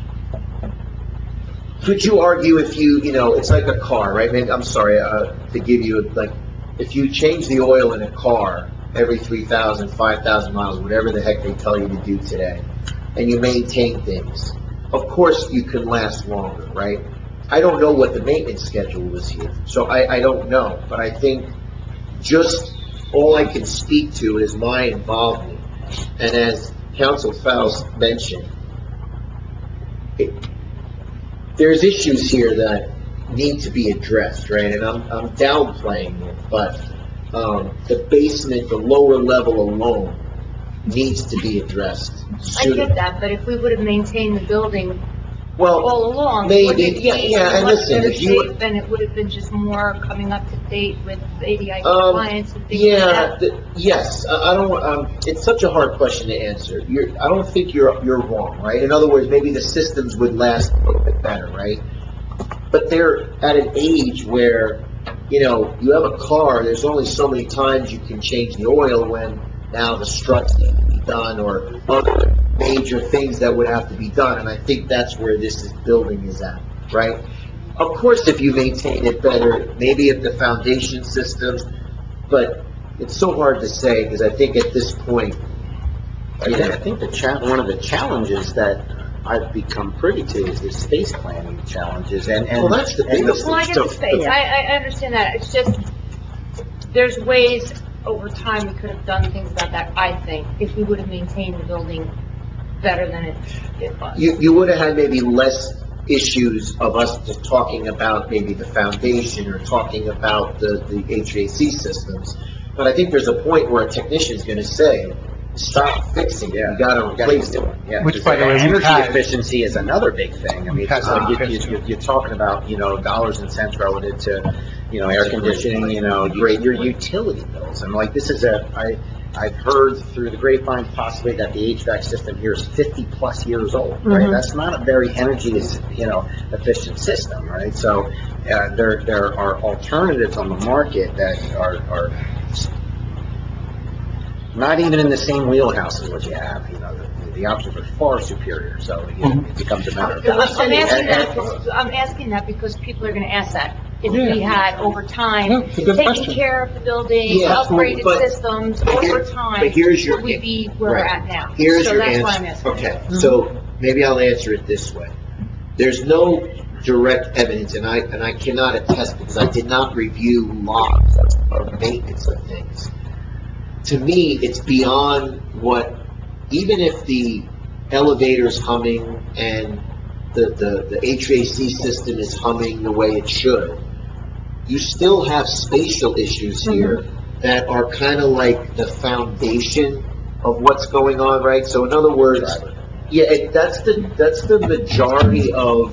could you argue if you, you know, it's like a car, right? Maybe, I'm sorry, uh, to give you, like, if you change the oil in a car every three thousand, five thousand miles, whatever the heck they tell you to do today, and you maintain things, of course you can last longer, right? I don't know what the maintenance schedule was here, so I, I don't know, but I think just all I can speak to is my involvement, and as Council Faust mentioned, it, there's issues here that need to be addressed, right? And I'm, I'm downplaying it, but um, the basement, the lower level alone, needs to be addressed I sooner. get that, but if we would have maintained the building Well, all along, maybe, wouldn't it be yeah, yeah, in and much listen, better if you- shape, and it would have been just more coming up to date with A D I Um, compliance and things like yeah, that? th- yes, I, I don't, um, it's such a hard question to answer. You're, I don't think you're, you're wrong, right? In other words, maybe the systems would last a little bit better, right? But they're at an age where, you know, you have a car, there's only so many times you can change the oil when now the struts need to be done, or other major things that would have to be done, and I think that's where this is, building is at, right? Of course, if you maintain it better, maybe if the foundation systems, but it's so hard to say, because I think at this point, I think, I think the cha, one of the challenges that I've become privy to is the space planning challenges, and, and. Well, that's the and biggest Well, I get the space, I, I I understand that, it's just, there's ways over time we could have done things about that, I think, if we would have maintained the building better than it, it was. you, you would have had maybe less issues of us just talking about maybe the foundation or talking about the, the H V A C systems. But I think there's a point where a technician's gonna say, stop fixing it, you gotta replace it. Yeah, Which, by the way, we've energy had- efficiency is another big thing. I mean, We've had it's like you, that you, too. you're, you're talking about, you know, dollars and cents relative to, you know, air conditioning, you know, your, your utility bills. And like, this is a, I, I've heard through the grapevine possibly that the H V A C system here is fifty plus years old, right? Mhm. That's not a very energy, you know, efficient system, right? So, uh, there, there are alternatives on the market that are, are not even in the same wheelhouse as what you have, you know, the, the options are far superior, so you know, it becomes a matter of. I'm asking And- that, and- because- I'm asking that because people are gonna ask that. If Yeah. we had, over No, time, it's a good taken question. care of the building, Yeah, upgraded but- systems, but here- over time, but here's your- would we be where we're right. at now? Here's So your that's answer. why I'm asking. Okay, so maybe I'll answer it this way. There's no direct evidence, and I, and I cannot attest because I did not review logs of maintenance of things. To me, it's beyond what, even if the elevator's humming and the, the, the H V A C system is humming the way it should, you still have spatial issues here that are kind of like the foundation of what's going on, right? So in other words, yeah, it, that's the, that's the majority of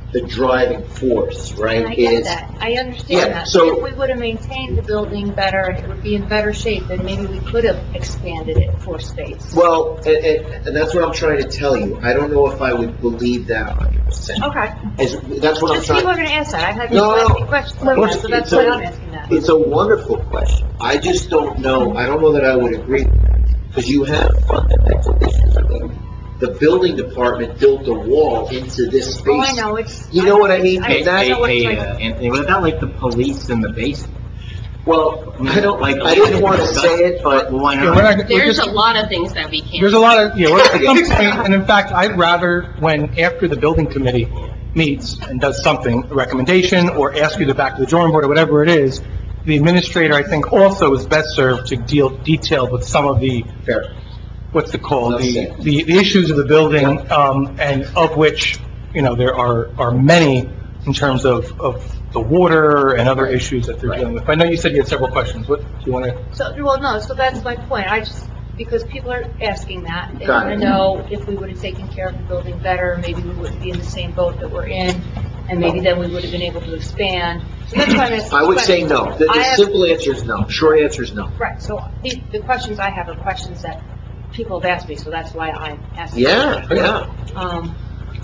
the driving force, right? And I get is that, I Yeah, understand that. so- If we would have maintained the building better, and it would be in better shape, then maybe we could have expanded it for space. Well, and, and, and that's what I'm trying to tell you. I don't know if I would believe that one hundred percent. Okay, As, that's what I'm just people trying. are gonna ask that, I've had No, people no, ask me questions of like course, that, so that's it's why a- I'm asking that. It's a wonderful question. I just don't know, I don't know that I would agree, because you have fundamental issues. I mean, the building department built a wall into this space. Oh, I know, it's. You know what I mean? I And that- know what it's Hey, like. uh, Anthony, what about like the police in the basement? Well, I don't, Like, I didn't want to say it, but Well, why Yeah, we're not? not, we're There's just, a lot of things that we can't. there's a lot of, yeah, we're, at some point, and in fact, I'd rather, when, after the building committee meets and does something, a recommendation, or ask you to back to the drawing board, or whatever it is, the administrator, I think, also is best served to deal detailed with some of the, fair. what's it called, Well the, said. the, the issues of the building, um, and of which, you know, there are, are many in terms of, of the water and other issues that they're Right. dealing with. I know you said you had several questions. What, do you want to? So, well, no, so that's my point, I just, because people are asking that, they Got want to it. know if we would have taken care of the building better, maybe we wouldn't be in the same boat that we're in, and maybe then we would have been able to expand. So that's why I'm asking. I would say no. The, I the have- simple answer is no. Short answer is no. Right, so the, the questions I have are questions that people have asked me, so that's why I'm asking. Yeah, yeah. Um,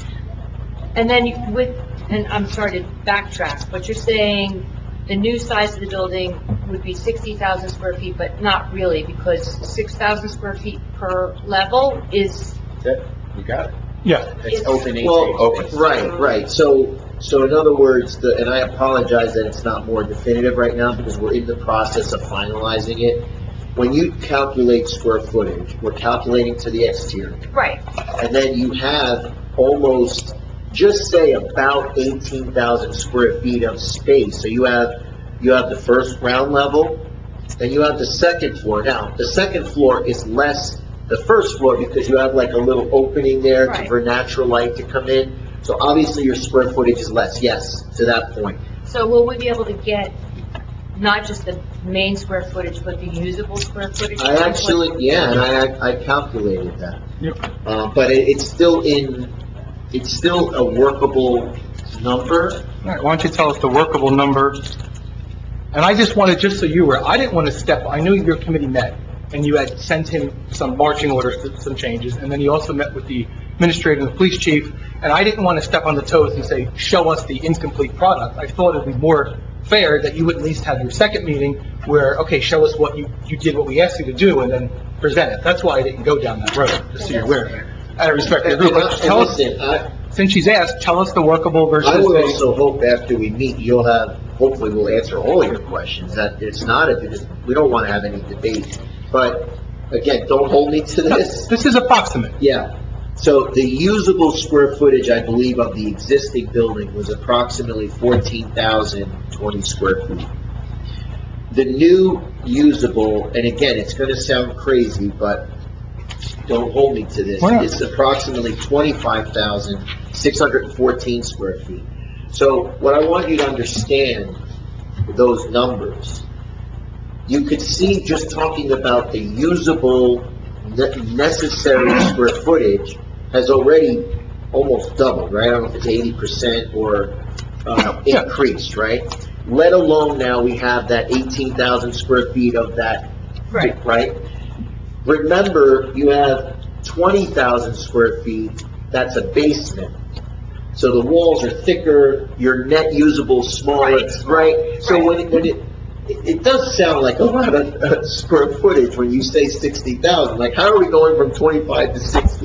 and then you- with, and I'm sorry to backtrack, but you're saying the new size of the building would be sixty thousand square feet, but not really, because six thousand square feet per level is, You got it. Yeah. It's open Well, open space. right, right. So, so in other words, the, and I apologize that it's not more definitive right now because we're in the process of finalizing it. When you calculate square footage, we're calculating to the exterior. right, And then you have almost, just say about eighteen thousand square feet of space. So you have, you have the first ground level, then you have the second floor. Now, the second floor is less the first floor because you have like a little opening there to, Right. for natural light to come in. So obviously your square footage is less, yes, to that point. so will we be able to get not just the main square footage, but the usable square footage? I actually, yeah, and I, I calculated that. Yep. Uh, but it, it's still in, it's still a workable number. All right, why don't you tell us the workable number? And I just wanted, just so you were, I didn't want to step, I knew your committee met, and you had sent him some marching orders, some changes, and then you also met with the administrator and the police chief, and I didn't want to step on the toes and say, show us the incomplete product. I thought it'd be more fair that you would at least have your second meeting where, okay, show us what you, you did, what we asked you to do, and then present it. That's why I didn't go down that road, just so you're aware. I respect your group, but And tell us, listen, I, since she's asked, tell us the workable versus I would the... also hope after we meet, you'll have, hopefully we'll answer all your questions, that it's not a, because we don't want to have any debate. But again, don't hold me to this. This is approximate. Yeah. So the usable square footage, I believe, of the existing building was approximately fourteen thousand twenty square feet. The new usable, and again, it's going to sound crazy, but don't hold me to this, Why not? it's approximately twenty-five thousand six hundred fourteen square feet. So what I want you to understand, those numbers, you could see just talking about the usable ne- necessary square footage has already almost doubled, right? I don't know if it's eighty percent or uh, Yeah. increased, right? Let alone now we have that eighteen thousand square feet of that, Right. right? Remember, you have twenty thousand square feet, that's a basement. So the walls are thicker, your net usable smaller, Right. right? So Right. when it, when it, it it does sound like a lot of uh, square footage when you say sixty thousand. Like, how are we going from twenty-five to sixty?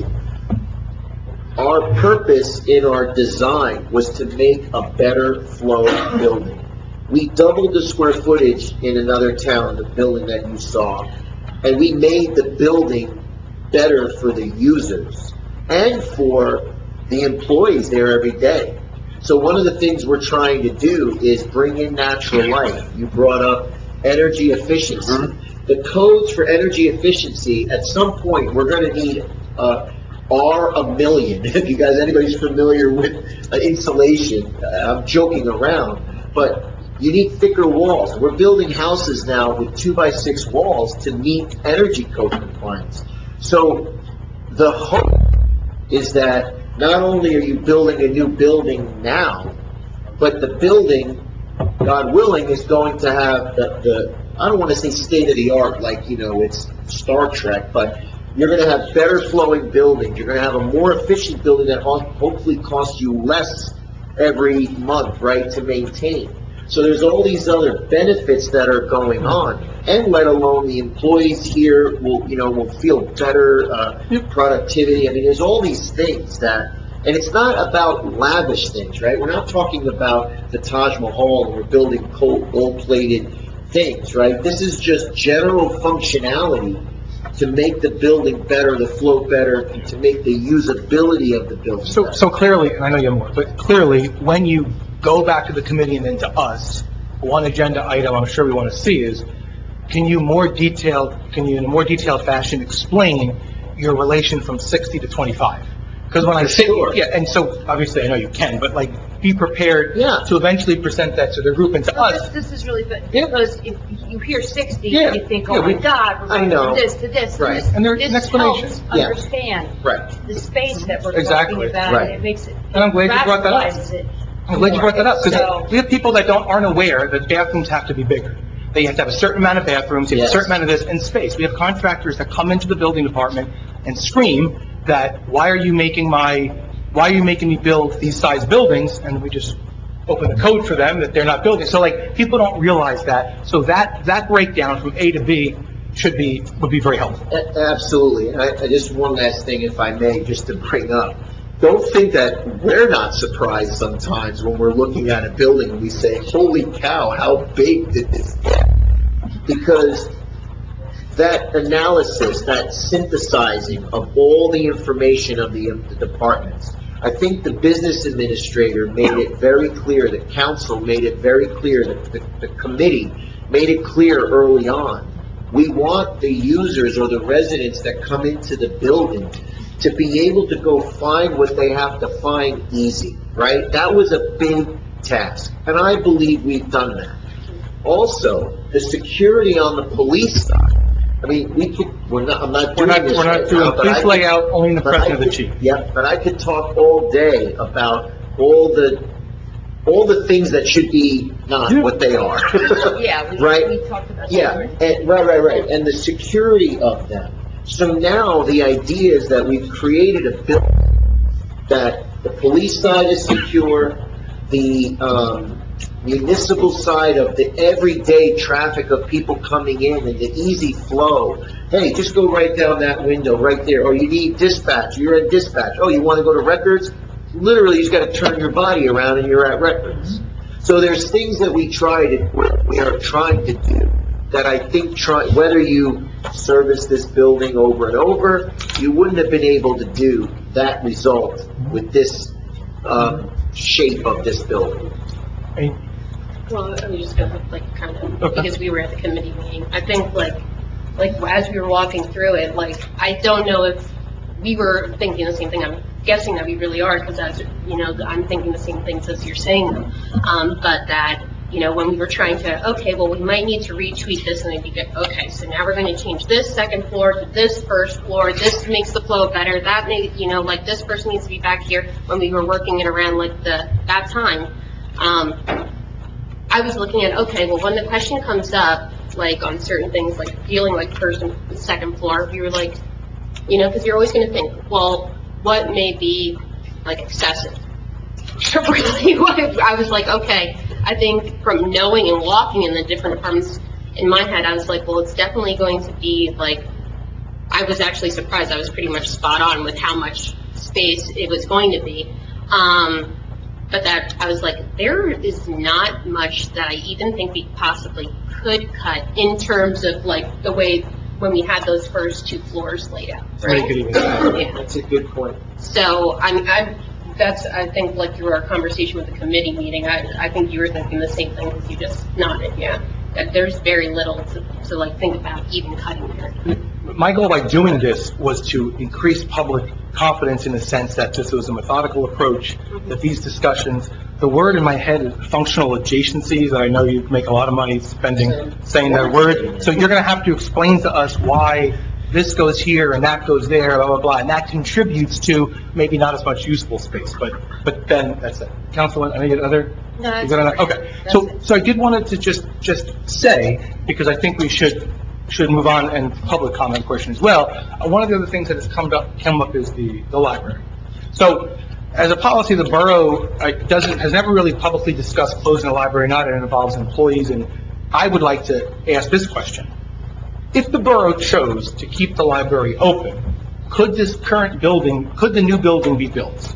Our purpose in our design was to make a better flow building. We doubled the square footage in another town, the building that you saw, and we made the building better for the users and for the employees there every day. So one of the things we're trying to do is bring in natural light. You brought up energy efficiency. The codes for energy efficiency, at some point, we're going to need uh, R a million. If you guys, anybody's familiar with uh, insulation, uh, I'm joking around, but you need thicker walls. We're building houses now with two by six walls to meet energy code compliance. So the hope is that not only are you building a new building now, but the building, God willing, is going to have the, the I don't want to say state-of-the-art, like, you know, it's Star Trek, but you're going to have better flowing buildings. You're going to have a more efficient building that ho- hopefully costs you less every month, right, to maintain. So there's all these other benefits that are going on, and let alone the employees here will, you know, will feel better, uh, productivity. I mean, there's all these things that, and it's not about lavish things, right? We're not talking about the Taj Mahal and we're building gold, gold-plated things, right? This is just general functionality to make the building better, the flow better, and to make the usability of the building So, better. so clearly, and I know you have more, but clearly, when you go back to the committee and then to us, one agenda item I'm sure we want to see is, can you more detailed, can you in a more detailed fashion explain your relation from sixty to twenty-five? Because when I For say, sure. yeah, and so obviously I know you can, but like, be prepared Yeah. to eventually present that to the group and to Well, this, us. this is really good, Yeah. because if you hear sixty, Yeah. you think, Yeah, oh my we- God, we're I going know. from this to this. Right. This- And there's an This explanation. helps Yeah. understand Right. the space that we're Exactly. talking about, Right. and it makes it, And I'm glad you brought that up. rationalizes it. I'm glad you brought that up, So- because we have people that don't, aren't aware that bathrooms have to be bigger. They have to have a certain amount of bathrooms, they have a Yes. certain amount of this, and space. We have contractors that come into the building department and scream that, why are you making my, why are you making me build these size buildings? And we just open the code for them that they're not building. So like, people don't realize that. So that, that breakdown from A to B should be, would be very helpful. A- Absolutely. And I, I just one last thing, if I may, just to bring up. Don't think that we're not surprised sometimes when we're looking at a building and we say, holy cow, how big did this get? Because that analysis, that synthesizing of all the information of the, the departments, I think the business administrator made it very clear, the council made it very clear, the, the, the committee made it clear early on. We want the users or the residents that come into the building to be able to go find what they have to find easy, right? That was a big task, and I believe we've done that. Also, the security on the police side. I mean, we could, we're not, I'm not We're doing not, this we're right not doing now, but I police could- layout, only in the but I presence of the could- chief. Yeah, but I could talk all day about all the, all the things that should be not Yeah. what they are. Yeah, we, Right? we talked about that. Yeah, and, right, right, right, and the security of them. So now the idea is that we've created a building that the police side is secure, the, um, municipal side of the everyday traffic of people coming in and the easy flow. Hey, just go right down that window right there, or you need dispatch, you're in dispatch. Oh, you want to go to records? Literally, you just got to turn your body around and you're at records. So there's things that we try to, we are trying to do that I think try, whether you service this building over and over, you wouldn't have been able to do that result with this, um, shape of this building. And- Well, I was just gonna, like, kind of, Okay. because we were at the committee meeting, I think, like, like, as we were walking through it, like, I don't know if we were thinking the same thing. I'm guessing that we really are, because as, you know, I'm thinking the same things as you're saying them. Um, but that, you know, when we were trying to, okay, well, we might need to retweak this, and then you get, okay, so now we're gonna change this second floor to this first floor, this makes the flow better, that may, you know, like, this person needs to be back here, when we were working it around, like, the, that time. Um, I was looking at, okay, well, when the question comes up, like, on certain things, like feeling like first and second floor, we were like, you know, because you're always going to think, well, what may be, like, excessive? Really, what if- I was like, okay, I think from knowing and walking in the different apartments, in my head, I was like, well, it's definitely going to be, like, I was actually surprised. I was pretty much spot on with how much space it was going to be. Um, But that, I was like, there is not much that I even think we possibly could cut in terms of, like, the way, when we had those first two floors laid out, right? Make it even better. Yeah. That's a good point. So, I'm, I'm, that's, I think, like, through our conversation with the committee meeting, I, I think you were thinking the same thing, because you just nodded, yeah. That there's very little to, to, like, think about even cutting there. My goal by doing this was to increase public confidence in the sense that this was a methodical approach, that these discussions, the word in my head is functional adjacencies, and I know you make a lot of money spending, saying that word, so you're going to have to explain to us why this goes here and that goes there, blah, blah, blah, and that contributes to maybe not as much usable space, but, but then that's it. Councilman, any other? No, Is that's that enough? great. Okay, That's so, it. so I did want to just, just say, because I think we should, should move on and public comment portion as well. Uh, One of the other things that has come up, come up is the, the library. So, as a policy, the borough uh, doesn't, has never really publicly discussed closing the library or not, and it involves employees, and I would like to ask this question. If the borough chose to keep the library open, could this current building, could the new building be built?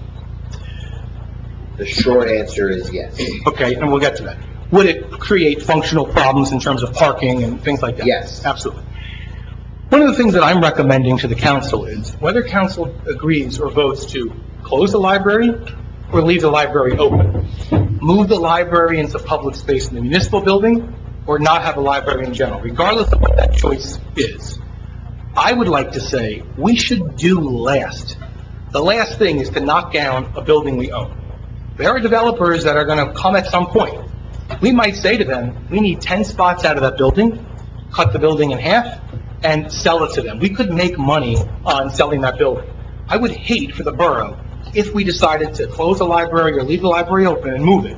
The short answer is yes. Okay, and we'll get to that. Would it create functional problems in terms of parking and things like that? Yes. Absolutely. One of the things that I'm recommending to the council is whether council agrees or votes to close the library or leave the library open. Move the library into public space in the municipal building or not have a library in general, regardless of what that choice is. I would like to say we should do last. The last thing is to knock down a building we own. There are developers that are going to come at some point. We might say to them, we need ten spots out of that building, cut the building in half, and sell it to them. We could make money on selling that building. I would hate for the borough, if we decided to close the library or leave the library open and move it,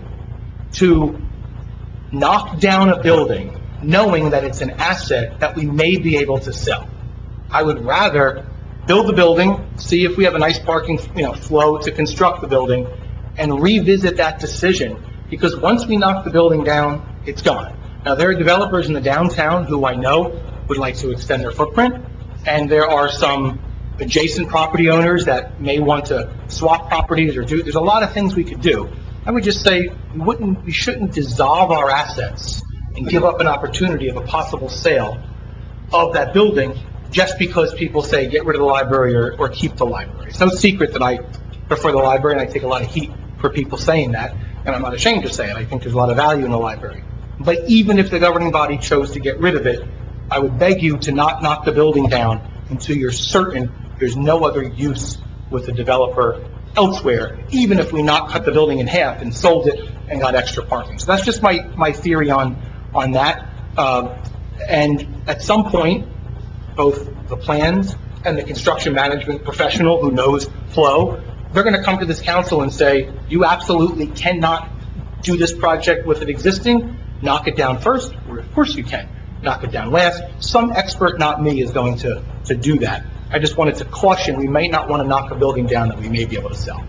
to knock down a building knowing that it's an asset that we may be able to sell. I would rather build the building, see if we have a nice parking, you know, flow to construct the building, and revisit that decision, because once we knock the building down, it's gone. Now, there are developers in the downtown who I know would like to extend their footprint, and there are some adjacent property owners that may want to swap properties or do, there's a lot of things we could do. I would just say, we wouldn't, we shouldn't dissolve our assets and give up an opportunity of a possible sale of that building just because people say, get rid of the library or, or keep the library. It's no secret that I prefer the library, and I take a lot of heat for people saying that, and I'm not ashamed to say it. I think there's a lot of value in the library. But even if the governing body chose to get rid of it, I would beg you to not knock the building down until you're certain there's no other use with the developer elsewhere, even if we not cut the building in half and sold it and got extra parking. So that's just my, my theory on, on that. Uh, and at some point, both the plans and the construction management professional who knows flow, they're going to come to this council and say, you absolutely cannot do this project with it existing, knock it down first, or of course you can, knock it down last. Some expert, not me, is going to, to do that. I just wanted to caution, we may not want to knock a building down that we may be able to sell.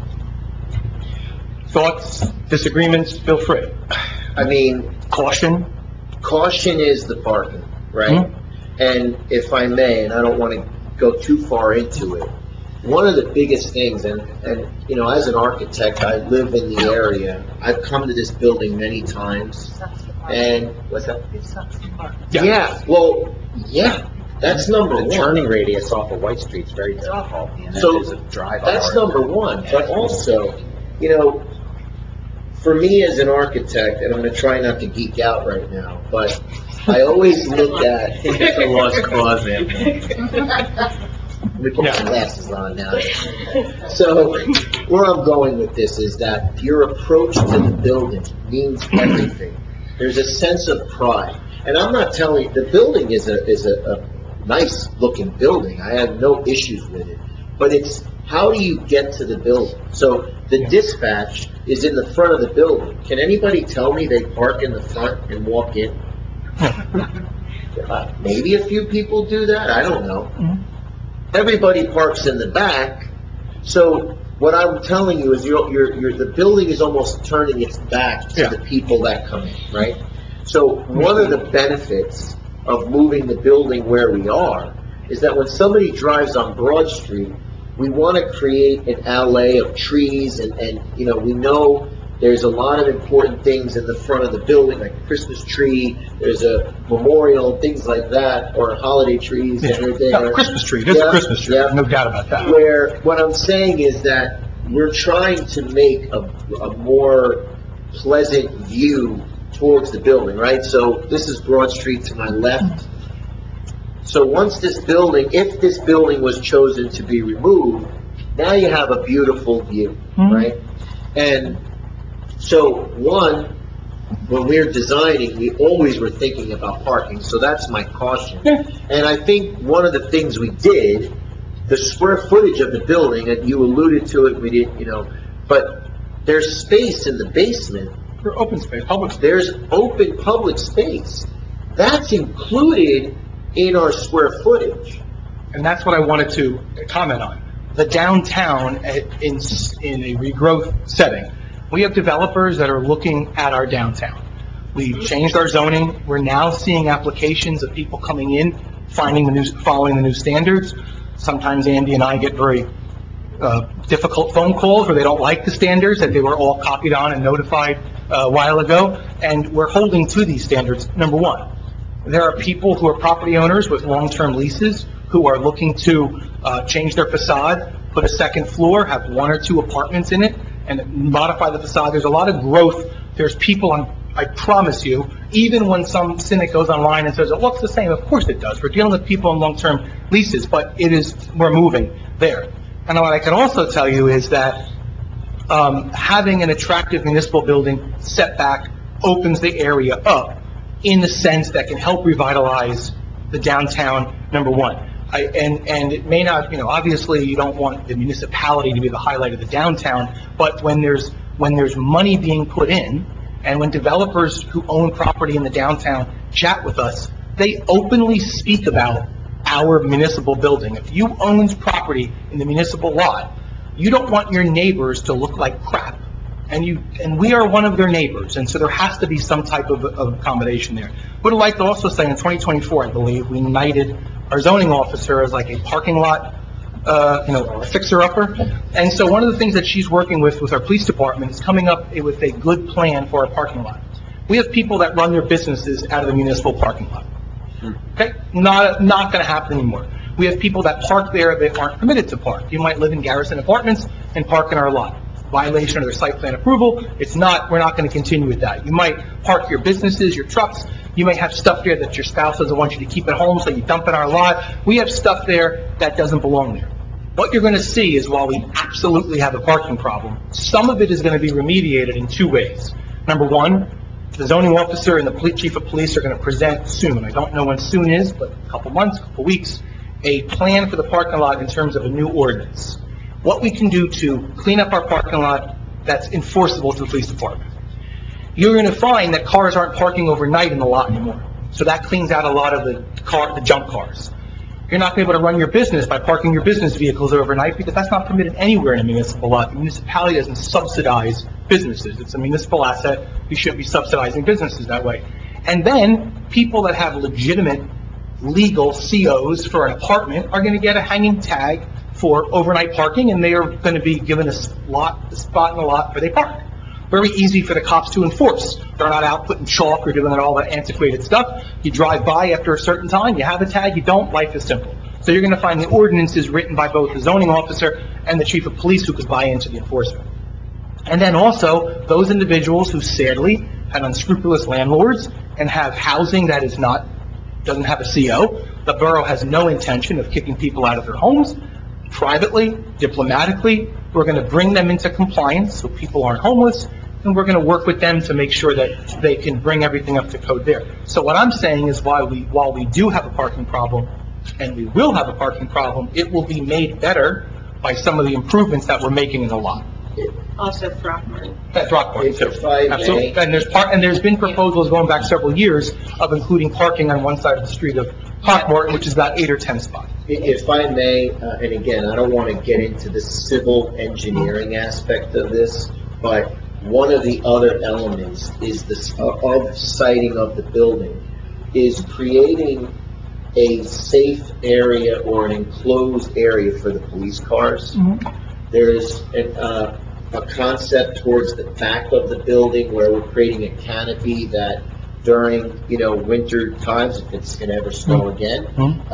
Thoughts, disagreements, feel free. I mean, Caution? caution is the parking, right? Mhm. And if I may, and I don't want to go too far into it, one of the biggest things, and, and, you know, as an architect, I live in the area. I've come to this building many times, and, what's that? It sucks to park. Yeah, well, yeah, that's number The one. turning radius off of White Street's very difficult, and then So, there's a drive. That's number one, but also, you know, for me as an architect, and I'm going to try not to geek out right now, but I always look at... It's a lost cause, Anthony. Let me put my glasses on now. So, where I'm going with this is that your approach to the building means everything. There's a sense of pride. And I'm not telling, the building is a, is a, a nice looking building. I have no issues with it. But it's, how do you get to the building? So, the dispatch is in the front of the building. Can anybody tell me they park in the front and walk in? Uh, maybe a few people do that, I don't know. Mhm. Everybody parks in the back, so what I'm telling you is you're, you're, you're, the building is almost turning its back to Yeah. the people that come in, right? So one of the benefits of moving the building where we are is that when somebody drives on Broad Street, we want to create an alley of trees, and, and, you know, we know there's a lot of important things in the front of the building, like a Christmas tree, there's a memorial, things like that, or holiday trees that are Yeah, there. Christmas tree, it is a Yeah, Christmas tree, yeah. no doubt about that. Where, what I'm saying is that we're trying to make a, a more pleasant view towards the building, right? So this is Broad Street to my left. So once this building, if this building was chosen to be removed, now you have a beautiful view, Mhm. right? And so, one, when we're designing, we always were thinking about parking, so that's my caution. And I think one of the things we did, the square footage of the building, and you alluded to it, we didn't, you know, but there's space in the basement. For open space, public space. There's open public space. That's included in our square footage. And that's what I wanted to comment on. The downtown in, in a regrowth setting, we have developers that are looking at our downtown. We've changed our zoning. We're now seeing applications of people coming in, finding the new, following the new standards. Sometimes Andy and I get very uh, difficult phone calls where they don't like the standards that they were all copied on and notified uh, a while ago. And we're holding to these standards, number one. There are people who are property owners with long-term leases who are looking to uh, change their facade, put a second floor, have one or two apartments in it, and modify the facade. There's a lot of growth. There's people on, I promise you, even when some cynic goes online and says, it looks the same, of course it does. We're dealing with people on long-term leases, but it is, we're moving there. And what I can also tell you is that um, having an attractive municipal building setback opens the area up in the sense that can help revitalize the downtown, number one. I, and, and it may not, you know, obviously you don't want the municipality to be the highlight of the downtown, but when there's, when there's money being put in, and when developers who own property in the downtown chat with us, they openly speak about our municipal building. If you own property in the municipal lot, you don't want your neighbors to look like crap. And you, and we are one of their neighbors, and so there has to be some type of, of accommodation there. Would like to also say in twenty twenty-four, I believe, we knighted our zoning officer as like a parking lot, uh, you know, fixer-upper. And so one of the things that she's working with with our police department is coming up with a good plan for our parking lot. We have people that run their businesses out of the municipal parking lot. Okay, not not going to happen anymore. We have people that park there that aren't permitted to park. You might live in Garrison Apartments and park in our lot. Violation of their site plan approval. It's not, we're not going to continue with that. You might park your businesses, your trucks. You may have stuff there that your spouse doesn't want you to keep at home, so you dump in our lot. We have stuff there that doesn't belong there. What you're going to see is while we absolutely have a parking problem, some of it is going to be remediated in two ways. Number one, the zoning officer and the police, chief of police are going to present soon. I don't know when soon is, but a couple months, a couple weeks, a plan for the parking lot in terms of a new ordinance. What we can do to clean up our parking lot that's enforceable to the police department. You're going to find that cars aren't parking overnight in the lot anymore. So that cleans out a lot of the car, the junk cars. You're not going to be able to run your business by parking your business vehicles overnight because that's not permitted anywhere in a municipal lot. The municipality doesn't subsidize businesses. It's a municipal asset. We should be subsidizing businesses that way. And then people that have legitimate legal C Os for an apartment are going to get a hanging tag for overnight parking, and they are going to be given a lot, a spot in the lot where they park. Very easy for the cops to enforce. They're not out putting chalk or doing all that antiquated stuff. You drive by after a certain time, you have a tag, you don't, life is simple. So you're going to find the ordinances written by both the zoning officer and the chief of police who could buy into the enforcement. And then also, those individuals who sadly have unscrupulous landlords and have housing that is not, doesn't have a C O, the borough has no intention of kicking people out of their homes. Privately, diplomatically, we're going to bring them into compliance so people aren't homeless, and we're going to work with them to make sure that they can bring everything up to code there. So what I'm saying is while we, while we do have a parking problem, and we will have a parking problem, it will be made better by some of the improvements that we're making in the lot. Also Throckmorton. At Throckmorton, too. If I may. Absolutely. And there's par, and there's been proposals going back several years of including parking on one side of the street of Throckmorton, which is about eight or ten spots. If I may, uh, and again, I don't want to get into the civil engineering aspect of this, but one of the other elements is this, uh, of siting of the building, is creating a safe area or an enclosed area for the police cars. Mm-hmm. There's an, uh, a concept towards the back of the building where we're creating a canopy that during, you know, winter times, if it's going to ever snow again, mm-hmm.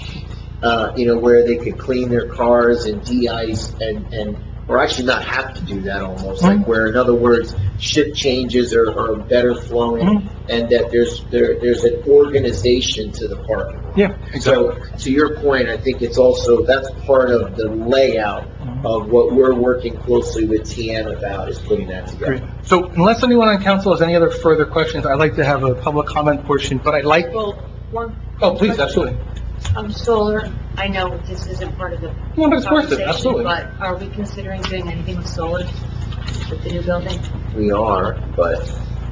uh, uh, you know, where they could clean their cars and de-ice and, and, or actually not have to do that almost, mm-hmm. like where, in other words, shift changes are, are better flowing, mm-hmm. and that there's, there, there's an organization to the parking lot. Yeah, exactly. So, to your point, I think it's also, that's part of the layout of what we're working closely with T M about is putting that Great. together. So unless anyone on council has any other further questions, I'd like to have a public comment portion, but I'd like, Well, one, oh, please, absolutely. um, solar, I know this isn't part of the No, but it's worth it, conversation, absolutely. but are we considering doing anything with solar with the new building? We are, but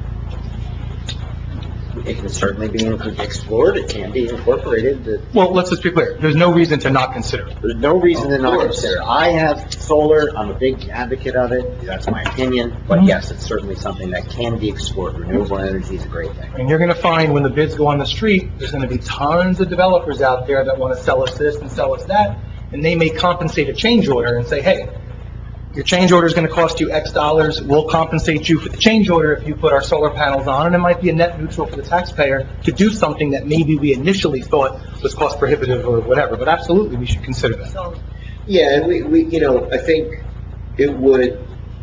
It can certainly be explored, it can be incorporated, The- Well, let's just be clear, there's no reason to not consider it. there's no reason to Of not course. consider. it. I have solar, I'm a big advocate of it, that's my opinion, but Mhm. yes, it's certainly something that can be explored. Renewable energy is a great thing. And you're going to find when the bids go on the street, there's going to be tons of developers out there that want to sell us this and sell us that, and they may compensate a change order and say, hey, your change order is going to cost you X dollars, we'll compensate you for the change order if you put our solar panels on, and it might be a net neutral for the taxpayer to do something that maybe we initially thought was cost prohibitive or whatever, but absolutely, we should consider that. So, yeah, and we, we, you know, I think it would,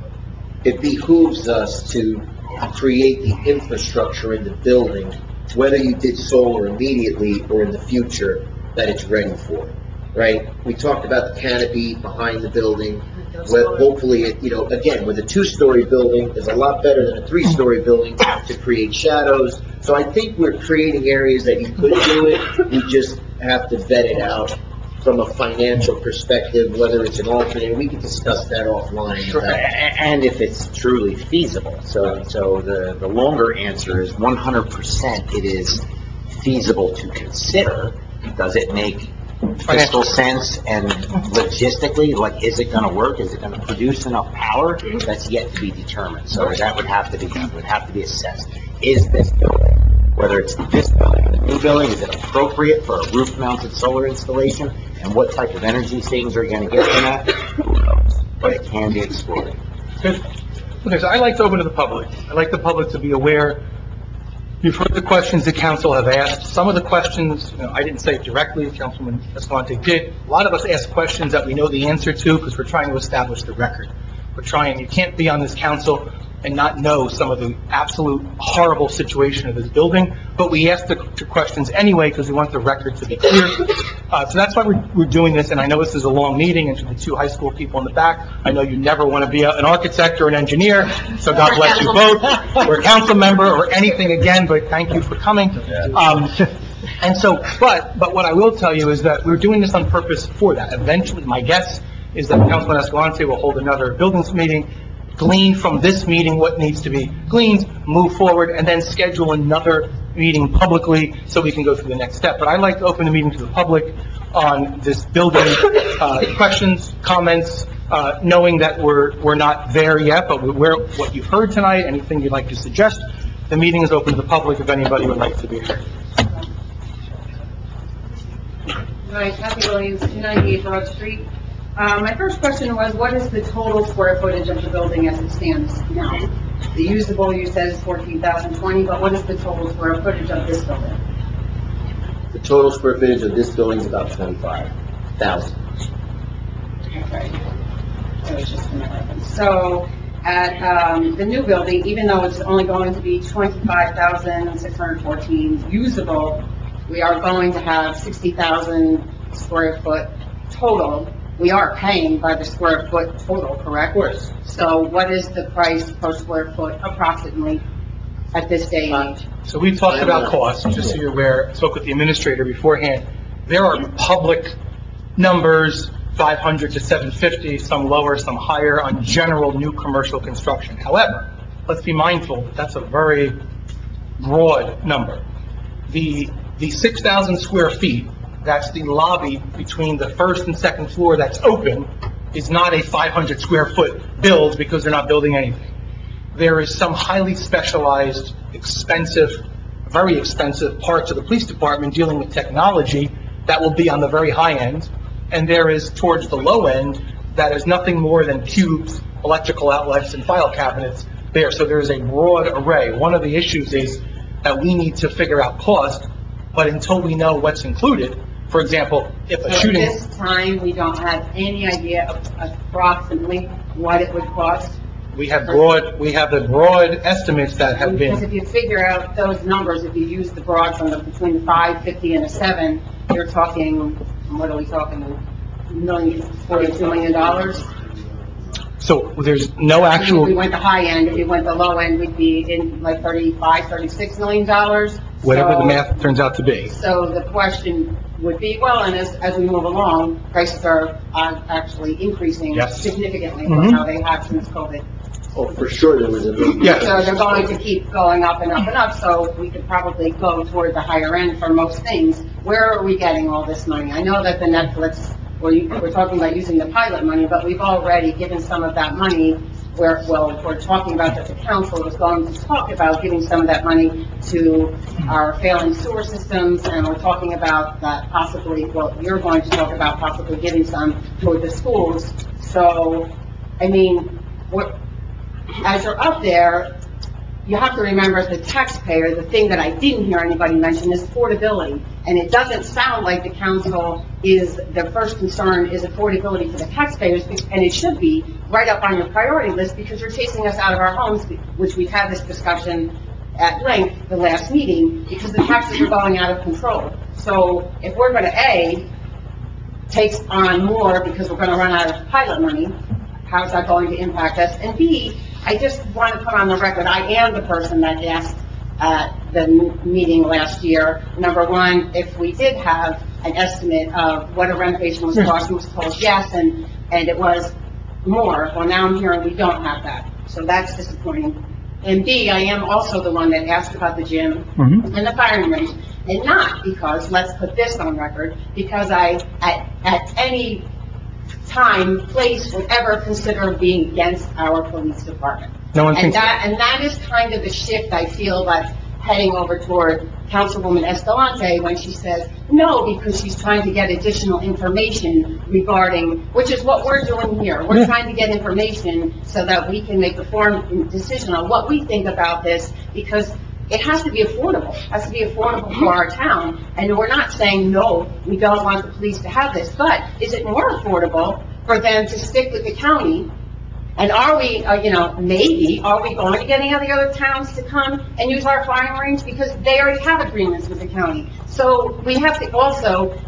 it behooves us to create the infrastructure in the building, whether you did solar immediately or in the future, that it's ready for, right? We talked about the canopy behind the building, where hopefully, it, you know, again, with a two-story building, is a lot better than a three-story building to create shadows. So I think we're creating areas that you could do it, we just have to vet it out from a financial perspective, whether it's an alternate, we can discuss that offline. Sure. about- A- And if it's truly feasible. So, so the, the longer answer is one hundred percent it is feasible to consider. Does it make fiscal sense and logistically, like, is it gonna work? Is it gonna produce enough power? That's yet to be determined. So that would have to be done, would have to be assessed. Is this building, whether it's this building, the new building, is it appropriate for a roof-mounted solar installation? And what type of energy savings are you gonna get from that? Who knows? But it can be explored. Good. Okay, so I like to open to the public. I like the public to be aware. You've heard the questions the council have asked. Some of the questions, you know, I didn't say it directly, Councilman Escalante did. A lot of us ask questions that we know the answer to because we're trying to establish the record. We're trying, you can't be on this council and not know some of the absolute horrible situation of this building, but we ask the the questions anyway because we want the record to be clear. Uh, so that's why we're, we're doing this, and I know this is a long meeting, and to the two high school people in the back, I know you never want to be a- an architect or an engineer, so God bless you both, or a council member, or anything again, but thank you for coming. Um, and so, but, but what I will tell you is that we're doing this on purpose for that. Eventually, my guess is that Councilman Escalante will hold another buildings meeting, glean from this meeting what needs to be gleaned, move forward, and then schedule another meeting publicly so we can go through the next step. But I'd like to open the meeting to the public on this building, uh, questions, comments, uh, knowing that we're, we're not there yet, but we're, what you've heard tonight, anything you'd like to suggest, the meeting is open to the public if anybody would like to be here. Hi, Kathy Williams, two ninety-eight Broad Street. Uh, my first question was, what is the total square footage of the building as it stands now? The usable, you said, is fourteen thousand twenty, but what is the total square footage of this building? The total square footage of this building is about twenty-five thousand. Okay. So it's just an eleven. So at, um, the new building, even though it's only going to be twenty-five thousand six hundred fourteen usable, we are going to have sixty thousand square foot total. We are paying by the square foot total, correct? Of course. So what is the price per square foot approximately at this day and age? So we talked about costs, just so you're aware, I spoke with the administrator beforehand. There are public numbers, five hundred to seven fifty, some lower, some higher, on general new commercial construction. However, let's be mindful that that's a very broad number. The, the six thousand square feet, that's the lobby between the first and second floor that's open, is not a five hundred square foot build because they're not building anything. There is some highly specialized, expensive, very expensive parts of the police department dealing with technology that will be on the very high end, and there is towards the low end that is nothing more than cubes, electrical outlets, and file cabinets there. So there is a broad array. One of the issues is that we need to figure out cost, but until we know what's included, for example, if a So shooting... At this time, we don't have any idea of approximately what it would cost? We have broad, we have the broad estimates that have Because been, if you figure out those numbers, if you use the broad from the, between the five fifty and a seven, you're talking, what are we talking, million, forty-two million dollars? So there's no If we actual, went the high end, if we went the low end, we'd be in like thirty-five, thirty-six million dollars. whatever the So- math turns out to be. So the question would be, well, and as, as we move along, prices are, are actually increasing Yes. significantly Mhm. from how they have since COVID. Oh, for sure, there was a big... Yes. So they're going to keep going up and up and up, so we could probably go toward the higher end for most things. Where are we getting all this money? I know that the Netflix, we're, we're talking about using the pilot money, but we've already given some of that money where, well, we're talking about that the council was going to talk about giving some of that money to our failing sewer systems, and we're talking about that possibly, well, you're going to talk about possibly giving some toward the schools. So, I mean, what, as you're up there, you have to remember, as the taxpayer, the thing that I didn't hear anybody mention is affordability. And it doesn't sound like the council is, their first concern is affordability for the taxpayers, and it should be right up on your priority list, because you're chasing us out of our homes, which we've had this discussion at length the last meeting, because the taxes are going out of control. So if we're going to, A, take on more because we're going to run out of pilot money, how's that going to impact us? And B, I just want to put on the record, I am the person that asked at the m- meeting last year, number one, if we did have an estimate of what a renovation was costing, was told yes, and, and it was more. Well, now I'm hearing we don't have that, so that's disappointing. And B, I am also the one that asked about the gym Mhm. and the firing range, and not because, let's put this on record, because I, at, at any time, place would ever consider being against our police department. No one And thinks that, and that is kind of the shift I feel that's heading over toward Councilwoman Escalante when she says, no, because she's trying to get additional information regarding, which is what we're doing here. We're Yeah. trying to get information so that we can make a informed decision on what we think about this, because it has to be affordable. It has to be affordable for our town. And we're not saying, no, we don't want the police to have this, but is it more affordable for them to stick with the county? And are we, uh, you know, maybe, are we going to get any of the other towns to come and use our firing range? Because they already have agreements with the county. So we have to also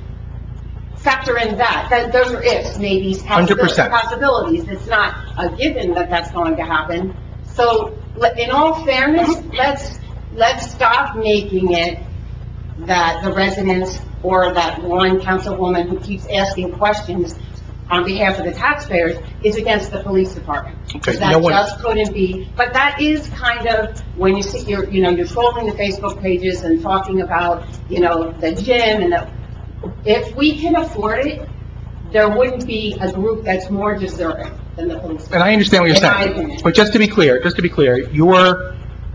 factor in that, that those are ifs, maybes, one hundred percent. possibilities. It's not a given that that's going to happen. So le- in all fairness, let's, let's stop making it that the residents or that one councilwoman who keeps asking questions on behalf of the taxpayers is against the police department. Okay, That no one- just couldn't be, but that is kind of, when you see, you're, you know, you're trolling the Facebook pages and talking about, you know, the gym and the, if we can afford it, there wouldn't be a group that's more deserving than the police. And I understand what you're In my saying. opinion. But just to be clear, just to be clear, you're,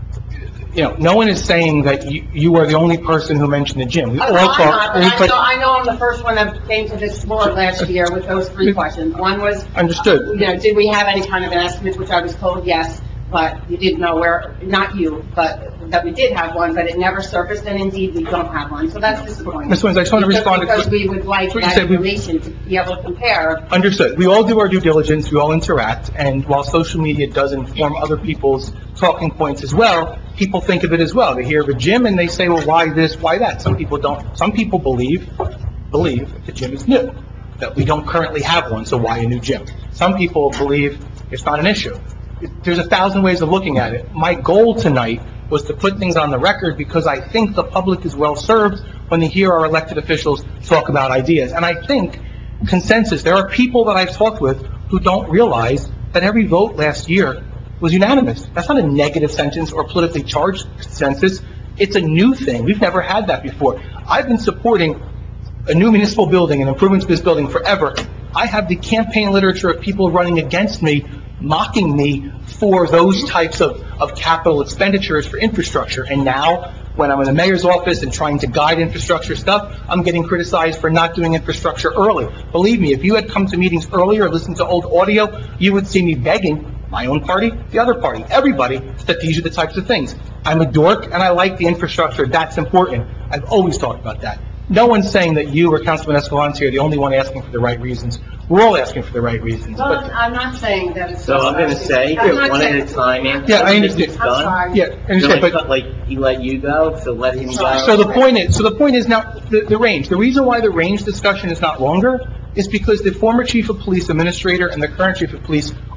you know, no one is saying that you, you are the only person who mentioned the gym. We all I'm not, talk, but we I put- know, I know I'm the first one that came to this board last year with those three questions. One was, understood. you know, did we have any kind of an estimate, which I was told yes, but you didn't know where, not you, but that we did have one, but it never surfaced, and indeed, we don't have one, so that's disappointing. Miz Owens, I just want to Because- respond to- Because we would like That's what you that said, we- information to be able to compare. Understood. We all do our due diligence, we all interact, and while social media does inform other people's talking points as well, people think of it as well. They hear of a gym and they say, well, why this, why that? Some people don't. Some people believe, believe the gym is new, that we don't currently have one, so why a new gym? Some people believe it's not an issue. It- There's a thousand ways of looking at it. My goal tonight was to put things on the record because I think the public is well-served when they hear our elected officials talk about ideas. And I think consensus, there are people that I've talked with who don't realize that every vote last year was unanimous. That's not a negative sentence or politically charged consensus. It's a new thing. We've never had that before. I've been supporting a new municipal building and improvements to this building forever. I have the campaign literature of people running against me, mocking me for those types of, of capital expenditures for infrastructure. And now, when I'm in the mayor's office and trying to guide infrastructure stuff, I'm getting criticized for not doing infrastructure early. Believe me, if you had come to meetings earlier or listened to old audio, you would see me begging my own party, the other party, everybody, that these are the types of things. I'm a dork, and I like the infrastructure. That's important. I've always talked about that. No one's saying that you or Councilman Escalante are the only one asking for the right reasons. We're all asking for the right reasons, Well, but, I'm not saying that it's. So I'm gonna say, I'm not one at saying- a time, Ann. Yeah, I Once understand. it's I'm done, sorry. yeah, I understand, like, but, like, he let you go, so let him go. so the point is, so the point is now, the, the range. The reason why the range discussion is not longer is because the former chief of police administrator and the current chief of police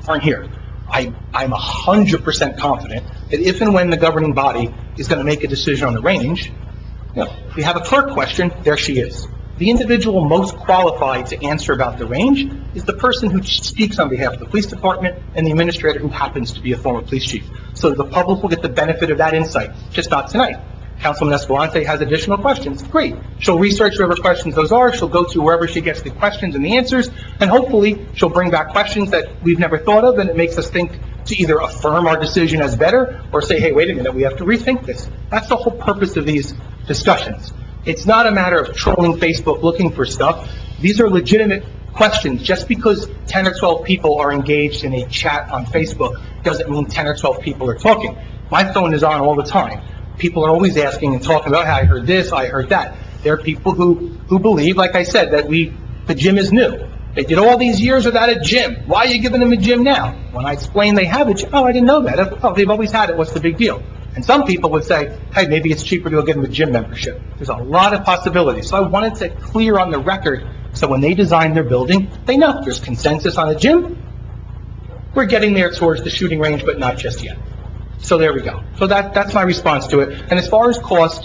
aren't here. I, I'm one hundred percent confident that if and when the governing body is going to make a decision on the range, you know, if you have a clerk question, there she is. The individual most qualified to answer about the range is the person who speaks on behalf of the police department and the administrator who happens to be a former police chief. So the public will get the benefit of that insight, just not tonight. Councilman Escalante has additional questions. Great. She'll research whatever questions those are. She'll go to wherever she gets the questions and the answers, and hopefully she'll bring back questions that we've never thought of, and it makes us think to either affirm our decision as better or say, hey, wait a minute, we have to rethink this. That's the whole purpose of these discussions. It's not a matter of trolling Facebook looking for stuff. These are legitimate questions. Just because ten or twelve people are engaged in a chat on Facebook doesn't mean ten or twelve people are talking. My phone is on all the time. People are always asking and talking about, hey, I heard this, I heard that. There are people who, who believe, like I said, that we, the gym is new. They did all these years without a gym. Why are you giving them a gym now? When I explain they have a gym, oh, I didn't know that. Oh, they've always had it. What's the big deal? And some people would say, hey, maybe it's cheaper to go get them a gym membership. There's a lot of possibilities. So I wanted to clear on the record so when they design their building, they know there's consensus on a gym. We're getting there towards the shooting range, but not just yet. So there we go. So that, that's my response to it. And as far as cost,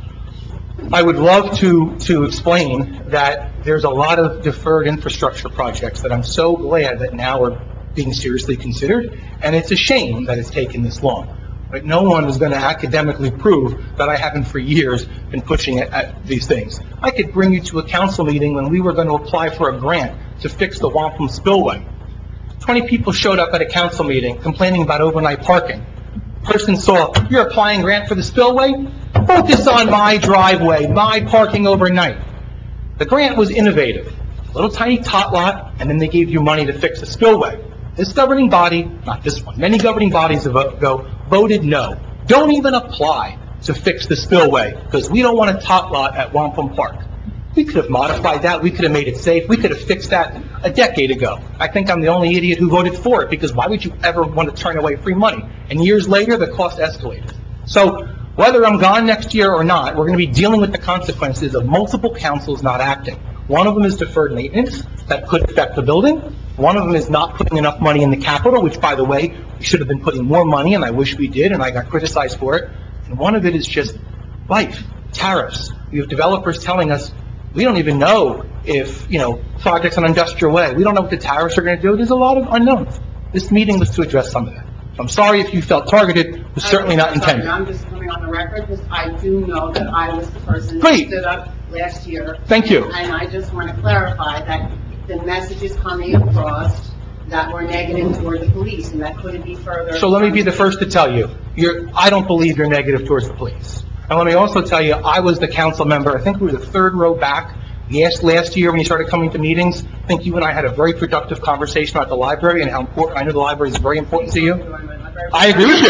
I would love to, to explain that there's a lot of deferred infrastructure projects that I'm so glad that now are being seriously considered. And it's a shame that it's taken this long. But no one is going to academically prove that I haven't for years been pushing at, at these things. I could bring you to a council meeting when we were going to apply for a grant to fix the Wampum spillway. twenty people showed up at a council meeting complaining about overnight parking. Person saw, you're applying grant for the spillway? Focus on my driveway, my parking overnight. The grant was innovative. A little tiny tot lot, and then they gave you money to fix the spillway. This governing body, not this one, many governing bodies ago voted no. Don't even apply to fix the spillway, because we don't want a tot lot at Wampum Park. We could have modified that. We could have made it safe. We could have fixed that a decade ago. I think I'm the only idiot who voted for it, because why would you ever want to turn away free money? And years later, the cost escalated. So whether I'm gone next year or not, we're going to be dealing with the consequences of multiple councils not acting. One of them is deferred maintenance that could affect the building. One of them is not putting enough money in the capital, which, by the way, we should have been putting more money, and I wish we did, and I got criticized for it. And one of it is just life, tariffs. We have developers telling us, we don't even know if, you know, projects on Industrial Way, we don't know what the tariffs are going to do. There's a lot of unknowns. This meeting was to address some of that. I'm sorry if you felt targeted. It was certainly not intended. I'm just coming on the record because I do know that I was the person who Great. stood up last year. Thank you. And I just want to clarify that the messages coming across that were negative toward the police, and that couldn't be further. So let me be the first to tell you, you're, I don't believe you're negative towards the police. And let me also tell you, I was the council member, I think we were the third row back. Yes, last year when you started coming to meetings, I think you and I had a very productive conversation about the library and how important, I know the library is very important to you. I agree with you.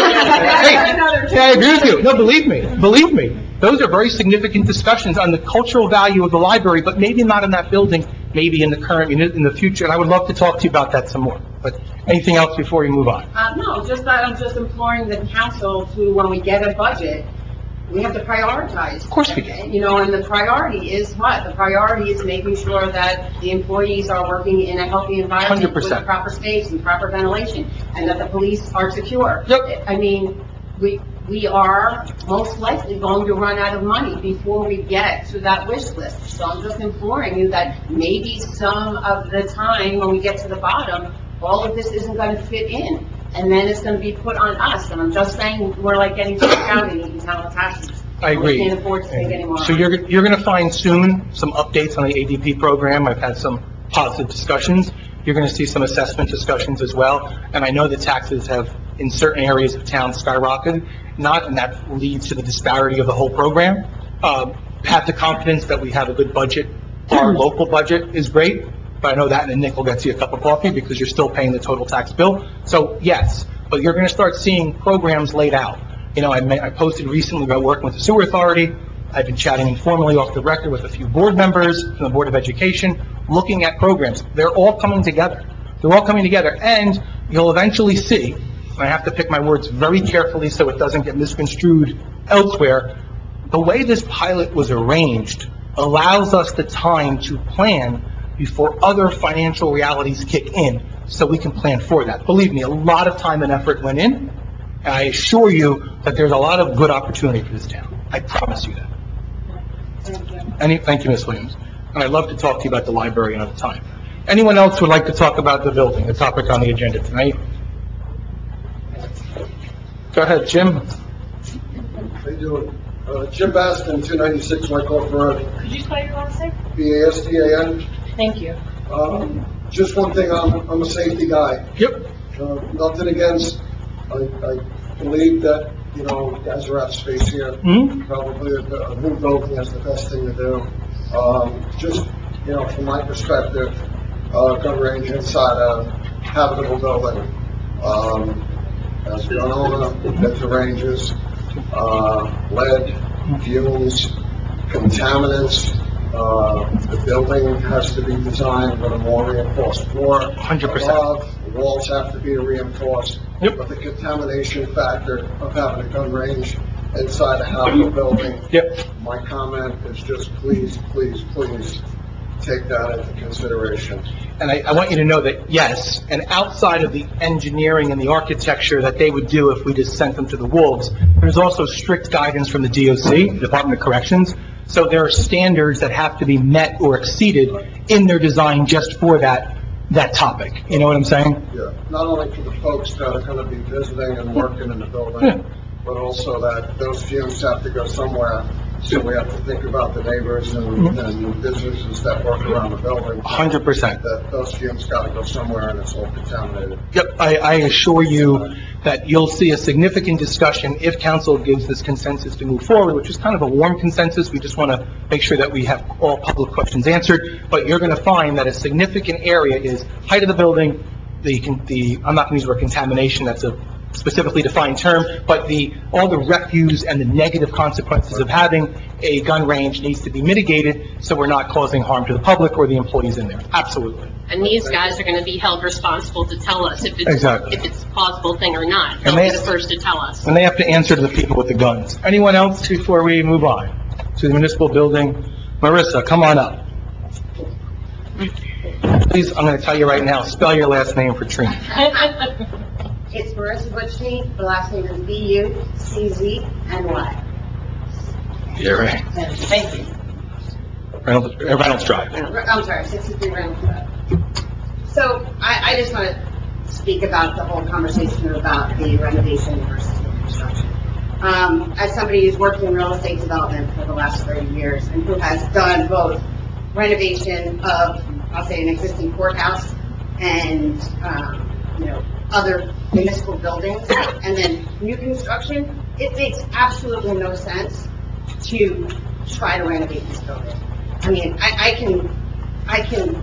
Hey, I agree with you. No, believe me, believe me. Those are very significant discussions on the cultural value of the library, but maybe not in that building, maybe in the current, in the future. And I would love to talk to you about that some more. But anything else before we move on? Uh, no, just that I'm just imploring the council to, when we get a budget, we have to prioritize. Of course we do. You know, and the priority is what? The priority is making sure that the employees are working in a healthy environment one hundred percent. with proper space and proper ventilation, and that the police are secure. Yep. I mean, we, we are most likely going to run out of money before we get to that wish list. So I'm just imploring you that maybe some of the time when we get to the bottom, all of this isn't going to fit in. And then it's going to be put on us. And I'm just saying, we're like getting kicked out in Eaton Town taxes. I agree. We can't afford to take any more. So you're, you're going to find soon some updates on the A D P program. I've had some positive discussions. You're going to see some assessment discussions as well. And I know the taxes have, in certain areas of town, skyrocketed. Not, and that leads to the disparity of the whole program. Uh, have the confidence that we have a good budget. Our local budget is great. But I know that in a nickel gets you a cup of coffee because you're still paying the total tax bill. So yes, but you're going to start seeing programs laid out. You know, I, may, I posted recently about working with the sewer authority. I've been chatting informally off the record with a few board members from the Board of Education, looking at programs. They're all coming together. They're all coming together, and you'll eventually see, and I have to pick my words very carefully so it doesn't get misconstrued elsewhere, the way this pilot was arranged allows us the time to plan before other financial realities kick in. so we can plan for that. Believe me, a lot of time and effort went in, and I assure you that there's a lot of good opportunity for this town. I promise you that. Thank you. Any, thank you, Miz Williams. And I'd love to talk to you about the library another time. Anyone else would like to talk about the building, the topic on the agenda tonight? Go ahead, Jim. How you doing? Uh, Jim Baston, two ninety-six Wyckoff Road, Could you spell your last name? B A S T A N. Thank you. Um, just one thing, I'm, I'm a safety guy. Yep. Uh, nothing against, I, I believe that, you know, guys are out of space here. Mm-hmm. Probably a, a new building is the best thing to do. Um, just, you know, from my perspective, uh, gun range inside a habitable building. Um, as a gun owner, at the ranges, uh, lead, fumes, contaminants, uh, the building has to be designed with a more reinforced floor. one hundred percent. Above, the walls have to be reinforced. Yep. But the contamination factor of having a gun range inside a habitable building. Yep. My comment is just please, please, please take that into consideration. And I, I want you to know that, yes, and outside of the engineering and the architecture that they would do if we just sent them to the wolves, there's also strict guidance from the D O C, Department of Corrections. So there are standards that have to be met or exceeded in their design just for that, that topic. You know what I'm saying? Yeah, not only for the folks that are going to be visiting and working in the building, Yeah. but also that those fumes have to go somewhere. So we have to think about the neighbors and, Mhm. and businesses that work around the building. one hundred percent. That those fumes got to go somewhere and it's all contaminated. Yep, I, I assure you that you'll see a significant discussion if council gives this consensus to move forward, which is kind of a warm consensus. We just want to make sure that we have all public questions answered. But you're going to find that a significant area is height of the building, the, the, I'm not going to use the word contamination, that's a specifically defined term, but the, all the refuse and the negative consequences of having a gun range needs to be mitigated so we're not causing harm to the public or the employees in there. Absolutely. And these guys are going to be held responsible to tell us if it's, Exactly. if it's a plausible thing or not. They'll And they- be the first to tell us. And they have to answer to the people with the guns. Anyone else before we move on to the municipal building? Marissa, come on up. Please, I'm going to tell you right now, spell your last name for Trina. It's Marissa Butchney, the last name is B U C Z N Y. Yeah, right. Thank you. Reynolds, uh, Reynolds Drive. I'm sorry, sixty-three Reynolds Road. So I, I just want to speak about the whole conversation about the renovation versus the construction. Um, as somebody who's worked in real estate development for the last thirty years and who has done both renovation of, I'll say, an existing courthouse and, um, you know, other municipal buildings, and then new construction, it makes absolutely no sense to try to renovate this building. I mean, I, I can, I can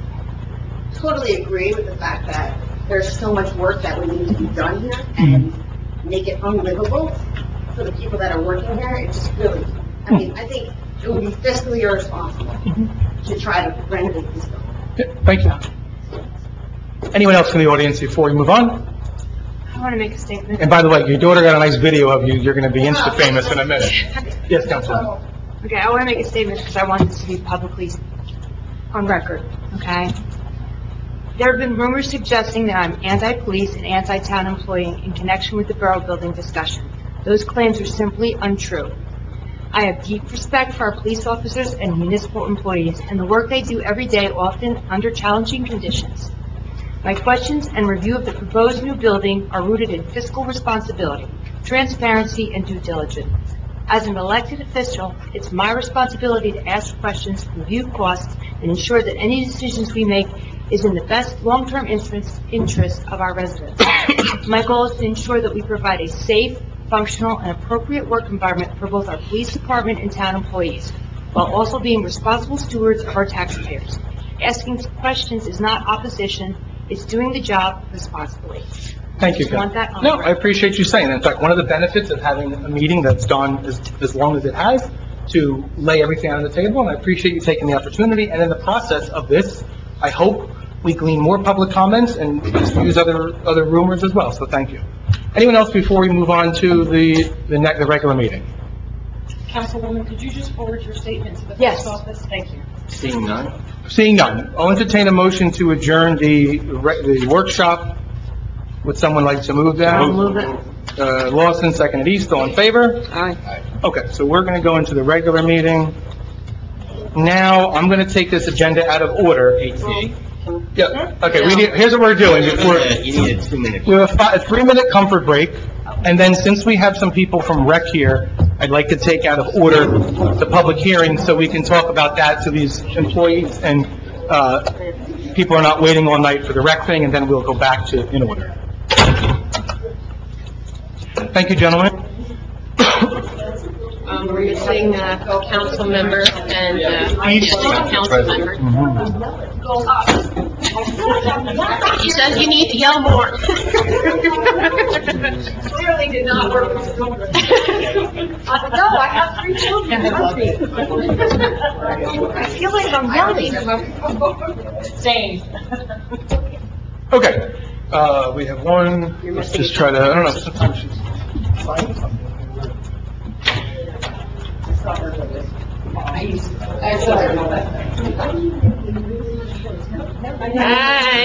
totally agree with the fact that there's so much work that would need to be done here and make it unlivable for the people that are working here. It just really, I mean, I think it would be fiscally irresponsible to try to renovate this building. Yeah, thank you. Anyone else in the audience before we move on? I want to make a statement. And by the way, your daughter got a nice video of you. You're going to be Insta famous in a minute. Yes, Councilwoman. Okay, I want to make a statement because I want this to be publicly on record, okay? There have been rumors suggesting that I'm anti-police and anti-town employee in connection with the borough building discussion. Those claims are simply untrue. I have deep respect for our police officers and municipal employees and the work they do every day, often under challenging conditions. My questions and review of the proposed new building are rooted in fiscal responsibility, transparency, and due diligence. As an elected official, it's my responsibility to ask questions, review costs, and ensure that any decisions we make is in the best long-term interest, interest of our residents. My goal is to ensure that we provide a safe, functional, and appropriate work environment for both our police department and town employees, while also being responsible stewards of our taxpayers. Asking questions is not opposition, it's doing the job responsibly. Thank you, Just want Ken. that on No, record. I appreciate you saying that. In fact, one of the benefits of having a meeting that's gone as, as long as it has to lay everything on the table, and I appreciate you taking the opportunity. And in the process of this, I hope we glean more public comments and use other, other rumors as well. So thank you. Anyone else before we move on to the, the ne the regular meeting? Councilwoman, could you just forward your statement to the Yes. post office? Thank you. Seeing none? Seeing none, I'll entertain a motion to adjourn the, re- the workshop. Would someone like to move that? I'll move it. Uh, Lawson, second at East, all in favor? Aye. Okay, so we're going to go into the regular meeting. Now, I'm going to take this agenda out of order. Yeah, okay, we need, here's what we're doing. We're- You need a two-minute. We have a fi- a three-minute comfort break, and then since we have some people from rec here, I'd like to take out of order the public hearing so we can talk about that so these employees and uh, people are not waiting all night for the rec thing, and then we'll go back to in order. Thank you, gentlemen. Um, we're missing, uh, council member and, uh, yeah, council member. He says you need to yell more. Clearly did not work with children. No, I have three children. I feel like I'm yelling. Same. Okay, uh, we have one, let's just try to, I don't know, sometimes she's signing something. Hi.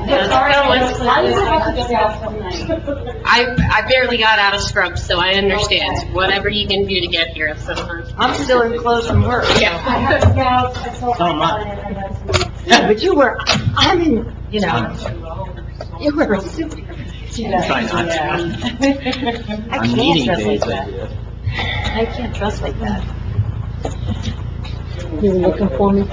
I, I barely got out of scrubs, so I understand. Whatever you can do to get here sometimes. I'm still in clothes from work. Yeah. Oh, my. Yeah, but you were, I'm in, you know, you were a suit. Try not to. I On can't meeting dress like days, I that. do. I can't dress like that. You were looking for me?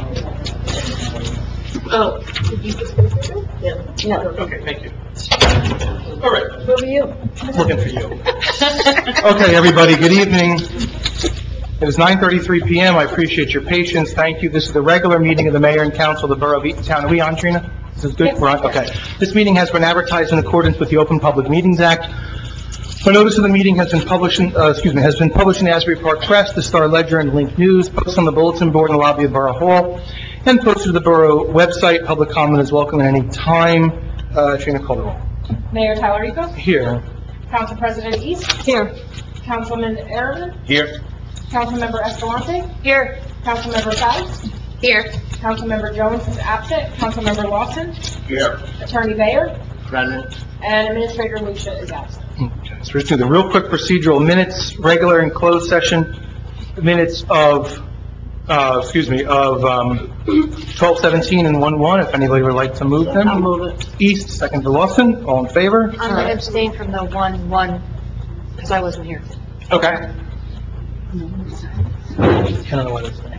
Oh. No. Okay, thank you. All right, Who are you? looking for you. Okay, everybody, good evening. It is nine thirty-three p m. I appreciate your patience. Thank you. This is the regular meeting of the mayor and council of the borough of Eatontown. Are we on, Trina? This is good? We're on? Okay. This meeting has been advertised in accordance with the Open Public Meetings Act. A notice of the meeting has been published, in- uh, excuse me, has been published in the Asbury Park Press, the Star Ledger, and Link News, posted on the bulletin board in the lobby of Borough Hall, and posted to the borough website. Public comment is welcome at any time. Uh, Trina, call the roll. Mayor Talarico, Here. Council President East, Here. Councilman Erwin, Here. Councilmember Escalante, Here. Councilmember Faust, Here. Councilmember Jones is absent, Councilmember Lawson, Here. Attorney Bayer, Present. and Administrator Lucia is absent. Okay, so let's do the real quick procedural minutes, regular and closed session, minutes of, uh, excuse me, of, um, twelve seventeen and one one, if anybody would like to move them. I'll move it. East, second to Lawson, all in favor? I'm going to abstain from the one, one, because I wasn't here. Okay. I don't know what it's.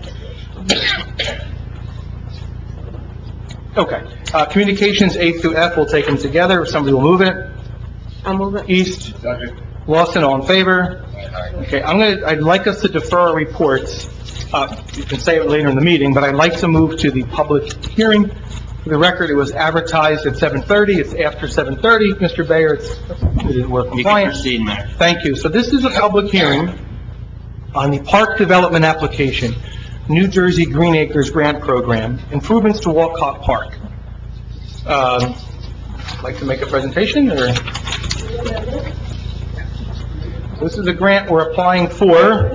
Okay, uh, communications A through F, we'll take them together, if somebody will move it. I'll move it. East, Lawson, all in favor? Okay, I'm gonna, I'd like us to defer our reports. Uh, you can say it later in the meeting, but I'd like to move to the public hearing. For the record, it was advertised at seven thirty, it's after seven thirty. Mister Bayer, it's, we're You can compliant. proceed, Mayor. Thank you. So this is a public hearing on the park development application, New Jersey Green Acres Grant Program, improvements to Walcott Park. Um, like to make a presentation, or? This is a grant we're applying for.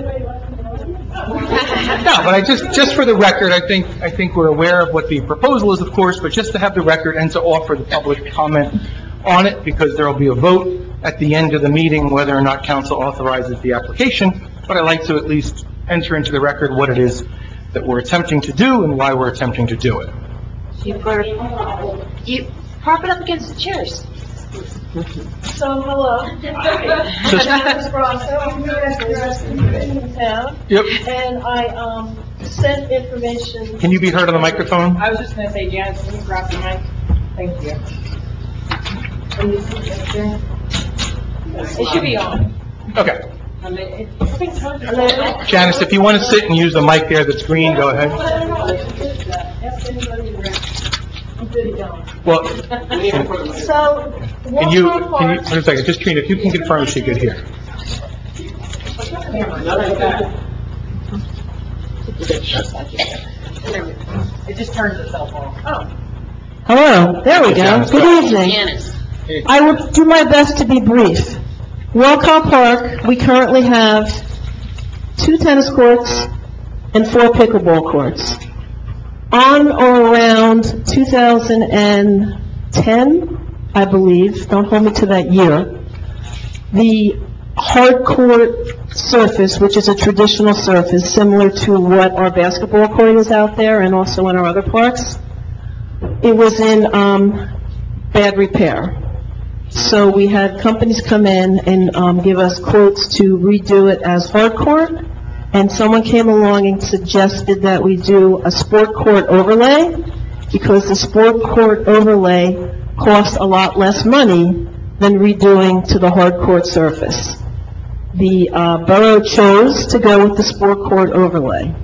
No, but I just, just for the record, I think, I think we're aware of what the proposal is, of course, but just to have the record and to offer the public comment on it, because there will be a vote at the end of the meeting whether or not council authorizes the application, but I'd like to at least enter into the record what it is that we're attempting to do and why we're attempting to do it. You better, you prop it up against the chairs. So, hello. My name is Bronco, I'm here at the in town, Yep. and I, um, sent information. Can you be heard on the microphone? I was just gonna say, Janice, can you grab the mic? Thank you. Can you see it there? It should be on. Okay. I mean, it- I think it's on. Hello? Janice, if you want to sit and use the mic there that's green, go ahead. Ask anybody around. I'm good at going. Well, So, can you, Walcott can you, Park. wait a second, just Trina, if you can confirm she could hear. It just turns itself off. Oh. Hello, there we go. Good evening. Janice. I will do my best to be brief. Walcott Park, we currently have two tennis courts and four pickleball courts. On or around two thousand ten, I believe, don't hold me to that year, the hard court surface, which is a traditional surface similar to what our basketball court is out there and also in our other parks, it was in um, bad repair. So we had companies come in and um, give us quotes to redo it as hard court, and someone came along and suggested that we do a sport court overlay, because the sport court overlay costs a lot less money than redoing to the hard court surface. The uh, borough chose to go with the sport court overlay.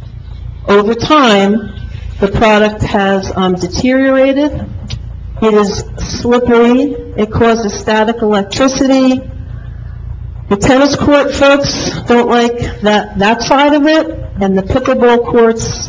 Over time, the product has um, deteriorated. It is slippery. It causes static electricity. The tennis court folks don't like that, that side of it, and the pickleball courts,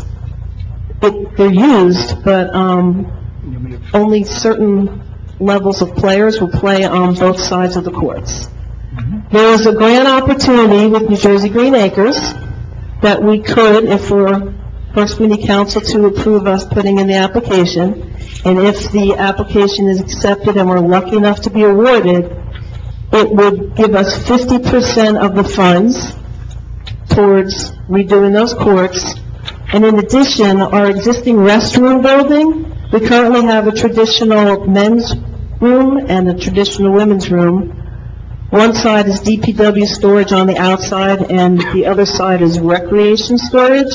it, they're used, but um, only certain levels of players will play on both sides of the courts. There is a grant opportunity with New Jersey Green Acres that we could, if we're, first we need council to approve us putting in the application, and if the application is accepted and we're lucky enough to be awarded, it would give us fifty percent of the funds towards redoing those courts. And in addition, our existing restroom building, we currently have a traditional men's room and a traditional women's room. One side is D P W storage on the outside, and the other side is recreation storage.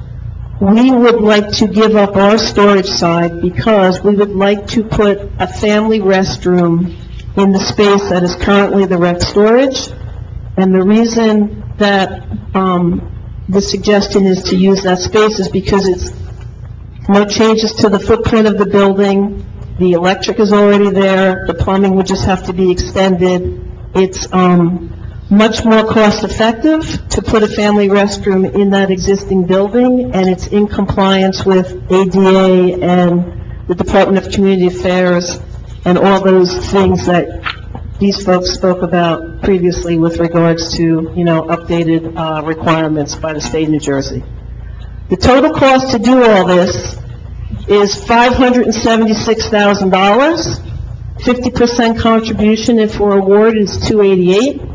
We would like to give up our storage side because we would like to put a family restroom in the space that is currently the rec storage. And the reason that um, the suggestion is to use that space is because it's no changes to the footprint of the building. The electric is already there. The plumbing would just have to be extended. It's um, much more cost-effective to put a family restroom in that existing building, and it's in compliance with A D A and the Department of Community Affairs and all those things that these folks spoke about previously with regards to, you know, updated uh, requirements by the state of New Jersey. The total cost to do all this is five hundred seventy-six thousand dollars. fifty percent contribution if we're awarded is two hundred eighty-eight thousand dollars.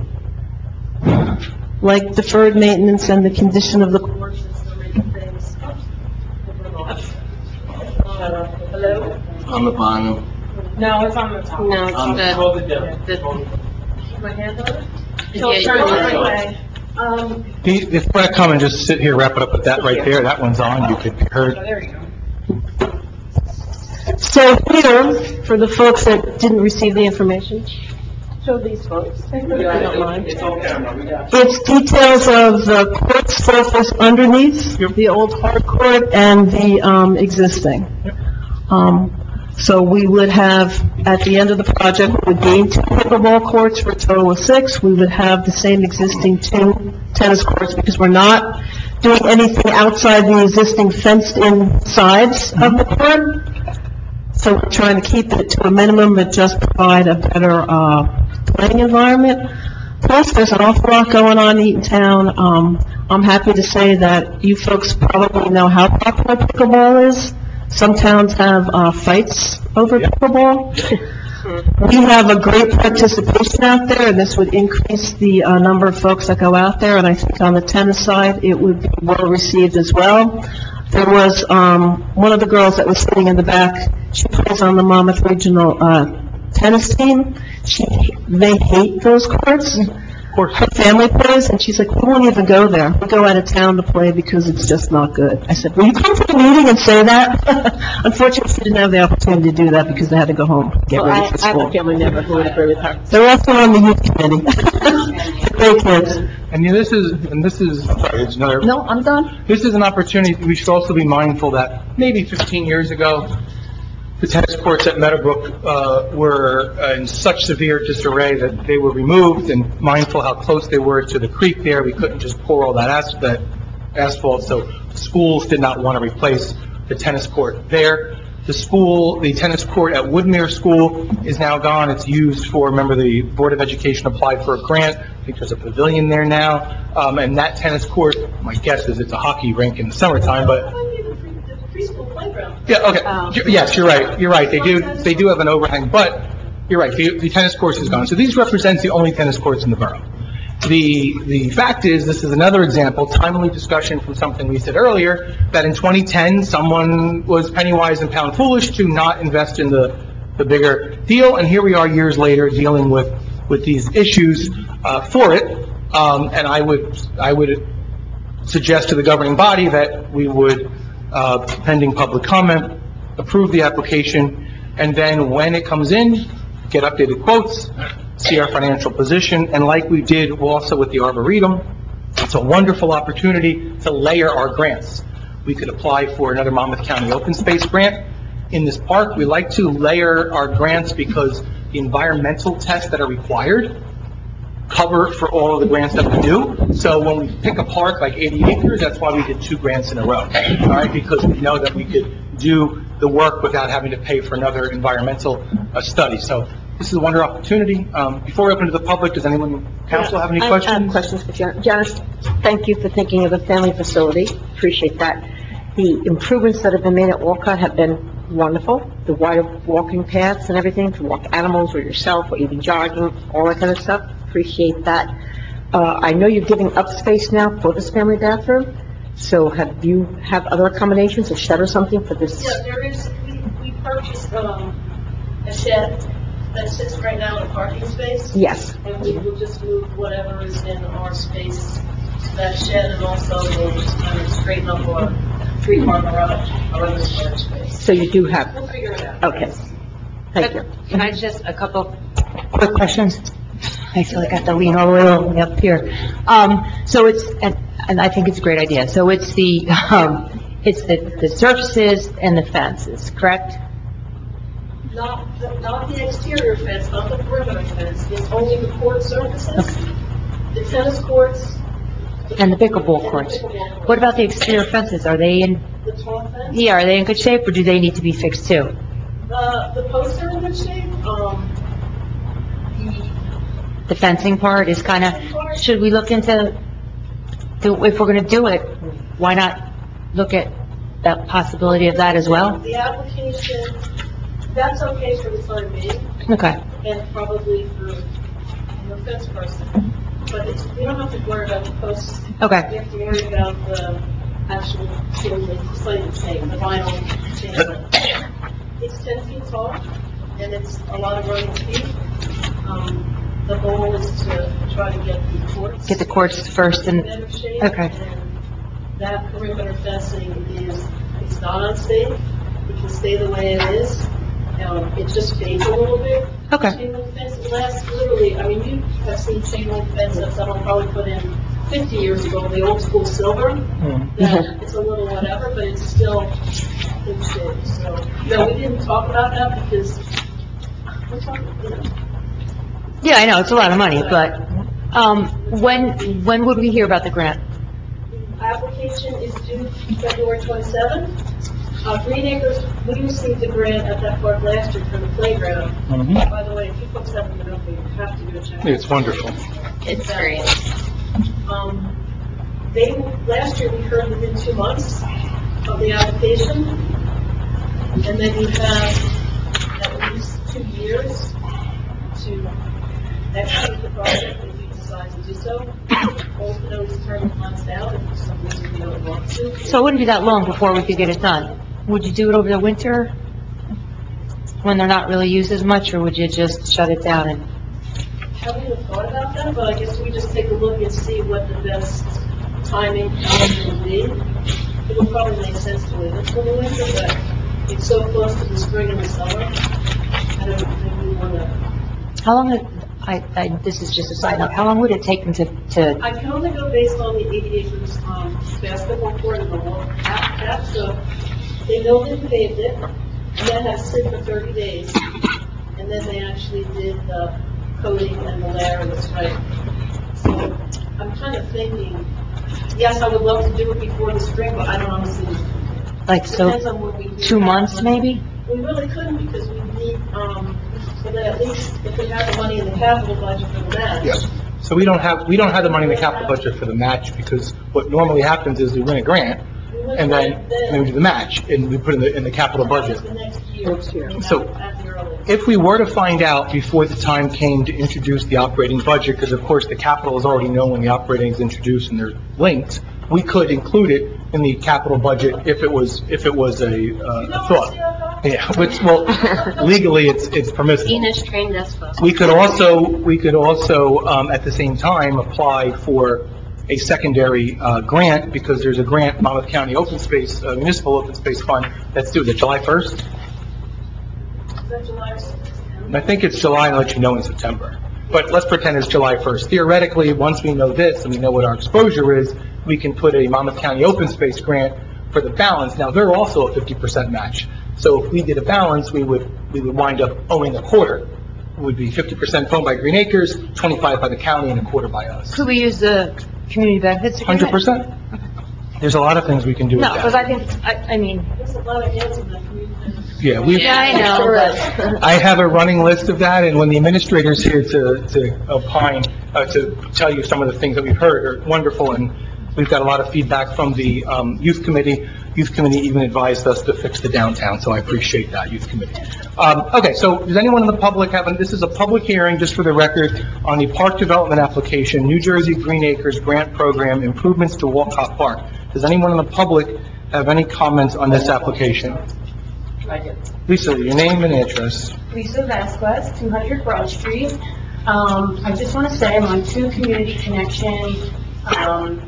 Like deferred maintenance and the condition of the course and so many things. Hello? On the bottom. No, it's on the top. No, it's Um, the, the, My hand on it? Yeah, So turn yeah. the other way. Um, The- If I come and just sit here, wrap it up with that right there, that one's on, you could be so heard. there you go. So here, for the folks that didn't receive the information, show these folks, if you don't mind. It's on camera, we got It's details of the court surface underneath, the old hard court and the um, existing. Um, So we would have, at the end of the project, we would gain two pickleball courts for a total of six. We would have the same existing two tennis courts because we're not doing anything outside the existing fenced-in sides of the court. So we're trying to keep it to a minimum, but just provide a better uh, playing environment. Plus, there's an awful lot going on in Eatontown. Um, I'm happy to say that you folks probably know how popular pickleball is. Some towns have uh, fights over pickleball. We have a great participation out there, and this would increase the uh, number of folks that go out there, and I think on the tennis side, it would be well-received as well. There was um, one of the girls that was sitting in the back, she plays on the Monmouth Regional uh, tennis team. She, they hate those courts. Her family plays, and she's like, we won't even go there. We go out of town to play because it's just not good. I said, will you come to the meeting and say that? Unfortunately, she didn't have the opportunity to do that because they had to go home, get Well, I ready for I have a school. family member who would agree with her. They're also on the youth committee. They're great kids. And you know, this is, and this is, I'm sorry, it's another, No, I'm done. this is an opportunity, we should also be mindful that maybe fifteen years ago, the tennis courts at Meadowbrook uh, were uh, in such severe disarray that they were removed, and mindful how close they were to the creek there, we couldn't just pour all that as- that asphalt, so schools did not want to replace the tennis court there. The school, the tennis court at Woodmere School is now gone. It's used for, remember, the Board of Education applied for a grant. I think there's a pavilion there now. Um, and that tennis court, my guess is it's a hockey rink in the summertime, but Yeah, okay. Y- Yes, you're right, you're right. They do, they do have an overhang, but you're right, the, the tennis course is gone. So these represents the only tennis courts in the borough. The, the fact is, this is another example, timely discussion from something we said earlier, that in twenty ten, someone was penny wise and pound foolish to not invest in the, the bigger deal, and here we are years later dealing with, with these issues, uh, for it. Um, and I would, I would suggest to the governing body that we would, uh, pending public comment, approve the application, and then when it comes in, get updated quotes, see our financial position, and like we did also with the Arboretum, it's a wonderful opportunity to layer our grants. We could apply for another Monmouth County Open Space grant in this park. We like to layer our grants because the environmental tests that are required cover for all of the grants that we do. So when we pick a park like eighty acres, that's why we did two grants in a row, all right? Because we know that we could do the work without having to pay for another environmental uh, study. So this is a wonderful opportunity. Um, before we open to the public, does anyone, council, have any I- questions? I have questions for Jan- Janice. Thank you for thinking of a family facility. Appreciate that. The improvements that have been made at Walcott have been wonderful. The wider walking paths and everything, to walk animals or yourself or even jogging, all that kind of stuff. Appreciate that. Uh, I know you're giving up space now for this family bathroom. So have you have other accommodations, a shed or something for this? Yeah, there is, we, we purchased, um, a shed that sits right now in the parking space. Yes. And we will just move whatever is in our space to that shed, and also we'll just kind of straighten up our three-car garage, our other storage space. So you do have, We'll figure it out. okay. Thank you. Can I just, a couple quick questions? I feel like I have to lean all the way all the way up here. Um, so it's, and, and I think it's a great idea. So it's the, um, it's the, the surfaces and the fences, correct? Not, the- not the exterior fence, not the perimeter fence, it's only the court surfaces, the tennis courts, And the pickleball courts. What about the exterior fences? Are they in, the tall fence. yeah, are they in good shape, or do they need to be fixed too? Uh, the posts are in good shape, um, the The fencing part is kind of, should we look into, do- if we're going to do it, why not look at the possibility of that as well? The application, that's okay for the time being, Okay. and probably for the fence person, but it's, we don't have to worry about the posts. Okay. We have to worry about the actual ceiling, it's like the same, the vinyl chain. It's ten feet tall, and it's a lot of running feet. Um, the goal is to try to get the courts. Get the courts first and, in better shape, okay. and that perimeter fencing is, it's not unsafe. It can stay the way it is. Um, it just fades a little bit. Okay. Chain link fence lasts literally, I mean, you have seen chain link fence that someone probably put in fifty years ago, the old school silver. That it's a little whatever, but it's still in shape. So, no, we didn't talk about that because we're talking, you know. Yeah, I know, it's a lot of money, but, um, when, when would we hear about the grant? Application is due February twenty-seventh. Uh, Green Acres, we received a grant at that park last year for the playground. Mhm. By the way, if you folks haven't been over, you have to go check it out. It's wonderful. It's great. Um, they, last year we heard within two months of the application, and then you have at least two years to execute the project if you decide to do so. Both of those term runs out if for some reason you don't want to. So it wouldn't be that long before we could get it done. Would you do it over the winter, when they're not really used as much, or would you just shut it down and? Haven't even thought about that, but I guess we just take a look and see what the best timing will be. It would probably make sense to leave it for the winter, but it's so close to the spring and the summer. I don't think we want to. How long, it- I, I, this is just a side note, how long would it take them to, to, I can only go based on the eighty acres, um, basketball court and the wall half, half, so they built it and paved it, and then had to sit for thirty days, and then they actually did the coating and the layer and the stripe. So I'm kind of thinking, yes, I would love to do it before the spring, but I don't honestly. like, so, Depends on when we do two that. months maybe? We really couldn't because we need, um, so that at least if we have the money in the capital budget for the match. Yeah. So we don't have, we don't have the money in the capital budget for the match, because what normally happens is we win a grant, and then, and then we do the match, and we put in the, in the capital budget. The next year. Next year. So- At the earliest. If we were to find out before the time came to introduce the operating budget, because of course the capital is already known when the operating is introduced and they're linked, we could include it in the capital budget if it was, if it was a, uh, a thought. Yeah, which, well, legally, it's, it's permissible. Enos trained us well. We could also, we could also, um, at the same time, apply for a secondary, uh, grant, because there's a grant, Monmouth County Open Space, uh, Municipal Open Space Fund, that's due, is it July first? Is that July sixth? I think it's July, and I'll let you know in September. But let's pretend it's July first. Theoretically, once we know this, and we know what our exposure is, we can put a Monmouth County Open Space grant for the balance. Now, they're also a fifty percent match. So if we did a balance, we would, we would wind up owing a quarter. It would be fifty percent owned by Green Acres, twenty-five by the county, and a quarter by us. Could we use the community benefits agreement? Hundred percent. There's a lot of things we can do with No, because that. I think, I, I mean, There's a lot of heads in that community. Yeah, we, yeah, I know, but. I have a running list of that, and when the administrator's here to, to opine, uh, to tell you some of the things that we've heard are wonderful, and we've got a lot of feedback from the, um, youth committee. Youth committee even advised us to fix the downtown, so I appreciate that, youth committee. Um, okay, so does anyone in the public have, this is a public hearing, just for the record, on the park development application, New Jersey Green Acres Grant Program, improvements to Walcott Park. Does anyone in the public have any comments on this application? I do. Lisa, your name and address. Lisa Vasquez, two hundred Broad Street. Um, I just want to say I'm on two community connection, um,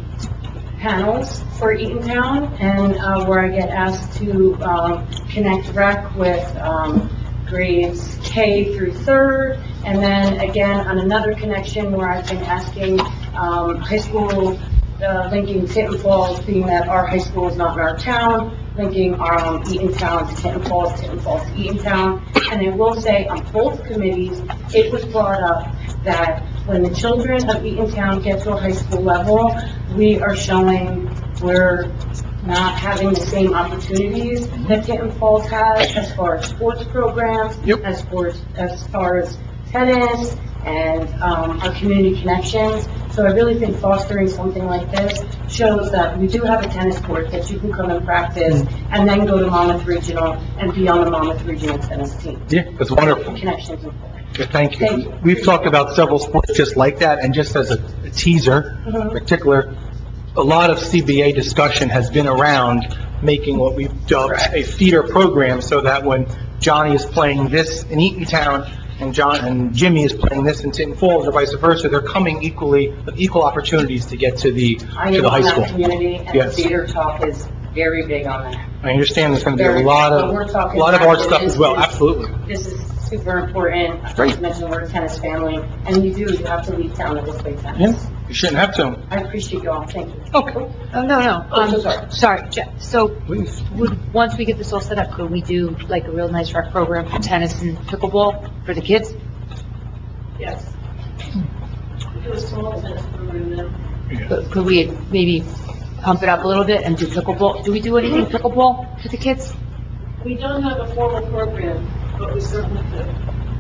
panels for Eatontown, and, uh, where I get asked to, um, connect rec with, um, grades K through third, and then again on another connection where I've been asking, um, high school, uh, linking Tinton Falls, being that our high school is not in our town, linking our, um, Eatontown to Tinton Falls, Tinton Falls to Eatontown. And I will say on both committees, it was brought up that when the children of Eatontown get to a high school level, we are showing we're not having the same opportunities that Tinton Falls has as far as sports programs, Yep. as far, as far as tennis and, um, our community connections. So I really think fostering something like this shows that we do have a tennis court that you can come and practice and then go to Monmouth Regional and be on the Monmouth Regional tennis team. Yeah, that's wonderful. Connections important. Yeah, Thank Thank you. you. We've talked about several sports just like that, and just as a a teaser, in Mhm. particular, a lot of C B A discussion has been around making what we've dubbed a feeder program, so that when Johnny is playing this in Eatontown, and John, and Jimmy is playing this in Tinton Falls, or vice versa, they're coming equally, with equal opportunities to get to the, I to am the high on school. that community, and Yes. theater talk is very big on that. I understand there's going to be Very- a lot but of, we're a talking lot of art about stuff as well, this is- absolutely. This is super important. I Right. just mentioned we're a tennis family, and you do, you have to leave town to go play Yeah, tennis. you shouldn't have to. I appreciate you all, thank you. Okay, Oh, no, no. Oh, so Um, sorry. sorry, Je- so please. would, once we get this all set up, could we do like a real nice rec program for tennis and pickleball for the kids? Yes. We do a small tennis program now. Could could we maybe pump it up a little bit and do pickleball? Do we do anything pickleball for the kids? We don't have a formal program, but we certainly could.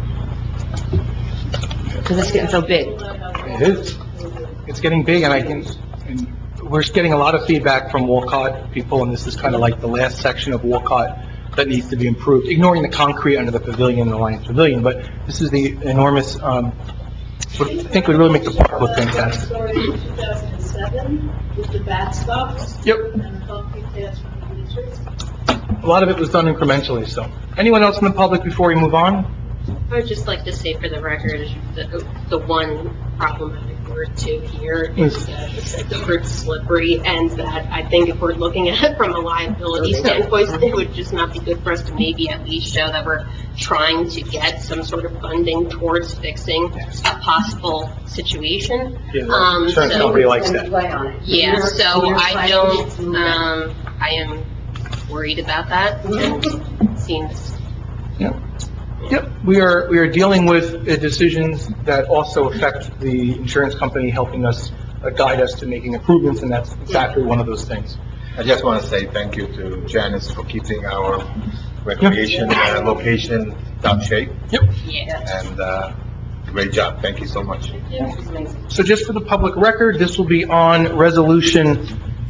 Because it's getting so big. It is. It's getting big, and I can, and we're getting a lot of feedback from Walcott people, and this is kind of like the last section of Walcott that needs to be improved, ignoring the concrete under the pavilion and the Lions Pavilion, but this is the enormous, um, what I think would really make the park look fantastic. Started in two thousand seven with the backstops Yep, and the concrete pads for the bleachers. a lot of it was done incrementally, so. Anyone else in the public before we move on? I would just like to say for the record, the, the one problematic word to here is that it's that the word slippery, and that I think if we're looking at it from a liability standpoint, it would just not be good for us to maybe at least show that we're trying to get some sort of funding towards fixing a possible situation. Yeah, the Um, insurance so- company likes And that. play on it. Yeah, You're- so you're I playing don't, to- um, I am worried about that, and it seems, Yep. Yep, we are, we are dealing with uh, decisions that also affect the insurance company helping us, uh, guide us to making improvements, and that's exactly one of those things. I just want to say thank you to Janice for keeping our recreation uh, location top shape, yeah. and uh, great job. Thank you so much. It's amazing. So just for the public record, this will be on Resolution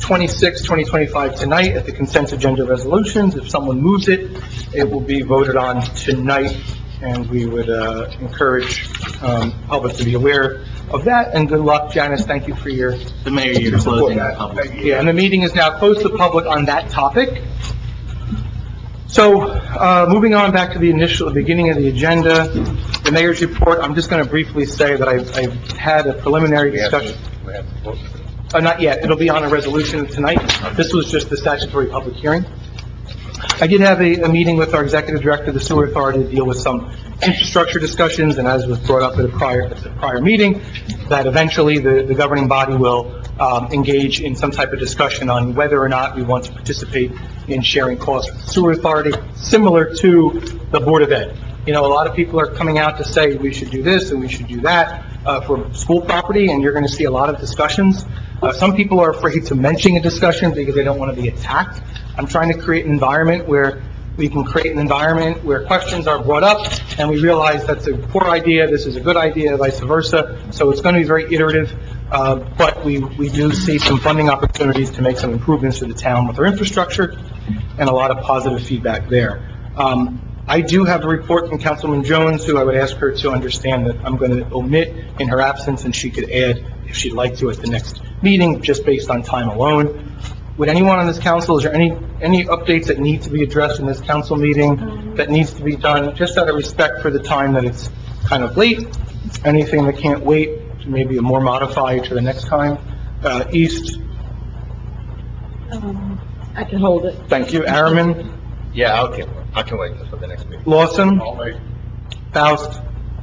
twenty-six, twenty twenty-five tonight at the consent agenda resolutions. If someone moves it, it will be voted on tonight, and we would uh, encourage um, public to be aware of that. And good luck, Janice. Thank you for your... The mayor, you're closing the public. Yeah, and the meeting is now closed to the public on that topic. So, uh, moving on back to the initial, beginning of the agenda, the mayor's report, I'm just going to briefly say that I've, I've had a preliminary discussion. We have to vote. Uh, not yet, it'll be on a resolution tonight. This was just the statutory public hearing. I did have a, a meeting with our executive director of the sewer authority to deal with some infrastructure discussions, and as was brought up at a prior, at the prior meeting, that eventually the, the governing body will um, engage in some type of discussion on whether or not we want to participate in sharing costs with the sewer authority, similar to the Board of Ed. You know, a lot of people are coming out to say we should do this and we should do that uh, for school property, and you're going to see a lot of discussions. Uh, some people are afraid to mention a discussion because they don't want to be attacked. I'm trying to create an environment where we can create an environment where questions are brought up and we realize that's a poor idea, this is a good idea, vice versa. So it's going to be very iterative, uh, but we, we do see some funding opportunities to make some improvements to the town with our infrastructure, and a lot of positive feedback there. Um, I do have a report from Councilman Jones, who I would ask her to understand that I'm going to omit in her absence, and she could add if she'd like to at the next meeting, just based on time alone. Would anyone on this council, is there any, any updates that need to be addressed in this council meeting that needs to be done, just out of respect for the time that it's kind of late? Anything that can't wait, maybe a more modified to the next time? Uh, East? Um, I can hold it. Thank you. Araman? Yeah, okay, I can wait for the next meeting. Lawson? I'll wait. Faust?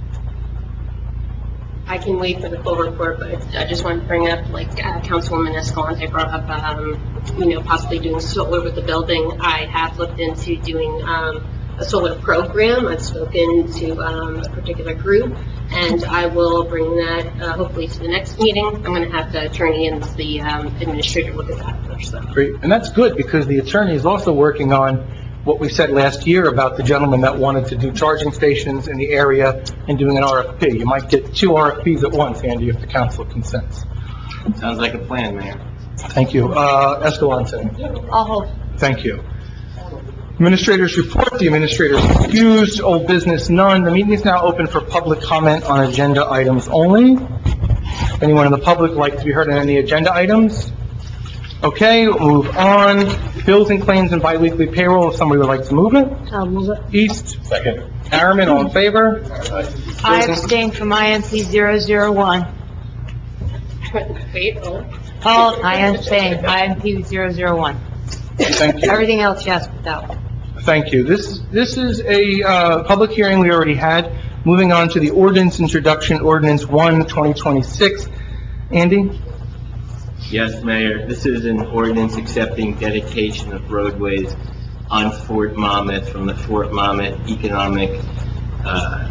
I can wait for the full report, but I just wanted to bring up, like, uh, Councilwoman Escalante brought up, um, you know, possibly doing solar with the building. I have looked into doing, um, a solar program. I've spoken to, um, a particular group, and I will bring that, uh, hopefully to the next meeting. I'm gonna have the attorney and the, um, administrator look at that first, so. Great. And that's good, because the attorney is also working on what we said last year about the gentleman that wanted to do charging stations in the area and doing an R F P. You might get two R F Ps at once, Andy, if the council consents. Sounds like a plan, Mayor. Thank you. Uh, Escalante? I'll hold. Thank you. Administrator's report, the administrator is excused, old business none. The meeting is now open for public comment on agenda items only. Anyone in the public like to be heard on any agenda items? Okay, we'll move on. Bills and claims and biweekly payroll, if somebody would like to move it. I'll move it. East? Second. Araman, all in favor? I abstain from I M P zero zero one. Wait, oh. Oh, I abstain, I M P zero zero one. Thank you. Everything else, yes, but that one. Thank you. This, this is a, uh, public hearing we already had. Moving on to the ordinance introduction, ordinance one, twenty twenty-six. Andy? Yes, Mayor, this is an ordinance accepting dedication of roadways on Fort Monmouth from the Fort Monmouth Economic, uh...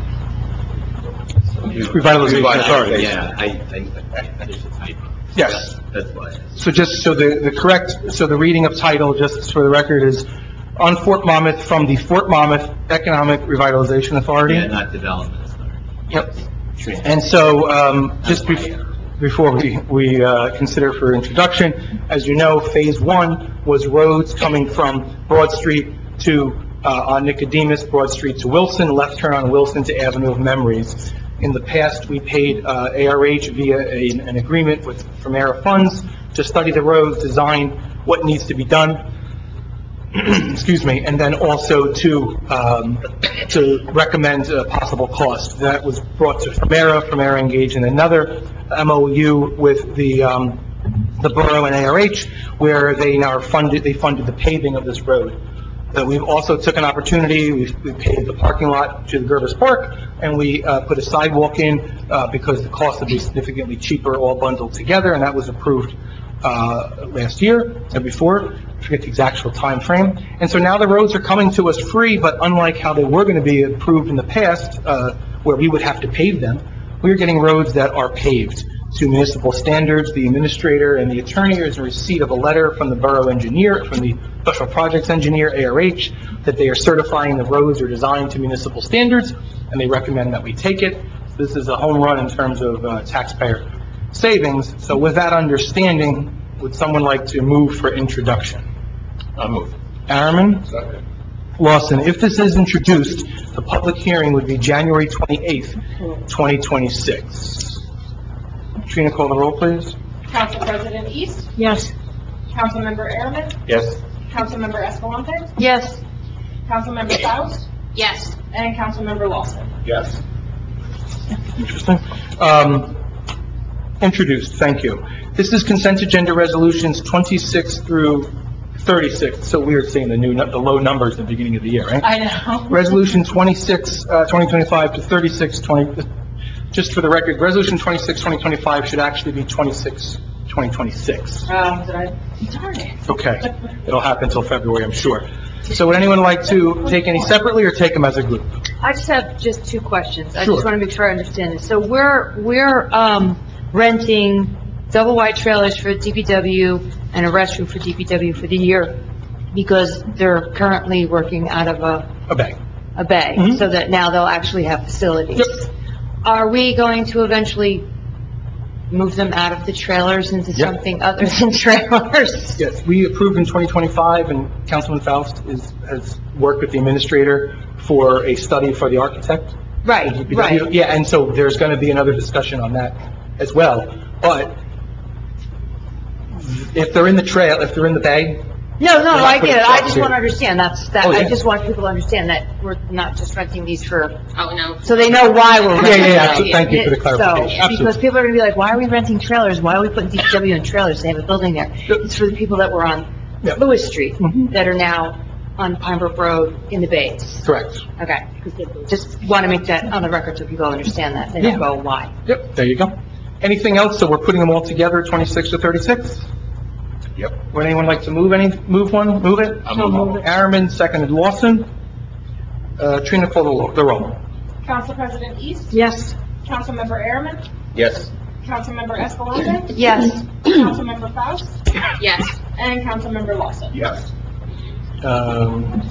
Revitalization Authority. Yeah, I, I, there's a typo. Yes. That's why. So just, so the, the correct, so the reading of title, just for the record, is on Fort Monmouth from the Fort Monmouth Economic Revitalization Authority. Yeah, not Development Authority. Yep. And so, um, just before, before we, we, uh, consider for introduction, as you know, Phase One was roads coming from Broad Street to, uh, on Nicodemus, Broad Street to Wilson, left turn on Wilson to Avenue of Memories. In the past, we paid, uh, A R H via a, an agreement with Primera Funds to study the roads, design what needs to be done. Excuse me, and then also to, um, to recommend a possible cost. That was brought to Primera. Primera engaged in another M O U with the, um, the borough and A R H, where they now are funded, they funded the paving of this road. Uh, we've also took an opportunity, we, we paved the parking lot to the Gervis Park, and we, uh, put a sidewalk in, uh, because the cost would be significantly cheaper all bundled together, and that was approved, uh, last year, and before. I forget the exact time frame. And so now the roads are coming to us free, but unlike how they were going to be approved in the past, uh, where we would have to pave them, we're getting roads that are paved to municipal standards. The administrator and the attorney is in receipt of a letter from the borough engineer, from the special projects engineer, A R H, that they are certifying the roads are designed to municipal standards, and they recommend that we take it. This is a home run in terms of uh, taxpayer savings. So with that understanding, would someone like to move for introduction? I move. Araman? Second. Lawson, if this is introduced, the public hearing would be January twenty-eighth, twenty twenty-six. Trina, call the roll, please. Council President East, Yes. Councilmember Ehrman, Yes. Councilmember Escalante, Yes. Councilmember Faust, Yes. and Councilmember Lawson. Yes. Interesting. Um, introduced, thank you. This is consent agenda resolutions twenty-six through thirty-six. So weird seeing the new, nu- the low numbers at the beginning of the year, right? I know. Resolution twenty-six, uh, twenty twenty-five to thirty-six, twenty, just for the record, Resolution twenty-six, twenty twenty-five should actually be twenty-six, twenty twenty-six. Um, did I? Darn it. Okay. It'll happen until February, I'm sure. So would anyone like to take any separately or take them as a group? I just have just two questions. I Sure. just want to make sure I understand this. So we're, we're, um, renting double wide trailers for D P W and a restroom for D P W for the year because they're currently working out of a, A bay. a bay, Mhm. so that now they'll actually have facilities. Yep. Are we going to eventually move them out of the trailers into Yep. something other than trailers? Yes, we approved in twenty twenty-five, and Councilman Faust is, has worked with the administrator for a study for the architect. Right, right. Yeah, and so there's going to be another discussion on that as well. But if they're in the trail, if they're in the bay, No, no, We're not I get putting it. I trucks just here. want to understand, that's, that, Oh, I yeah. just want people to understand that we're not just renting these for, Oh, no. so they know why we're Yeah, renting. yeah, yeah, them. absolutely. Thank you for the So, clarification. Because Absolutely. people are going to be like, why are we renting trailers? Why are we putting D P W in trailers? They have a building there. It's for the people that were on Yeah. Lewis Street Mhm. that are now on Pine Brook Road in the bays. correct. Okay. Just want to make that on the record so people understand that. They Yeah. don't go, why? Yep, there you go. Anything else? So we're putting them all together, twenty-six to thirty-six? Yep. Would anyone like to move any, move one, move it? I move it. Araman, seconded Lawson. Uh, Trina, call the lo- the roll. Council President East, Yes. Councilmember Ehrman, Yes. Councilmember Escalante, Yes. Councilmember Faust, Yes. and Councilmember Lawson. Yes. Um,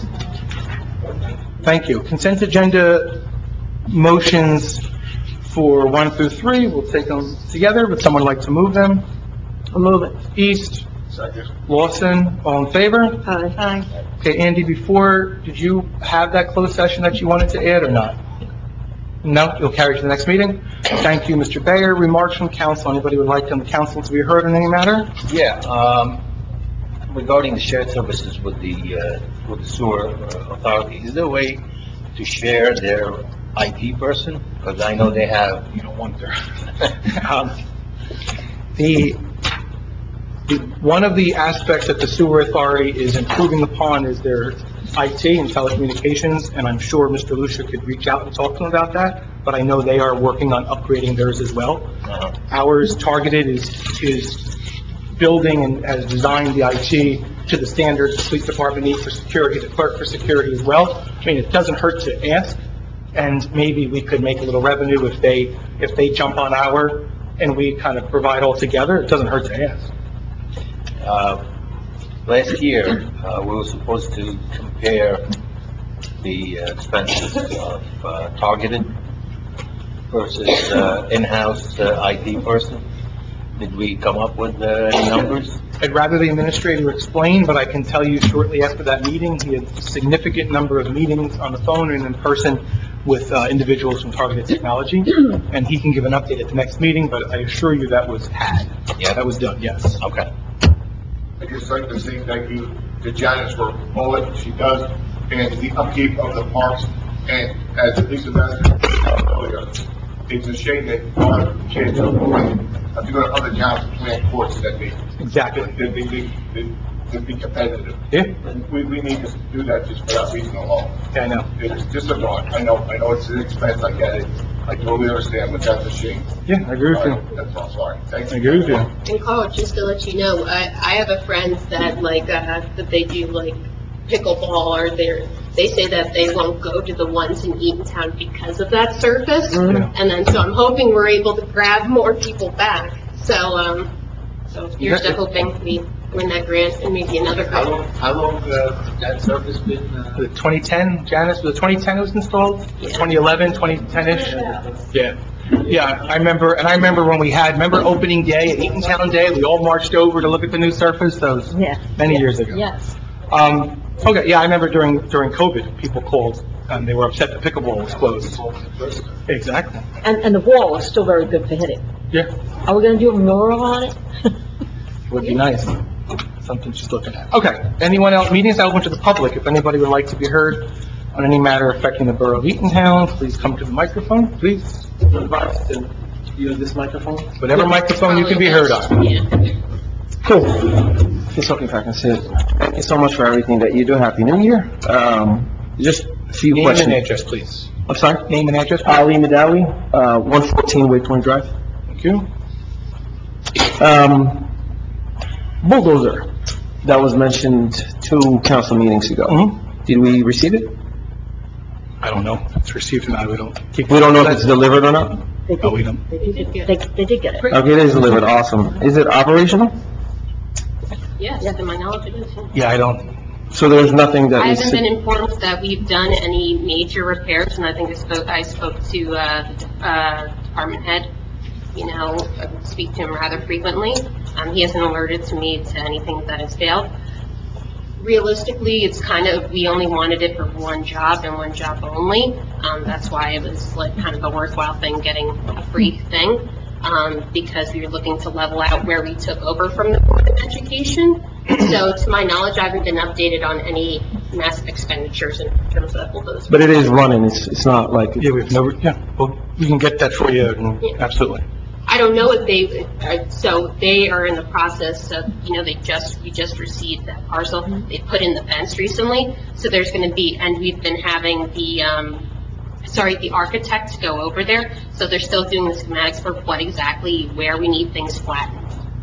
Thank you. Consent agenda motions for one through three, we'll take them together. Would someone like to move them? I'll move it. East, Second. Lawson, all in favor? Aye. Aye. Okay, Andy, before, did you have that closed session that you wanted to add or not? No, you'll carry to the next meeting? Thank you, Mister Bayer. Remarks from council. Anybody would like on the council to be heard on any matter? Yeah, um, regarding the shared services with the, uh, with the sewer uh, authority, is there a way to share their I T person? Because I know they have, you know, one there. Um, The, the, one of the aspects that the sewer authority is improving upon is their I T and telecommunications, and I'm sure Mister Lucia could reach out and talk to them about that, but I know they are working on upgrading theirs as well. Uh-huh. Ours targeted is, is building and has designed the I T to the standards the police department needs for security, the clerk for security as well. I mean, it doesn't hurt to ask, and maybe we could make a little revenue if they, if they jump on our, and we kind of provide all together. It doesn't hurt to ask. Uh, Last year, uh, we were supposed to compare the uh, expenses of uh, targeted versus uh, in-house uh, I T person. Did we come up with uh, any numbers? I'd rather the administrator explain, but I can tell you shortly after that meeting, he had a significant number of meetings on the phone and in person with uh, individuals from Targeted Technology, and he can give an update at the next meeting, but I assure you that was had. Yeah. That was done, yes. Okay. I'd just like to say thank you to Janice for all that she does and the upkeep of the parks. And as a police ambassador, earlier, it's a shame that our kids are going, have to go to other towns to plan courses that they, Exactly. that they, they, they, to be competitive. Yeah, We, we need to do that just for that reason alone. yeah, I know. It's just a thought. I know, I know it's an expense, I get it. I totally understand, but that's a shame. Yeah, I agree with All you. right, that's all, sorry. Thank I you. agree with you. And Carl, just to let you know, I, I have a friend that like, uh, that they do like pickleball or they're, they say that they won't go to the ones in Eatontown because of that surface. Yeah. And then, so I'm hoping we're able to grab more people back. So, um, so here's to hoping we when that grant, and maybe another How grant. long, how long, uh, that service been, uh? The twenty ten, Janice, was it twenty ten it was installed? twenty eleven, twenty ten-ish? Yeah. Yeah, I remember, and I remember when we had, remember opening day at Eatontown Day? We all marched over to look at the new surface, that was Yeah. many years ago. Yes. Um, okay, yeah, I remember during, during COVID, people called, and they were upset the pickleball was closed. Exactly. And, and the wall is still very good for hitting. Yeah, Are we gonna do a mural on it? would be nice. Something she's looking at. Okay, anyone else, meetings open to the public, if anybody would like to be heard on any matter affecting the borough of Eatontown, please come to the microphone, please. Use this microphone? Whatever microphone you can be heard on. Yeah. Cool. Just looking if I can say it. Thank you so much for everything that you do. Happy New Year. Um, just a few Name questions. and address, please. I'm sorry? Name and address. Ali Medawi, uh, one fourteen Waypoint Drive. Thank you. Um, bulldozer that was mentioned two council meetings ago. Mhm. Did we receive it? I don't know if it's received or not, we don't keep. We don't know if it's delivered or not? They No, we did, don't. they did, they, they did get it. Okay, it is delivered. Awesome. Is it operational? Yes, to my knowledge, it is. Yeah, I don't, So there's nothing that I needs haven't been to... informed that we've done any major repairs, and I think I spoke, I spoke to, uh, the, uh, department head, you know, I would speak to him rather frequently. Um, he hasn't alerted to me to anything that has failed. Realistically, it's kind of, we only wanted it for one job and one job only. Um, that's why it was like kind of a worthwhile thing getting a free thing. Um, because we were looking to level out where we took over from the Board of Education. So to my knowledge, I haven't been updated on any massive expenditures in terms of bulldozer. But it is running. It's, it's not like... yeah, we've never, yeah, well, we can get that for you, and- Yeah. absolutely. I don't know if they, uh, so they are in the process of, you know, they just, we just received that parcel. They put in the fence recently, so there's going to be, and we've been having the, um, sorry, the architect go over there. So they're still doing the schematics for what exactly, where we need things flattened.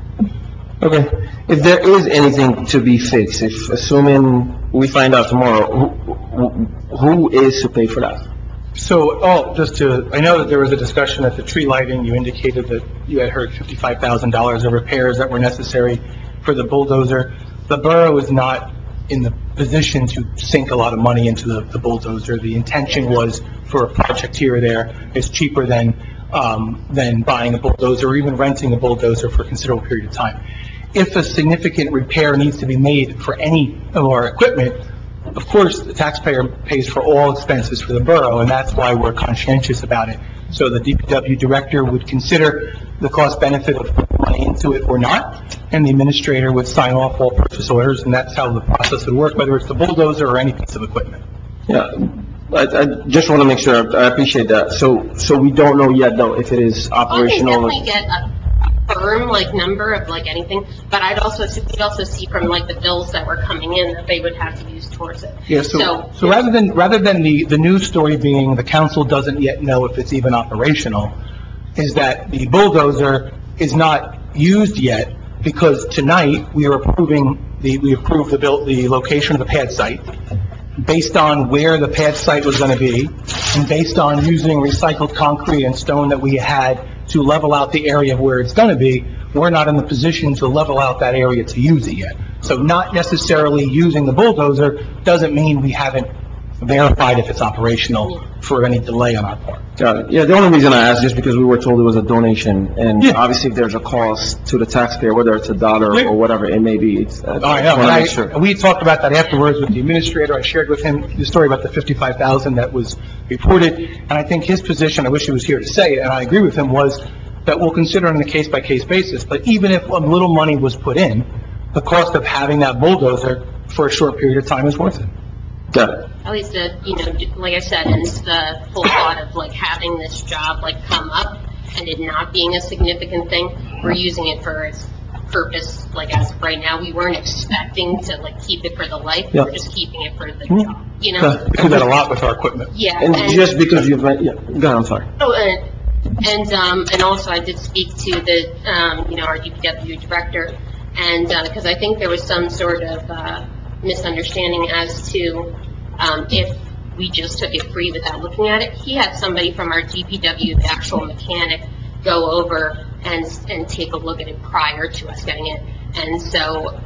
Okay. If there is anything to be fixed, if, assuming we find out tomorrow, who, who- who is to pay for that? So, oh, just to, I know that there was a discussion at the tree lighting, you indicated that you had heard fifty-five thousand dollars of repairs that were necessary for the bulldozer. The borough is not in the position to sink a lot of money into the the bulldozer. The intention was for a project here or there, it's cheaper than, um, than buying a bulldozer or even renting a bulldozer for a considerable period of time. If a significant repair needs to be made for any of our equipment, of course, the taxpayer pays for all expenses for the borough, and that's why we're conscientious about it. So the D P W director would consider the cost benefit of putting money into it or not, and the administrator would sign off all purchase orders, and that's how the process would work, whether it's the bulldozer or any piece of equipment. Yeah, I, I just want to make sure, I appreciate that. So, so we don't know yet, though, if it is I can operational? definitely get a firm, like, number of, like, anything, but I'd also, we'd also see from, like, the bills that were coming in that they would have to use towards it. Yeah, so, so rather than, rather than the, the news story being the council doesn't yet know if it's even operational, is that the bulldozer is not used yet, because tonight, we are approving the, we approved the built, the location of the pad site, based on where the pad site was going to be, and based on using recycled concrete and stone that we had to level out the area of where it's going to be, we're not in the position to level out that area to use it yet. So not necessarily using the bulldozer doesn't mean we haven't verified if it's operational for any delay on our part. Got it. Yeah, the only reason I asked is because we were told it was a donation, and Yeah. obviously if there's a cost to the taxpayer, whether it's a dollar Yeah. or whatever it may be, it's, I Oh, I just know, want and to I, make sure. and we talked about that afterwards with the administrator. I shared with him the story about the fifty-five thousand that was reported, and I think his position, I wish he was here to say it, and I agree with him, was that we'll consider it on a case-by-case basis. But even if a little money was put in, the cost of having that bulldozer for a short period of time is worth it. Got it. At least, the, you know, like I said, and it's the whole thought of like having this job like come up and it not being a significant thing, we're using it for its purpose, like as of right now. We weren't expecting to like keep it for the life, Yeah. we're just keeping it for the Hmm. job, you know? Okay. We do that a lot with our equipment. Yeah. And just because you've, yeah, go ahead, I'm sorry. Oh, and, and, um, and also I did speak to the, um, you know, our D P W director, and, uh, because I think there was some sort of, uh, misunderstanding as to, um, if we just took it free without looking at it. He had somebody from our D P W, the actual mechanic, go over and, and take a look at it prior to us getting it. And so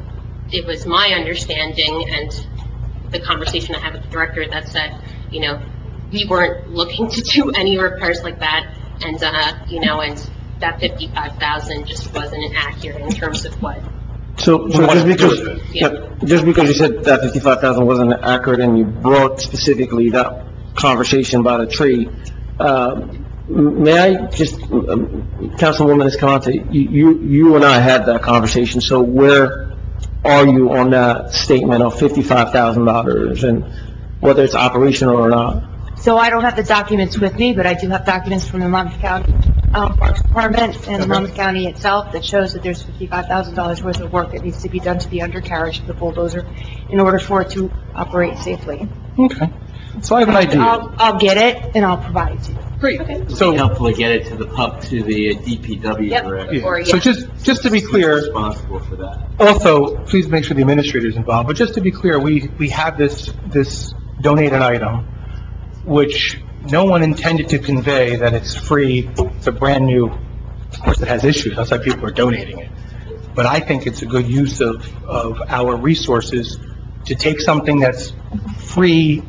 it was my understanding and the conversation I had with the director that said, you know, we weren't looking to do any repairs like that, and, uh, you know, and that fifty-five thousand just wasn't accurate in terms of what. So, so just because, yeah, just because you said that fifty-five thousand wasn't accurate and you brought specifically that conversation about a tree, uh, may I just, um, Councilwoman Escalante, you, you, you and I had that conversation, so where are you on that statement of fifty-five thousand dollars and whether it's operational or not? So I don't have the documents with me, but I do have documents from the Monmouth County um, Parks Department and the Monmouth County itself that shows that there's fifty-five thousand dollars worth of work that needs to be done to the undercarriage of the bulldozer in order for it to operate safely. Okay. So I have an idea. I'll, I'll get it and I'll provide it to you. Great. Okay. So, Hopefully get it to the pub, to the D P W Yep. director. yeah. Or, So yeah. just, just to be clear, Responsible for that. also, please make sure the administrator is involved, but just to be clear, we, we have this, this donated item, which no one intended to convey that it's free, it's a brand new, of course it has issues, that's why people are donating it. But I think it's a good use of, of our resources to take something that's free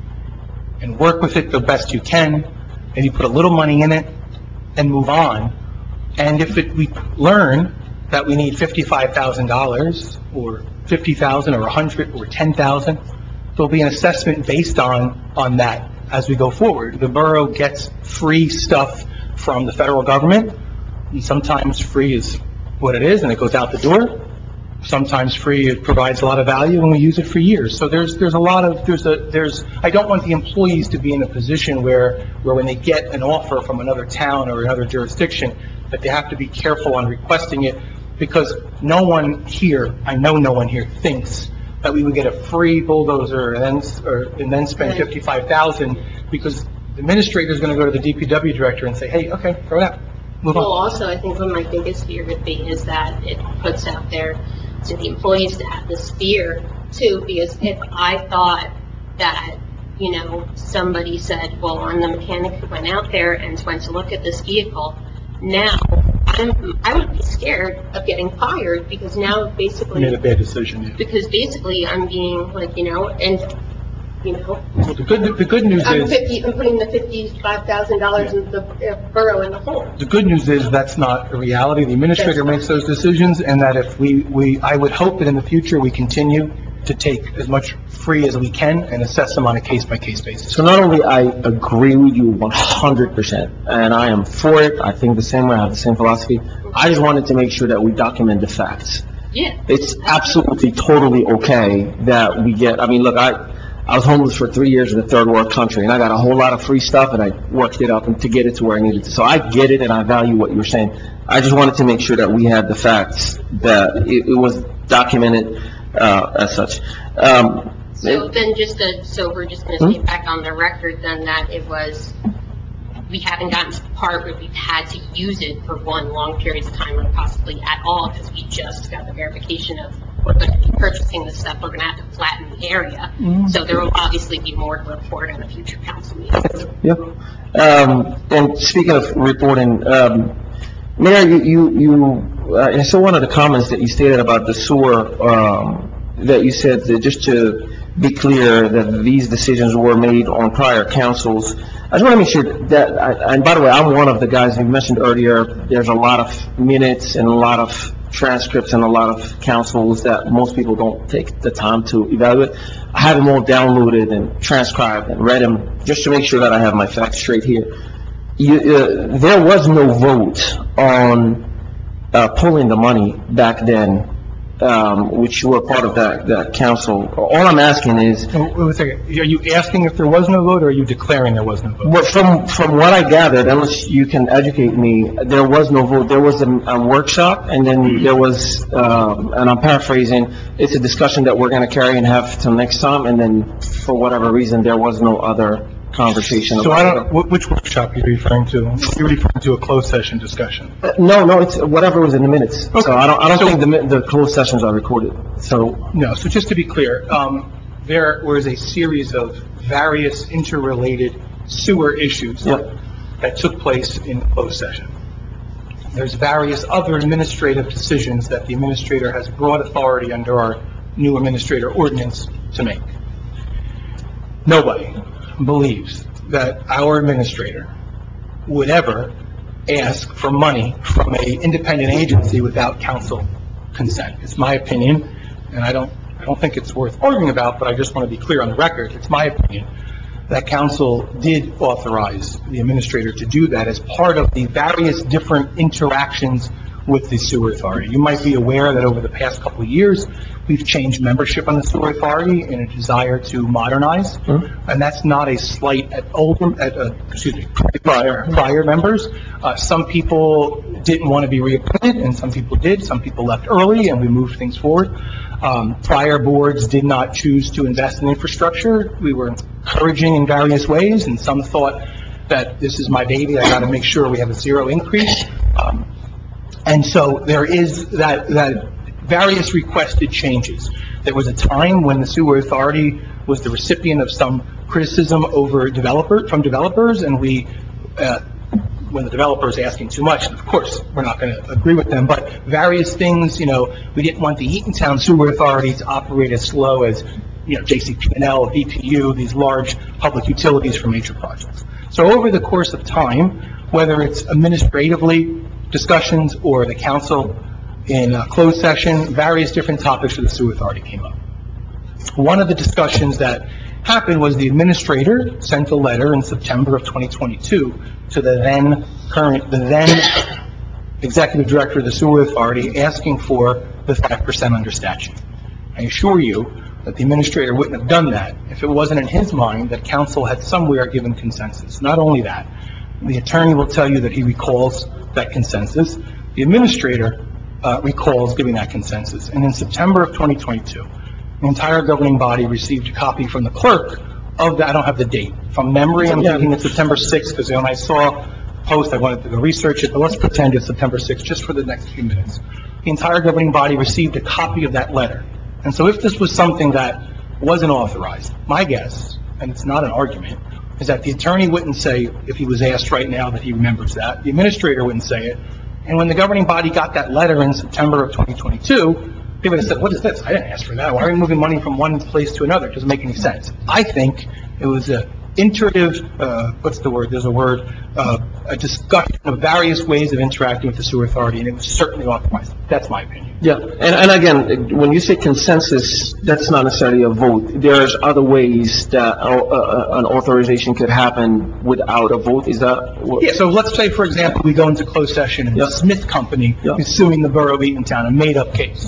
and work with it the best you can, and you put a little money in it and move on. And if it, we learn that we need fifty-five thousand dollars or fifty thousand or one hundred or ten thousand, there'll be an assessment based on, on that as we go forward. The borough gets free stuff from the federal government, and sometimes free is what it is, and it goes out the door. Sometimes free, it provides a lot of value, and we use it for years. So there's, there's a lot of, there's a, there's, I don't want the employees to be in a position where, where when they get an offer from another town or another jurisdiction, that they have to be careful on requesting it, because no one here, I know no one here thinks that we would get a free bulldozer and then, or, and then spend fifty-five thousand, because the administrator is going to go to the D P W director and say, hey, okay, throw it out, move Well, on. also, I think one of my biggest fear would be is that it puts out there to the employees to have this fear too, because if I thought that, you know, somebody said, well, I'm the mechanic who went out there and went to look at this vehicle, now I'm, I would be scared of getting fired, because now basically, Made a bad decision, yeah. because basically I'm being like, you know, and, you know, Well, the good, the good news I'm is, fifty, I'm putting the fifty-five thousand dollars in the uh, borough in the hole. the good news is that's not a reality. The administrator makes those decisions, and that if we, we, I would hope that in the future, we continue to take as much free as we can and assess them on a case-by-case basis. So not only I agree with you one hundred percent, and I am for it, I think the same way, I have the same philosophy, I just wanted to make sure that we document the facts. Yeah. It's absolutely, totally okay that we get, I mean, look, I, I was homeless for three years in a third world country, and I got a whole lot of free stuff, and I worked it up and to get it to where I needed to. So I get it, and I value what you were saying. I just wanted to make sure that we had the facts, that it, it was documented, uh, as such. Um, So then just to, so we're just going to Hmm? say back on the record then that it was, we haven't gotten to the part where we've had to use it for one long period of time or possibly at all, because we just got the verification of we're going to be purchasing this stuff, we're going to have to flatten the area. Mhm. So there will obviously be more to report in a future council meeting. Yep. Um, and speaking of reporting, um, Mayor, you, you, you, uh, I saw one of the comments that you stated about the sewer, um, that you said that just to be clear that these decisions were made on prior councils. I just want to make sure that, I- and by the way, I'm one of the guys you mentioned earlier, there's a lot of minutes and a lot of transcripts and a lot of councils that most people don't take the time to evaluate. I have them all downloaded and transcribed and read them just to make sure that I have my facts straight here. You, uh, there was no vote on uh, pulling the money back then, um, which you were part of that, that council. All I'm asking is, Oh, wait a second. Are you asking if there was no vote, or are you declaring there was no vote? what- from, from what I gathered, unless you can educate me, there was no vote. There was a, a workshop, and then there was, um, and I'm paraphrasing, it's a discussion that we're going to carry and have till next time, and then for whatever reason, there was no other conversation So I about don't, wh- which workshop are you referring to? You're referring to a closed session discussion. it. No, no, it's whatever was in the minutes. Okay. So I don't, I don't So- think the, mi- the closed sessions are recorded. So, No, so just to be clear, um, there was a series of various interrelated sewer issues Yep. that took place in closed session. There's various other administrative decisions that the administrator has broad authority under our new administrator ordinance to make. Nobody believes that our administrator would ever ask for money from a independent agency without council consent. It's my opinion, and I don't, I don't think it's worth arguing about, but I just want to be clear on the record. It's my opinion that council did authorize the administrator to do that as part of the various different interactions with the sewer authority. You might be aware that over the past couple of years, we've changed membership on the sewer authority in a desire to modernize, mm-hmm. and that's not a slight at older, at, uh, excuse me, prior, prior members. Uh, some people didn't want to be reappointed, and some people did. Some people left early, and we moved things forward. Um, prior boards did not choose to invest in infrastructure. We were encouraging in various ways, and some thought that this is my baby, I got to make sure we have a zero increase. Um, and so there is that, that various requested changes. There was a time when the sewer authority was the recipient of some criticism over developer, from developers, and we, uh, when the developer is asking too much, of course, we're not going to agree with them, but various things, you know, we didn't want the Eatontown Sewer Authority to operate as slow as, you know, J C P and L, B P U, these large public utilities for major projects. So over the course of time, whether it's administratively discussions or the council in a closed session, various different topics for the sewer authority came up. One of the discussions that happened was the administrator sent a letter in September of twenty twenty-two to the then current, the then executive director of the sewer authority asking for the five percent under statute. I assure you that the administrator wouldn't have done that if it wasn't in his mind that council had somewhere given consensus. Not only that, the attorney will tell you that he recalls that consensus. The administrator uh, recalls giving that consensus. And in September of twenty twenty-two, the entire governing body received a copy from the clerk of the, I don't have the date. From memory, I'm thinking it's September sixth, because when I saw the post, I wanted to go research it, but let's pretend it's September sixth, just for the next few minutes. The entire governing body received a copy of that letter. And so if this was something that wasn't authorized, my guess, and it's not an argument, is that the attorney wouldn't say, if he was asked right now, that he remembers that. The administrator wouldn't say it. And when the governing body got that letter in September of twenty twenty-two, they would have said, what is this? I didn't ask for that. Why are we moving money from one place to another? It doesn't make any sense. I think it was a iterative, uh, what's the word? There's a word, uh, a discussion of various ways of interacting with the sewer authority, and it was certainly authorized. That's my opinion. Yeah, and, and again, when you say consensus, that's not necessarily a vote. There's other ways that uh, uh, an authorization could happen without a vote. Is that what? Yeah, so let's say, for example, we go into closed session and Yep. the Smith Company Yep. is suing the borough of Eatontown, a made-up case.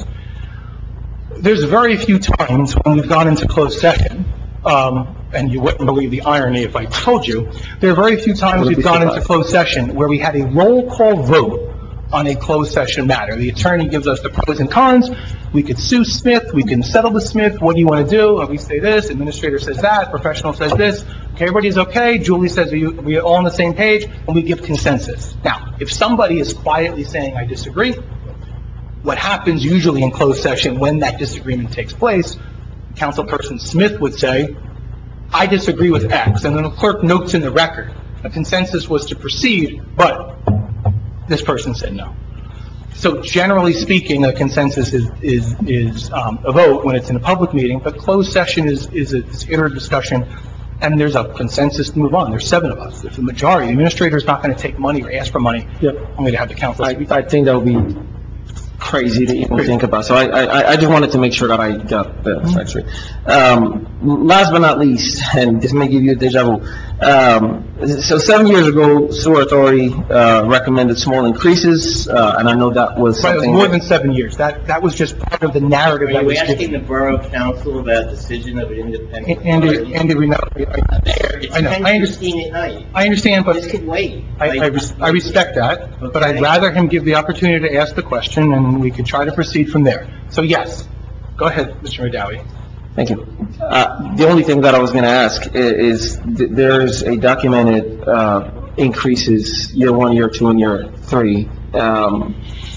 There's very few times when we've gone into closed session, um, and you wouldn't believe the irony if I told you, there are very few times Would we've be gone into surprised. closed session where we had a roll call vote on a closed session matter. The attorney gives us the pros and cons. We could sue Smith, we can settle with Smith, what do you want to do? And we say this, administrator says that, professional says this. Okay, everybody's okay, Julie says we, we're all on the same page, and we give consensus. Now, if somebody is quietly saying, I disagree, what happens usually in closed session when that disagreement takes place, Councilperson Smith would say, I disagree with X, and then the clerk notes in the record, a consensus was to proceed, but this person said no. So generally speaking, a consensus is, is, is um, a vote when it's in a public meeting, but closed session is, is a is iterative discussion, and there's a consensus to move on. There's seven of us. If the majority, the administrator is not going to take money or ask for money, Yep. I'm going to have the council. I, I think that would be crazy to even think about. So I, I, I just wanted to make sure that I got the facts right. Um, last but not least, and this may give you a deja vu. Um, so seven years ago, Sewer Authority, uh, recommended small increases, uh, and I know that was Right, it was something. more that- than seven years. That, that was just part of the narrative that Are you was asking given. the Borough Council about decision of an independent Andy, authority? Andy, remember, I, It's I know, I ten understand, fifteen at night. I understand, but This could wait. I, I res- I respect that, but I'd Okay. rather him give the opportunity to ask the question, and we could try to proceed from there. So yes, go ahead, Mister Madawi. Thank you. Uh, The only thing that I was going to ask i- is, th- there's a documented uh, increases year one, year two, and year three, um,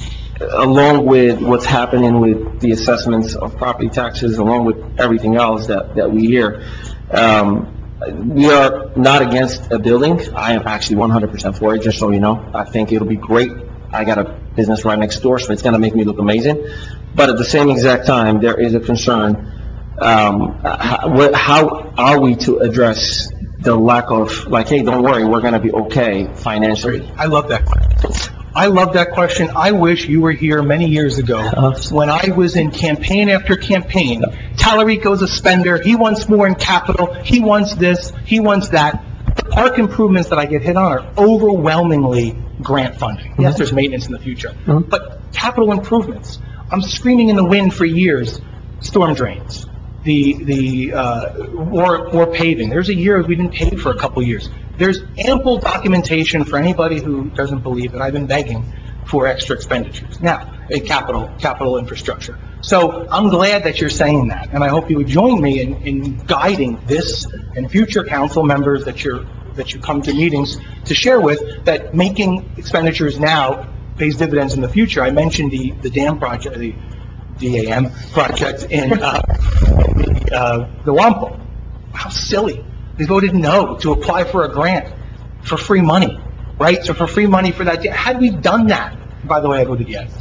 along with what's happening with the assessments of property taxes, along with everything else that, that we hear. Um, We are not against a building. I am actually one hundred percent for it, just so you know. I think it'll be great. I got a business right next door, so it's going to make me look amazing. but at the same exact time, there is a concern. Um, how, what- how are we to address the lack of, like, hey, don't worry, we're gonna be okay financially? I love that question. I love that question. I wish you were here many years ago when I was in campaign after campaign. Tallarico's a spender. He wants more in capital. He wants this. He wants that. The park improvements that I get hit on are overwhelmingly grant funding. Yes, there's maintenance in the future, but capital improvements. I'm screaming in the wind for years, storm drains, the, the, uh, or, or paving. There's a year we didn't pave for a couple years. There's ample documentation for anybody who doesn't believe that I've been begging for extra expenditures. Now, in capital, capital infrastructure. So I'm glad that you're saying that, and I hope you would join me in, in guiding this and future council members that you're, that you come to meetings to share with, that making expenditures now pays dividends in the future. I mentioned the, the dam project, the D A M project in, uh, the, uh, the Wampum. How silly. They voted no to apply for a grant for free money, right? So for free money for that, had we done that, by the way, I voted yes,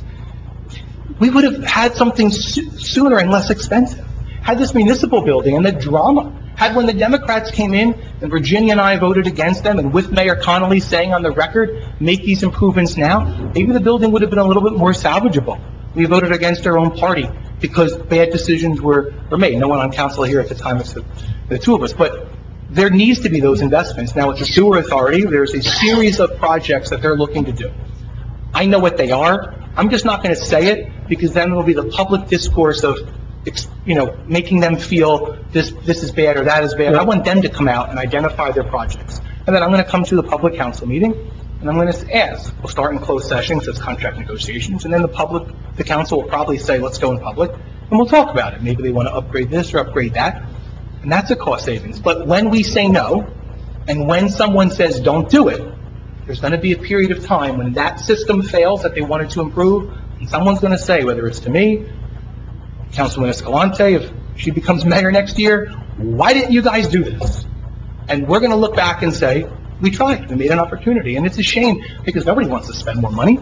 we would have had something so- sooner and less expensive. Had this municipal building and the drama, had when the Democrats came in and Virginia and I voted against them, and with Mayor Connolly saying on the record, make these improvements now, maybe the building would have been a little bit more salvageable. We voted against our own party because bad decisions were, were made. No one on council here at the time except the two of us, but there needs to be those investments. Now, with the sewer authority, there's a series of projects that they're looking to do. I know what they are. I'm just not going to say it, because then it'll be the public discourse of, you know, making them feel this, this is bad or that is bad. I want them to come out and identify their projects. And then I'm going to come to the public council meeting, and I'm going to ask. We'll start in closed session, because it's contract negotiations, and then the public, the council will probably say, let's go in public, and we'll talk about it. Maybe they want to upgrade this or upgrade that, and that's a cost savings. But when we say no, and when someone says don't do it, there's going to be a period of time when that system fails that they wanted to improve, and someone's going to say, whether it's to me, Councilman Escalante, if she becomes mayor next year, why didn't you guys do this? And we're going to look back and say, we tried, we made an opportunity, and it's a shame, because nobody wants to spend more money.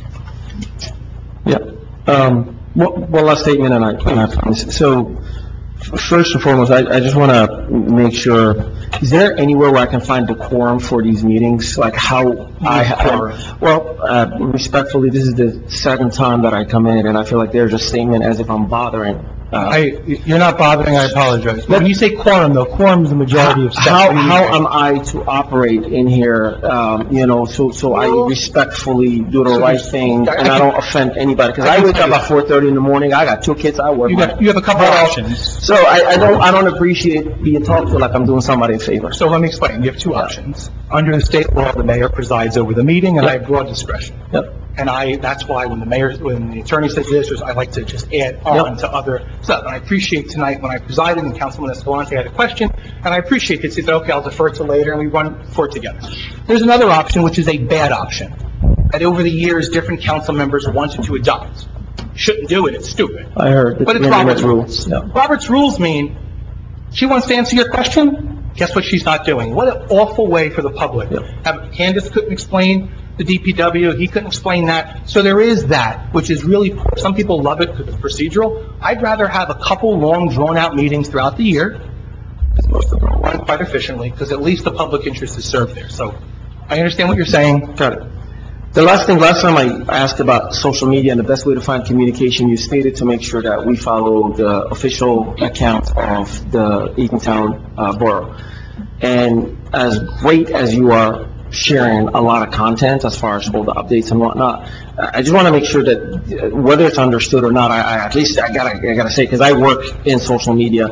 Yeah. Um, one, one last statement, and I, and I promise. So, f- first and foremost, I, I just want to make sure, is there anywhere where I can find the quorum for these meetings? Like how I have, well, uh, respectfully, this is the second time that I come in, and I feel like there's a statement as if I'm bothering. Uh, I, you're not bothering, I apologize. When you say quorum, though, quorum is the majority of How, steps. how am I to operate in here, um, you know, so, so I respectfully do the So right there's- thing, I- and I I can- don't offend anybody? Because I I can wake tell up you at four thirty in the morning, I got two kids, I work. You have, you have a couple of options. So I, I don't, I don't appreciate being talked to like I'm doing somebody a favor. So let me explain. You have two options. Under the state law, the mayor presides over the meeting, and I have broad discretion. Yep. And I, that's why when the mayor, when the attorney says this, I like to just add on to other stuff. And I appreciate tonight when I presided and Councilman Escalante had a question, and I appreciate that he said, okay, I'll defer to later, and we run for it together. There's another option, which is a bad option, that over the years, different council members wanted to adopt. Shouldn't do it, it's stupid. I heard. But it's Yeah, Robert's rules. rules. Yeah. Robert's rules mean, she wants to answer your question, guess what she's not doing? What an awful way for the public. Have- Candace couldn't explain the D P W, he couldn't explain that. So there is that, which is really, poor. Some people love it because it's procedural. I'd rather have a couple long, drawn-out meetings throughout the year, as most of them run quite efficiently, because at least the public interest is served there. So I understand what you're saying. Got it. The last thing, last time I asked about social media and the best way to find communication, you stated to make sure that we follow the official account of the Eatontown uh, Borough. And as great as you are sharing a lot of content as far as all the updates and whatnot, I just want to make sure that uh, whether it's understood or not, I, I at least I gotta, I gotta say, because I work in social media,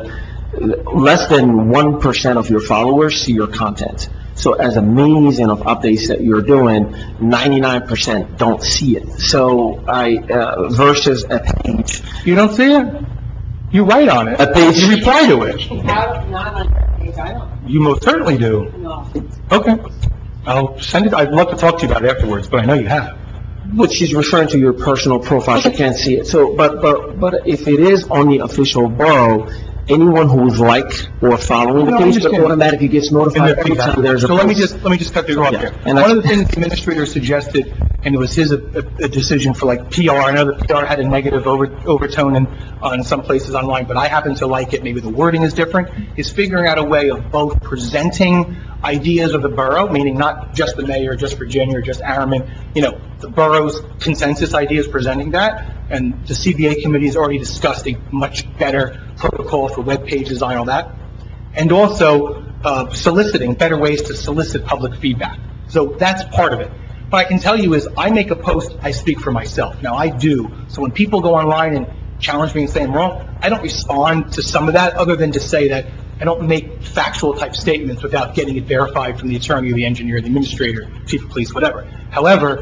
less than one percent of your followers see your content. So as amazing of updates that you're doing, ninety-nine percent don't see it. So I, uh, versus a page. You don't see it? You write on it. A page. You reply to it. Not not on that page, I don't, You most certainly do. no. Okay. I'll send it, I'd love to talk to you about it afterwards, but I know you have. Which she's referring to your personal profile, she can't see it. So, but, but, but if it is on the official borough, anyone who is like or following the No, I page, but understand. automatically gets in notified the every feedback. time there's a So let me post. just, let me just cut you off Yeah, here. and One that's- of the things the administrator suggested, and it was his, a, a decision for like P R, I know that P R had a negative over, overtone in, on some places online, but I happen to like it, maybe the wording is different, is figuring out a way of both presenting ideas of the borough, meaning not just the mayor, just Virginia, or just Aramin, you know, the borough's consensus ideas, presenting that, and the C B A committee has already discussed a much better protocol for web page design, all that, and also uh, soliciting, better ways to solicit public feedback. So that's part of it. What I can tell you is, I make a post, I speak for myself. Now, I do. So when people go online and challenge me and say I'm wrong, I don't respond to some of that, other than to say that I don't make factual type statements without getting it verified from the attorney, the engineer, the administrator, chief of police, whatever. However,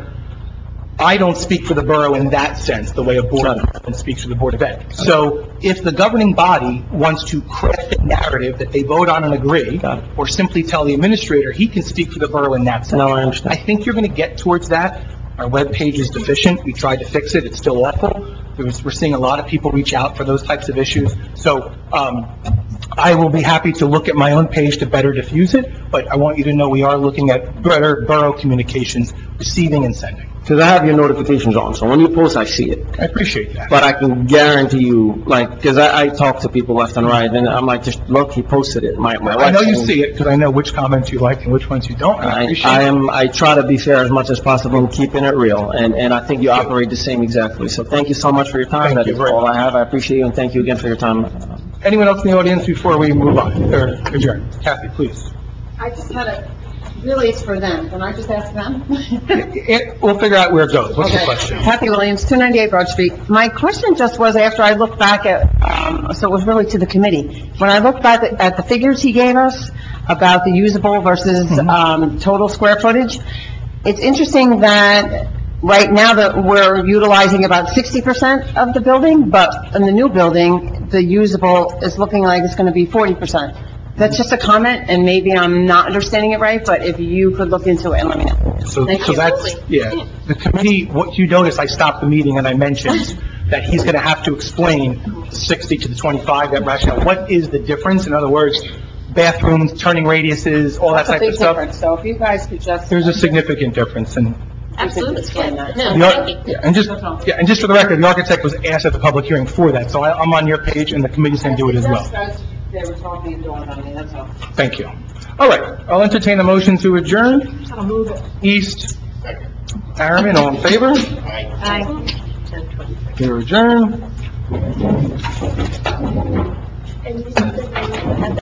I don't speak for the borough in that sense, the way a board speaks for the Board of Ed. So if the governing body wants to craft a narrative that they vote on and agree, or simply tell the administrator he can speak for the borough in that sense. No, I understand. I think you're going to get towards that. Our webpage is deficient. We tried to fix it. It's still awful. There was- We're seeing a lot of people reach out for those types of issues. So um, I will be happy to look at my own page to better diffuse it, but I want you to know we are looking at better borough communications, receiving and sending. Because I have your notifications on, so when you post, I see it. I appreciate that. But I can guarantee you, like, because I, I talk to people left and right, and I'm like, just look, he posted it. My, my I know wife you told me- see it, because I know which comments you like and which ones you don't. I I, appreciate I it. am, I try to be fair as much as possible and keeping it real, and, and I think you operate the same exactly. So thank you so much for your time. Thank That you is very all I have. I appreciate you, and thank you again for your time. Anyone else in the audience before we move on, or adjourn? Kathy, please. I just had a, really it's for them. Can I just ask them? It- We'll figure out where it goes. What's the Okay. question? Kathy Williams, two ninety-eight Broad Street. My question just was, after I looked back at, um, so it was really to the committee. When I looked back at at the figures he gave us about the usable versus, Mm-hmm. um, total square footage, it's interesting that right now that we're utilizing about sixty percent of the building, but in the new building, the usable is looking like it's going to be forty percent. That's just a comment, and maybe I'm not understanding it right, but if you could look into it and let me know. So, Thank so you. that's, yeah. The committee, what you notice, I stopped the meeting and I mentioned that he's going to have to explain the sixty to the twenty-five, that rationale. What is the difference? In other words, bathrooms, turning radiuses, all that That's a type big of stuff. difference, so if you guys could just... There's a significant difference, and, Absolutely. explain that. No, the ar- thank you. yeah, and just, yeah, and just for the record, the architect was asked at the public hearing for that, so I, I'm on your page, and the committee's going to do it as well. They were talking and doing on me, that's all. Thank you. All right, I'll entertain a motion to adjourn. East, Aramin, all in favor? Aye. You're adjourned. And you said that